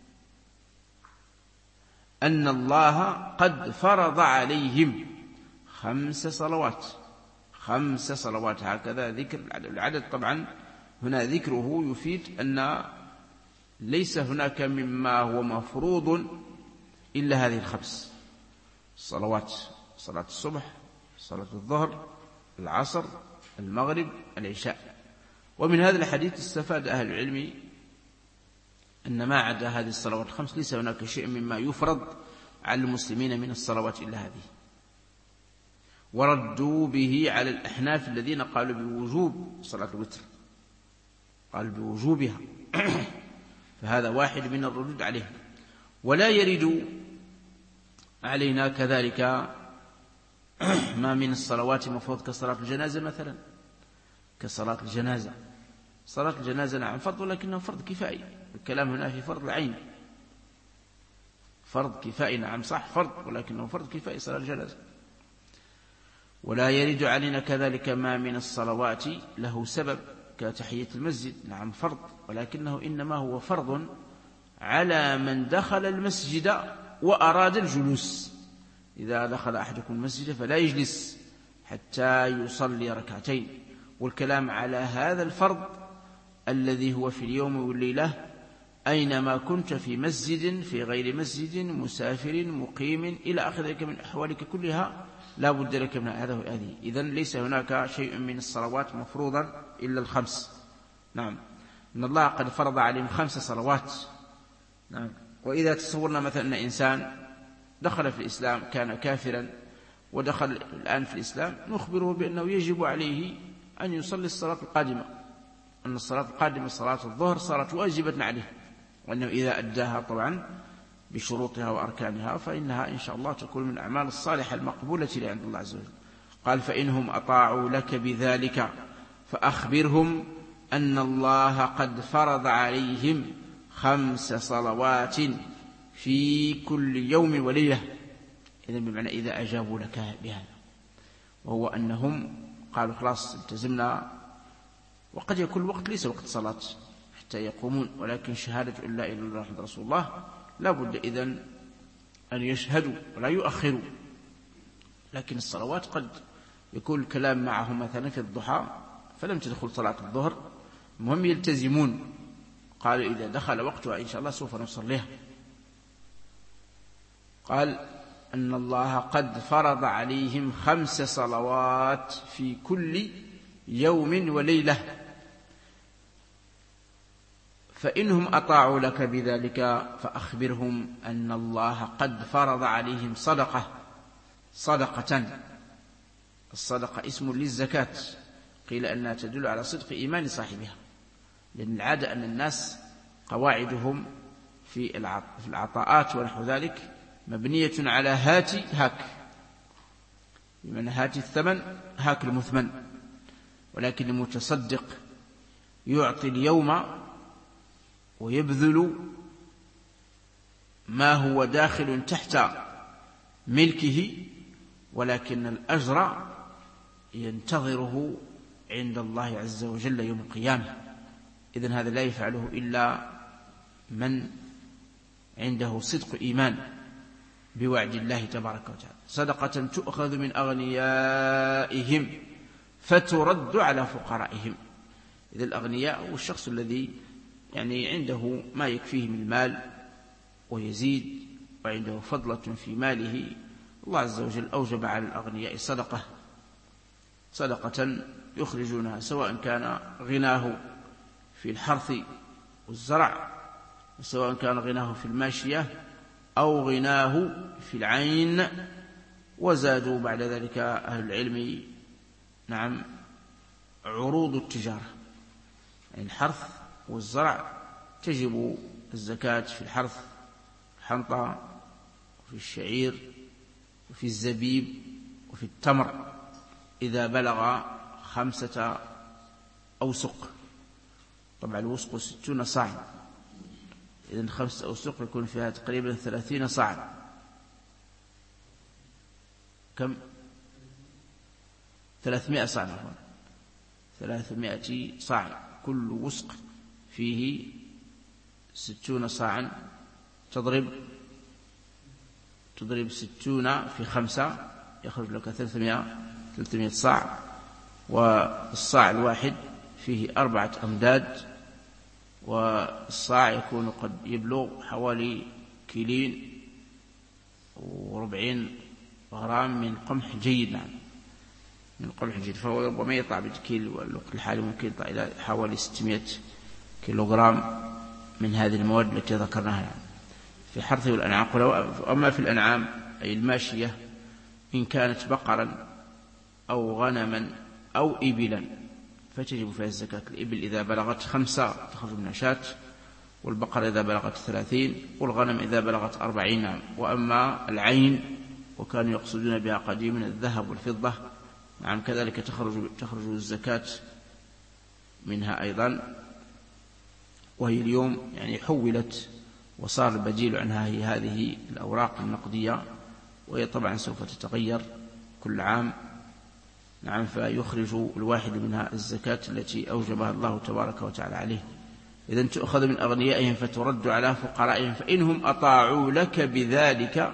أن الله قد فرض عليهم 5 صلوات. 5 صلوات هكذا ذكر العدد. طبعا هنا ذكره يفيد أن ليس هناك مما هو مفروض إلا هذه ال5 صلوات: صلاة الصبح، صلاة الظهر، العصر، المغرب، العشاء. ومن هذا الحديث استفاد أهل العلم أن ما عدا هذه الصلوات ال5 ليس هناك شيء مما يفرض على المسلمين من الصلوات إلا هذه. وردوا به على الأحناف الذين قالوا بوجوب صلاة الوتر، قالوا بوجوبها فهذا واحد من الردود عليهم. ولا يرد علينا كذلك ما من الصلوات مفروض كصلاة الجنازة مثلا، كصلاة الجنازة. صلاة الجنازة نعم فرض، ولكنه فرض كفائي. الكلام هنا في فرض العين، فرض كفائي. نعم صح فرض، ولكنه فرض كفائي صلاة الجنازة. ولا يرد علينا كذلك ما من الصلوات له سبب كتحية المسجد. نعم فرض، ولكنه إنما هو فرض على من دخل المسجد وأراد الجلوس. إذا دخل أحدكم المسجد فلا يجلس حتى يصلي ركعتين. والكلام على هذا الفرض الذي هو في اليوم والليلة أينما كنت، في مسجد، في غير مسجد، مسافر، مقيم، إلى آخر ذلك من أحوالك كلها لا بد لك من هذا وهذه. إذن ليس هناك شيء من الصلوات مفروضا إلا ال5. نعم، إن الله قد فرض عليهم 5 صلوات. نعم. وإذا تصورنا مثلا أن إنسان دخل في الإسلام كان كافرا ودخل الآن في الإسلام، نخبره بأنه يجب عليه أن يصلي الصلاة القادمة، أن الصلاة القادمة صلاة الظهر صارت واجبة عليه، وأنه إذا أداها طبعا بشروطها وأركانها فإنها إن شاء الله تكون من الأعمال الصالحة المقبولة عند الله عز وجل. قال فإنهم أطاعوا لك بذلك فأخبرهم أن الله قد فرض عليهم 5 صلوات في كل يوم وليلة. إذن بمعنى إذا أجابوا لك بهذا، وهو أنهم قالوا خلاص التزمنا، وقد يكون الوقت ليس وقت صلاة حتى يقومون، ولكن شهادة أن لا إله إلا الله محمد رسول الله لا بد إذن أن يشهدوا ولا يؤخروا. لكن الصلوات قد يكون الكلام معهم مثلا في الضحى فلم تدخل صلاة الظهر، المهم يلتزمون، قالوا إذا دخل وقتها إن شاء الله سوف نصليها. قال أن الله قد فرض عليهم 5 صلوات في كل يوم وليلة. فإنهم أطاعوا لك بذلك فأخبرهم أن الله قد فرض عليهم صدقة. الصدقة اسم للزكاة، قيل أنها تدل على صدق إيمان صاحبها، لأن العادة أن الناس قواعدهم في العطاءات ونحو ذلك مبنية على هات هاك، بمعنى هات الثمن هاك المثمن، ولكن المتصدق يعطي اليوم ويبذل ما هو داخل تحت ملكه، ولكن الأجر ينتظره عند الله عز وجل يوم القيامة. إذن هذا لا يفعله إلا من عنده صدق إيمان بوعد الله تبارك وتعالى. صدقة تؤخذ من أغنيائهم فترد على فقرائهم. إذا الأغنياء هو الشخص الذي يعني عنده ما يكفيه من المال ويزيد، وعنده فضلة في ماله. الله عز وجل أوجب على الأغنياء صدقة يخرجونها، سواء كان غناه في الحرث والزرع، وسواء كان غناه في الماشية أو غناه في العين. وزادوا بعد ذلك أهل العلم نعم عروض التجارة، يعني الحرث والزرع تجب الزكاة في الحرث، الحنطة وفي الشعير وفي الزبيب وفي التمر إذا بلغ 5 أوسق. طبعا الوسق 60 صاع، إذن 5 أوسق يكون فيها تقريبا 30 صاع. كم؟ 300 صاع، 300 صاع. كل وسق فيه 60 صاعا، تضرب 60 في 5 يخرج لك 300 صاع. والصاع الواحد فيه 4 أمداد، والصاع يكون قد يبلغ حوالي 2.40 غرام من قمح جيد. نعم من قمح جيد، فهو ربما يطلع بالكيل، والوقت الحالي ممكن يطلع إلى حوالي 600 كيلوغرام من هذه المواد التي ذكرناها في حرث والأنعام. أما في الأنعام أي الماشية، إن كانت بقرا أو غنما أو إبلا فتجب فيها الزكاة. الإبل إذا بلغت 5 تخرج من شاة، والبقر إذا بلغت 30، والغنم إذا بلغت 40. وأما العين وكانوا يقصدون بها قديما الذهب والفضة، نعم كذلك تخرج الزكاة منها أيضا. وهي اليوم يعني حولت وصار البديل عنها هي هذه الأوراق النقدية، وهي طبعا سوف تتغير كل عام. نعم فيخرج الواحد منها الزكاة التي أوجبها الله تبارك وتعالى عليه. إذن تؤخذ من أغنيائهم فترد على فقرائهم، فإنهم أطاعوا لك بذلك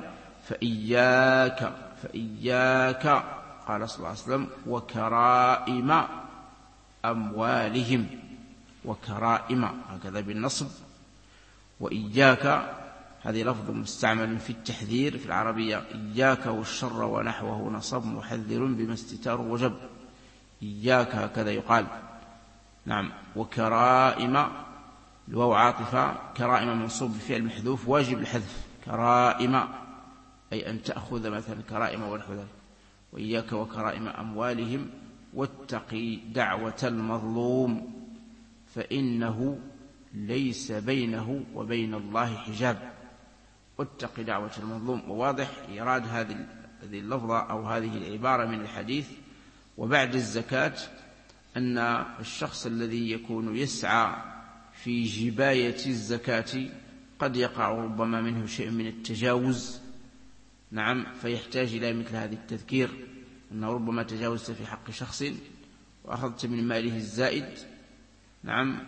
فإياك قال صلى الله عليه وسلم وكرائم أموالهم، وكرائم هكذا بالنصب، وإياك هذه لفظ مستعمل في التحذير في العربية. إياك والشر ونحوه نصب محذر بما استتار وجب، إياك هكذا يقال. نعم. وكرائم الواو عاطفة، كرائم منصوب بفعل محذوف واجب الحذف، كرائم أي أن تأخذ مثلا كرائم ونحو ذلك. وإياك وكرائم أموالهم واتقي دعوة المظلوم فإنه ليس بينه وبين الله حجاب. واتقي دعوة المظلوم. وواضح إيراد هذه اللفظة أو هذه العبارة من الحديث وبعد الزكاة أن الشخص الذي يكون يسعى في جباية الزكاة قد يقع ربما منه شيء من التجاوز. نعم فيحتاج إلى مثل هذه التذكير، أنه ربما تجاوزت في حق شخص وأخذت من ماله الزائد. نعم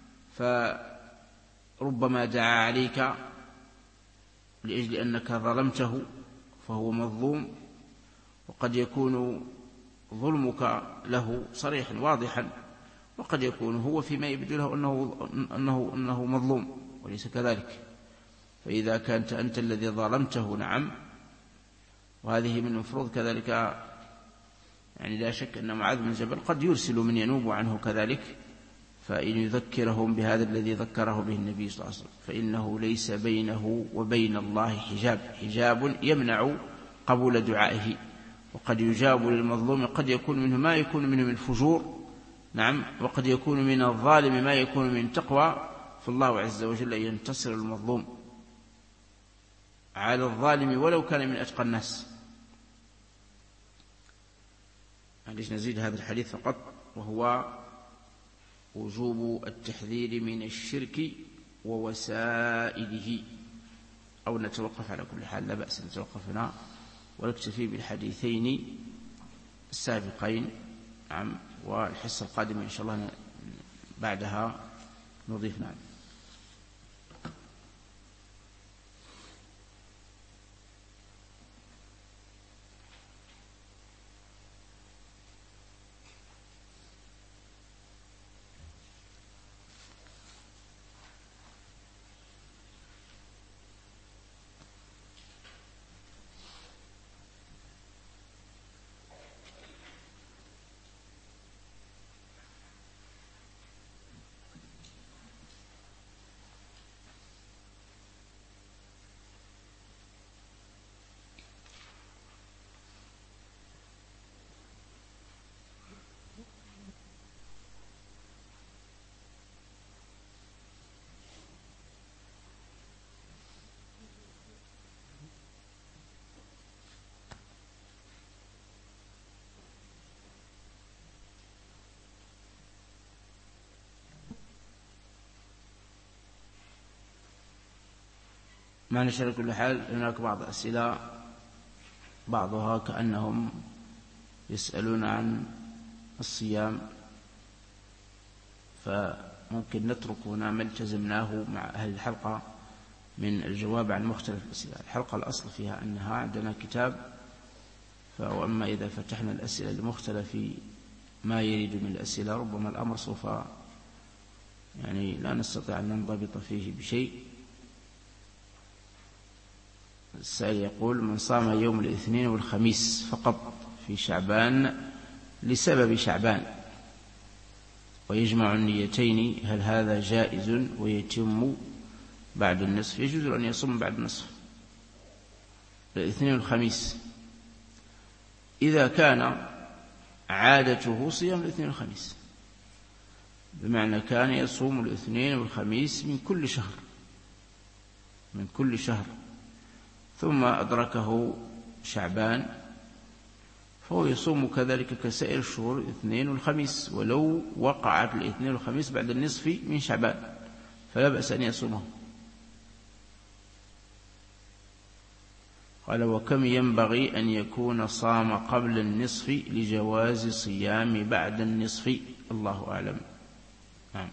فربما دعا عليك لأجل أنك ظلمته فهو مظلوم، وقد يكون ظلمك له صريحا واضحا، وقد يكون هو فيما يبدو له أنه مظلوم وليس كذلك. فإذا كانت أنت الذي ظلمته نعم، وهذه من المفروض كذلك يعني لا شك أن معاذ بن جبل قد يرسل من ينوب عنه كذلك، فإن يذكرهم بهذا الذي ذكره به النبي صلى الله عليه وسلم فإنه ليس بينه وبين الله حجاب يمنع قبول دعائه. وقد يجاب للمظلوم قد يكون منه ما يكون منه من فجور، نعم، وقد يكون من الظالم ما يكون من تقوى، فالله عز وجل ينتصر المظلوم. على الظالم ولو كان من أتقى الناس. معليش نزيد هذا الحديث فقط، وهو وجوب التحذير من الشرك ووسائله. أو نتوقف على كل حال، لا بأس نتوقف هنا ونكتفي بالحديثين السابقين. نعم، والحصة القادمة إن شاء الله بعدها نضيف. نعم. ما نشر كل حال. هناك بعض أسئلة بعضها كأنهم يسألون عن الصيام، فممكن نترك هنا ما التزمناه مع أهل الحلقة من الجواب عن مختلف الأسئلة. الحلقة الأصل فيها أنها عندنا كتاب، وأما إذا فتحنا الأسئلة لمختلف ما يريد من الأسئلة ربما الأمر سوف لا نستطيع أن ننضبط فيه بشيء. السائل يقول: من صام يوم الاثنين والخميس فقط في شعبان لسبب شعبان ويجمع النيتين، هل هذا جائز ويتم بعد النصف؟ يجوز أن يصوم بعد النصف الاثنين والخميس إذا كان عادته صيام الاثنين والخميس، بمعنى كان يصوم الاثنين والخميس من كل شهر ثم أدركه شعبان، فهو يصوم كذلك كسائر الشهور الاثنين والخميس، ولو وقعت الاثنين والخميس بعد النصف من شعبان فلا بأس أن يصومه. قال: وكم ينبغي أن يكون صام قبل النصف لجواز صيام بعد النصف؟ الله أعلم. نعم.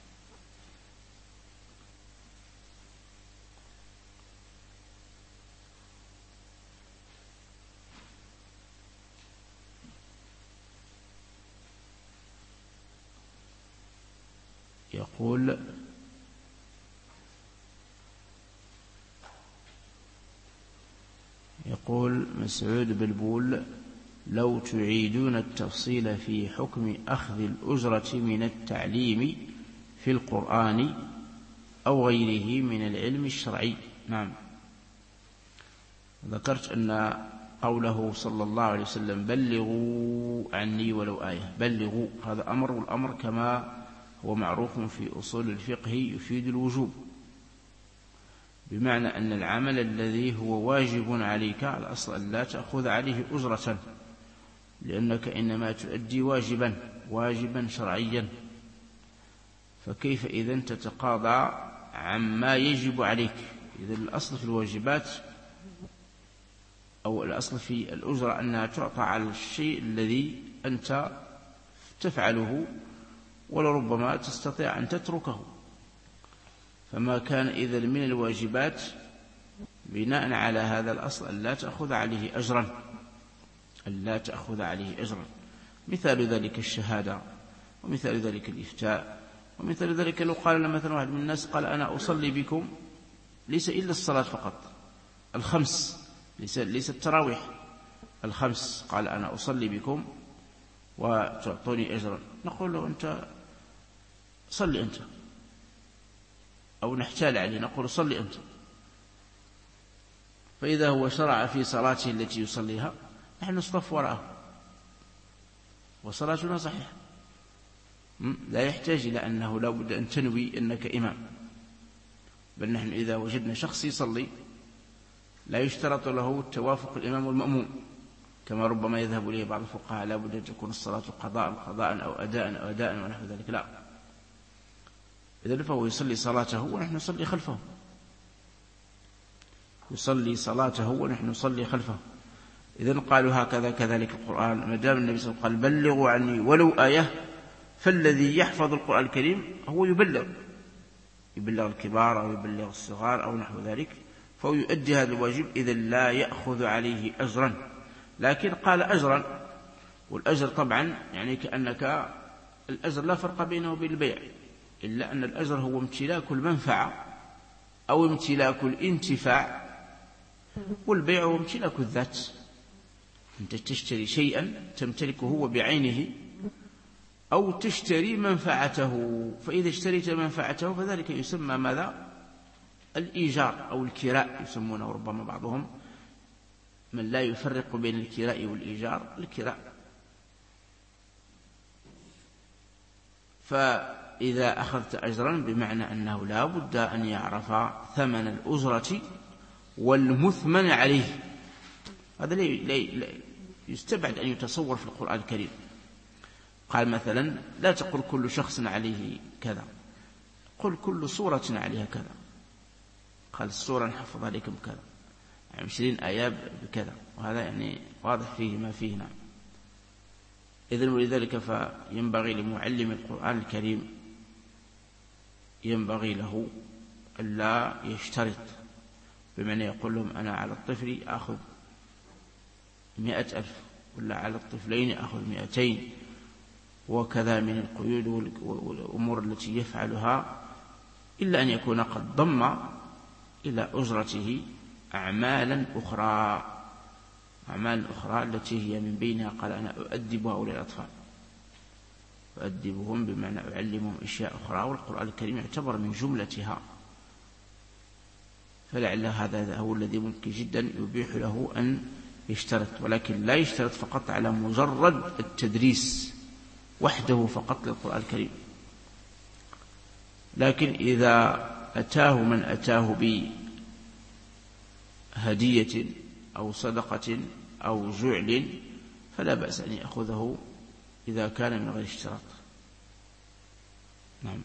يقول مسعود بلبول: لو تعيدون التفصيل في حكم أخذ الأجرة من التعليم في القرآن أو غيره من العلم الشرعي. نعم، ذكرت أن قوله صلى الله عليه وسلم: بلغوا عني ولو آية، بلغوا هذا أمر، والأمر كما هو معروف في أصول الفقه يفيد الوجوب، بمعنى أن العمل الذي هو واجب عليك على الأصل أن لا تأخذ عليه أجرة، لأنك إنما تؤدي واجبا شرعيا، فكيف إذن تتقاضى عما يجب عليك؟ إذن الأصل في الواجبات أو الأصل في الأجرة أنها تعطى على الشيء الذي أنت تفعله ولربما تستطيع أن تتركه، فما كان إذن من الواجبات بناء على هذا الأصل أن لا تأخذ عليه أجرا. مثال ذلك الشهادة، ومثال ذلك الإفتاء، ومثال ذلك لو قال لنا مثلا واحد من الناس قال: أنا أصلي بكم ليس إلا الصلاة فقط الخمس، ليس التراويح، الخمس، قال: أنا أصلي بكم وتعطوني أجرا، نقول له: أنت صلي أنت، أو نحتال عليه نقول: صلي أنت. فإذا هو شرع في صلاته التي يصليها نحن نصطف وراءه وصلاتنا صحيحة، لا يحتاج إلى أنه لا بد أن تنوي أنك إمام، بل نحن إذا وجدنا شخص يصلي لا يشترط له توافق الإمام والمأموم، كما ربما يذهب إليه بعض الفقهاء لا بد أن تكون الصلاة قضاء أو أداء ونحو ذلك. لا، إذن فهو يصلي صلاته ونحن نصلي خلفه، يصلي صلاته ونحن نصلي خلفه. إذن قالوا هكذا كذلك القرآن، ما دام النبي صلى الله عليه وسلم قال بلغوا عني ولو آية، فالذي يحفظ القرآن الكريم هو يبلغ الكبار أو يبلغ الصغار أو نحو ذلك، فهو يؤدي هذا الواجب، إذن لا يأخذ عليه أجرا. لكن قال أجرا، والأجر طبعا يعني كأنك الأجر لا فرق بينه وبين البيع، إلا أن الأجر هو امتلاك المنفعة أو امتلاك الانتفاع، والبيع هو امتلاك الذات. أنت تشتري شيئا تمتلكه هو بعينه، أو تشتري منفعته، فإذا اشتريت منفعته فذلك يسمى ماذا؟ الإيجار أو الكراء يسمونه ربما بعضهم، من لا يفرق بين الكراء والإيجار، الكراء. فإذا أخذت أجرا بمعنى أنه لا بد أن يعرف ثمن الأجرة والمثمن عليه. هذا لا يستبعد أن يتصور في القرآن الكريم. قال مثلا لا تقل كل شخص عليه كذا، قل كل صورة عليها كذا. قال الصورة نحفظ عليكم كذا، 20 آيات بكذا، وهذا يعني واضح فيه ما فيه. نعم. إذن ولذلك فينبغي لمعلم القرآن الكريم ينبغي له ألا يشترط، بمعنى يقول لهم أنا على الطفل أخذ 100,000 ولا على الطفلين أخذ 200، وكذا من القيود والأمور التي يفعلها، إلا أن يكون قد ضم إلى أجرته أعمالا أخرى التي هي من بينها قال أنا أؤدب هؤلاء الأطفال، أؤدبهم بمعنى أعلمهم أشياء أخرى، والقرآن الكريم يعتبر من جملتها. فلعل هذا هو الذي ممكن جدا يبيح له أن يشترط، ولكن لا يشترط فقط على مجرد التدريس وحده فقط للقرآن الكريم. لكن إذا أتاه من أتاه بهدية أو صدقة أو جعل فلا بأس أن يأخذه إذا كان من غير اشتراط. نعم.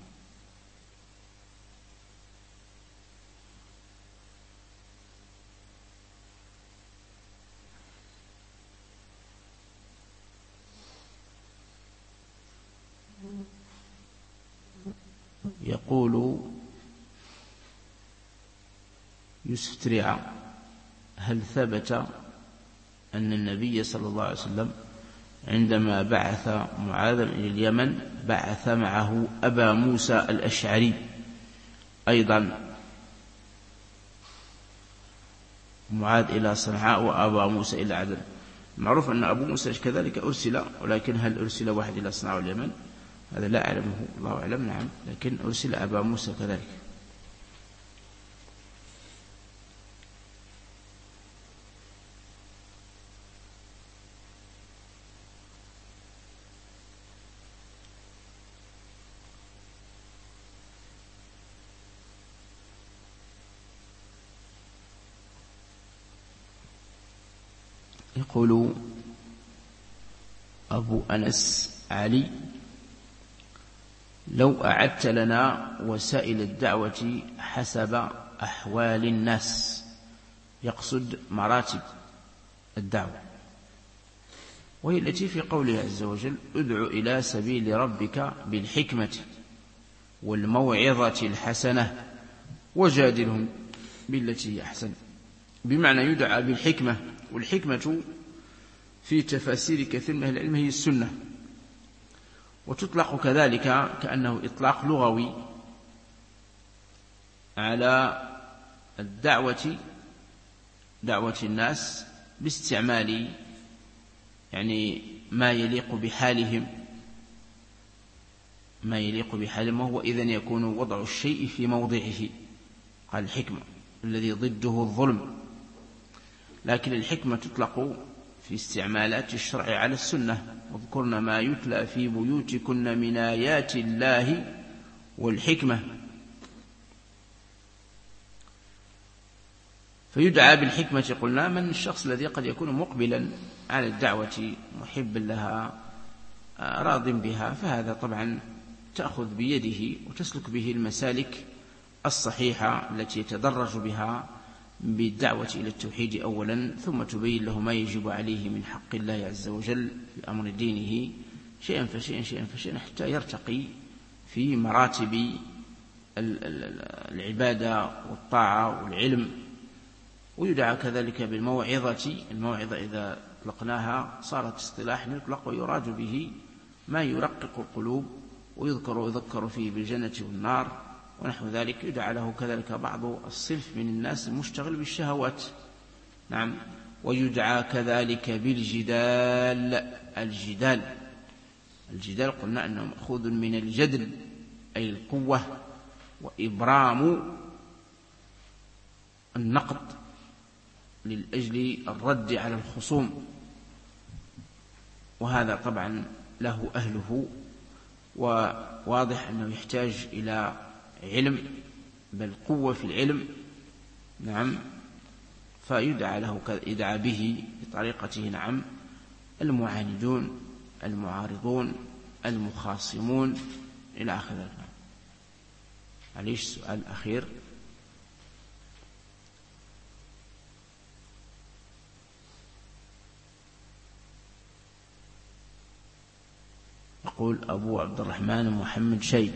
يقول يوسف تريعة: هل ثبت أن النبي صلى الله عليه وسلم عندما بعث معاذا إلى اليمن بعث معه أبا موسى الأشعري أيضا، معاذ إلى صنعاء وأبا موسى إلى عدن؟ معروف أن أبو موسى كذلك أرسل، ولكن هل أرسل واحد إلى صنعاء واليمن؟ هذا لا أعلمه، الله أعلم. نعم، لكن أرسل أبا موسى كذلك. يقول أبو أنس علي: لو أعدت لنا وسائل الدعوة حسب أحوال الناس، يقصد مراتب الدعوة، وهي التي في قوله عز وجل: ادع إلى سبيل ربك بالحكمة والموعظة الحسنة وجادلهم بالتي هي أحسن. بمعنى يدعى بالحكمة، والحكمة في تفاسير كثير من العلم هي السنة، وتطلق كذلك كأنه إطلاق لغوي على الدعوة، دعوة الناس باستعمال يعني ما يليق بحالهم، وهو إذن يكون وضع الشيء في موضعه. قال الحكمة الذي ضده الظلم. لكن الحكمة تطلق في استعمالات الشرع على السنة: واذكرن ما يتلى في بيوتكن من آيات الله والحكمة. فيدعى بالحكمة قلنا من الشخص الذي قد يكون مقبلا على الدعوة محب لها راض بها، فهذا طبعا تأخذ بيده وتسلك به المسالك الصحيحة التي يتدرج بها بالدعوة إلى التوحيد أولا، ثم تبين له ما يجب عليه من حق الله عز وجل في أمر دينه شيئا فشيئا شيئا فشيئا حتى يرتقي في مراتب العبادة والطاعة والعلم. ويدعى كذلك بالموعظة. الموعظة إذا اطلقناها صارت اصطلاح يطلق ويراد به ما يرقق القلوب ويذكر فيه بالجنة والنار ونحو ذلك. يدعى له كذلك بعض الصنف من الناس المشتغل بالشهوات. نعم. ويدعى كذلك بالجدال. الجدال قلنا أنه مأخوذ من الجدل أي القوة وإبرام النقد للأجل الرد على الخصوم، وهذا طبعا له أهله، وواضح أنه يحتاج إلى علم بل قوة في العلم. نعم. فيدعى له يدعى به بطريقته. نعم. المعاندون، المعارضون، المخاصمون إلى آخره. معليش سؤال أخير. يقول أبو عبد الرحمن محمد شيب: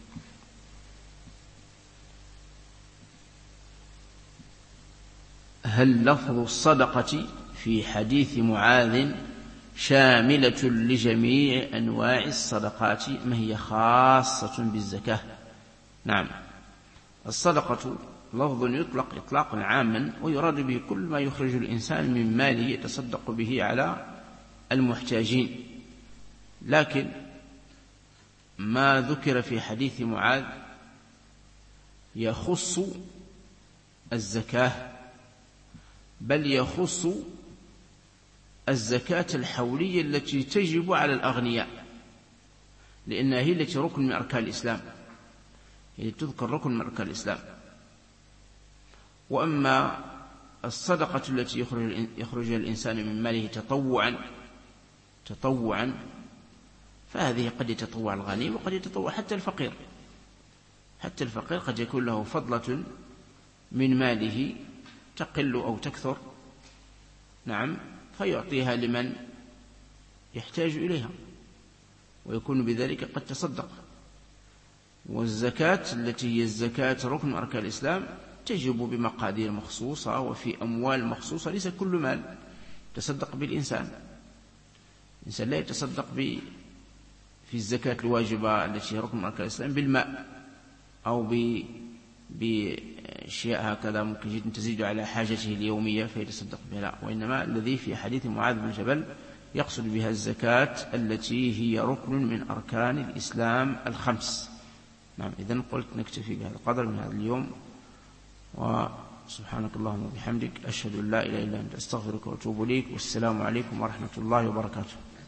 هل لفظ الصدقة في حديث معاذ شاملة لجميع أنواع الصدقات ما هي خاصة بالزكاة؟ نعم. الصدقة لفظ يطلق إطلاقا عاما ويراد به كل ما يخرج الإنسان من ماله يتصدق به على المحتاجين، لكن ما ذكر في حديث معاذ يخص الزكاة، بل يخص الزكاة الحولية التي تجب على الأغنياء، لأنها هي التي ركن من أركان الإسلام، هي تذكر ركن من أركان الإسلام. وأما الصدقة التي يخرجها الإنسان من ماله تطوعا فهذه قد يتطوع الغني وقد يتطوع حتى الفقير. حتى الفقير قد يكون له فضلة من ماله تقل أو تكثر، نعم، فيعطيها لمن يحتاج إليها ويكون بذلك قد تصدق. والزكاة التي هي الزكاة ركن أركان الإسلام تجب بمقادير مخصوصة وفي أموال مخصوصة، ليس كل مال تصدق بالإنسان. الإنسان لا يتصدق في الزكاة الواجبة التي هي ركن أركان الإسلام بالماء أو بأشياء هكذا ممكن جدا تزيد على حاجته اليومية فيتصدق بها، لا. وإنما الذي في حديث معاذ بن جبل يقصد بها الزكاة التي هي ركن من أركان الإسلام الخمس. نعم. إذن قلت نكتفي بهذا القدر من هذا اليوم، وسبحانك اللهم وبحمدك أشهد أن لا إله إلا أنت أستغفرك وأتوب إليك، والسلام عليكم ورحمة الله وبركاته.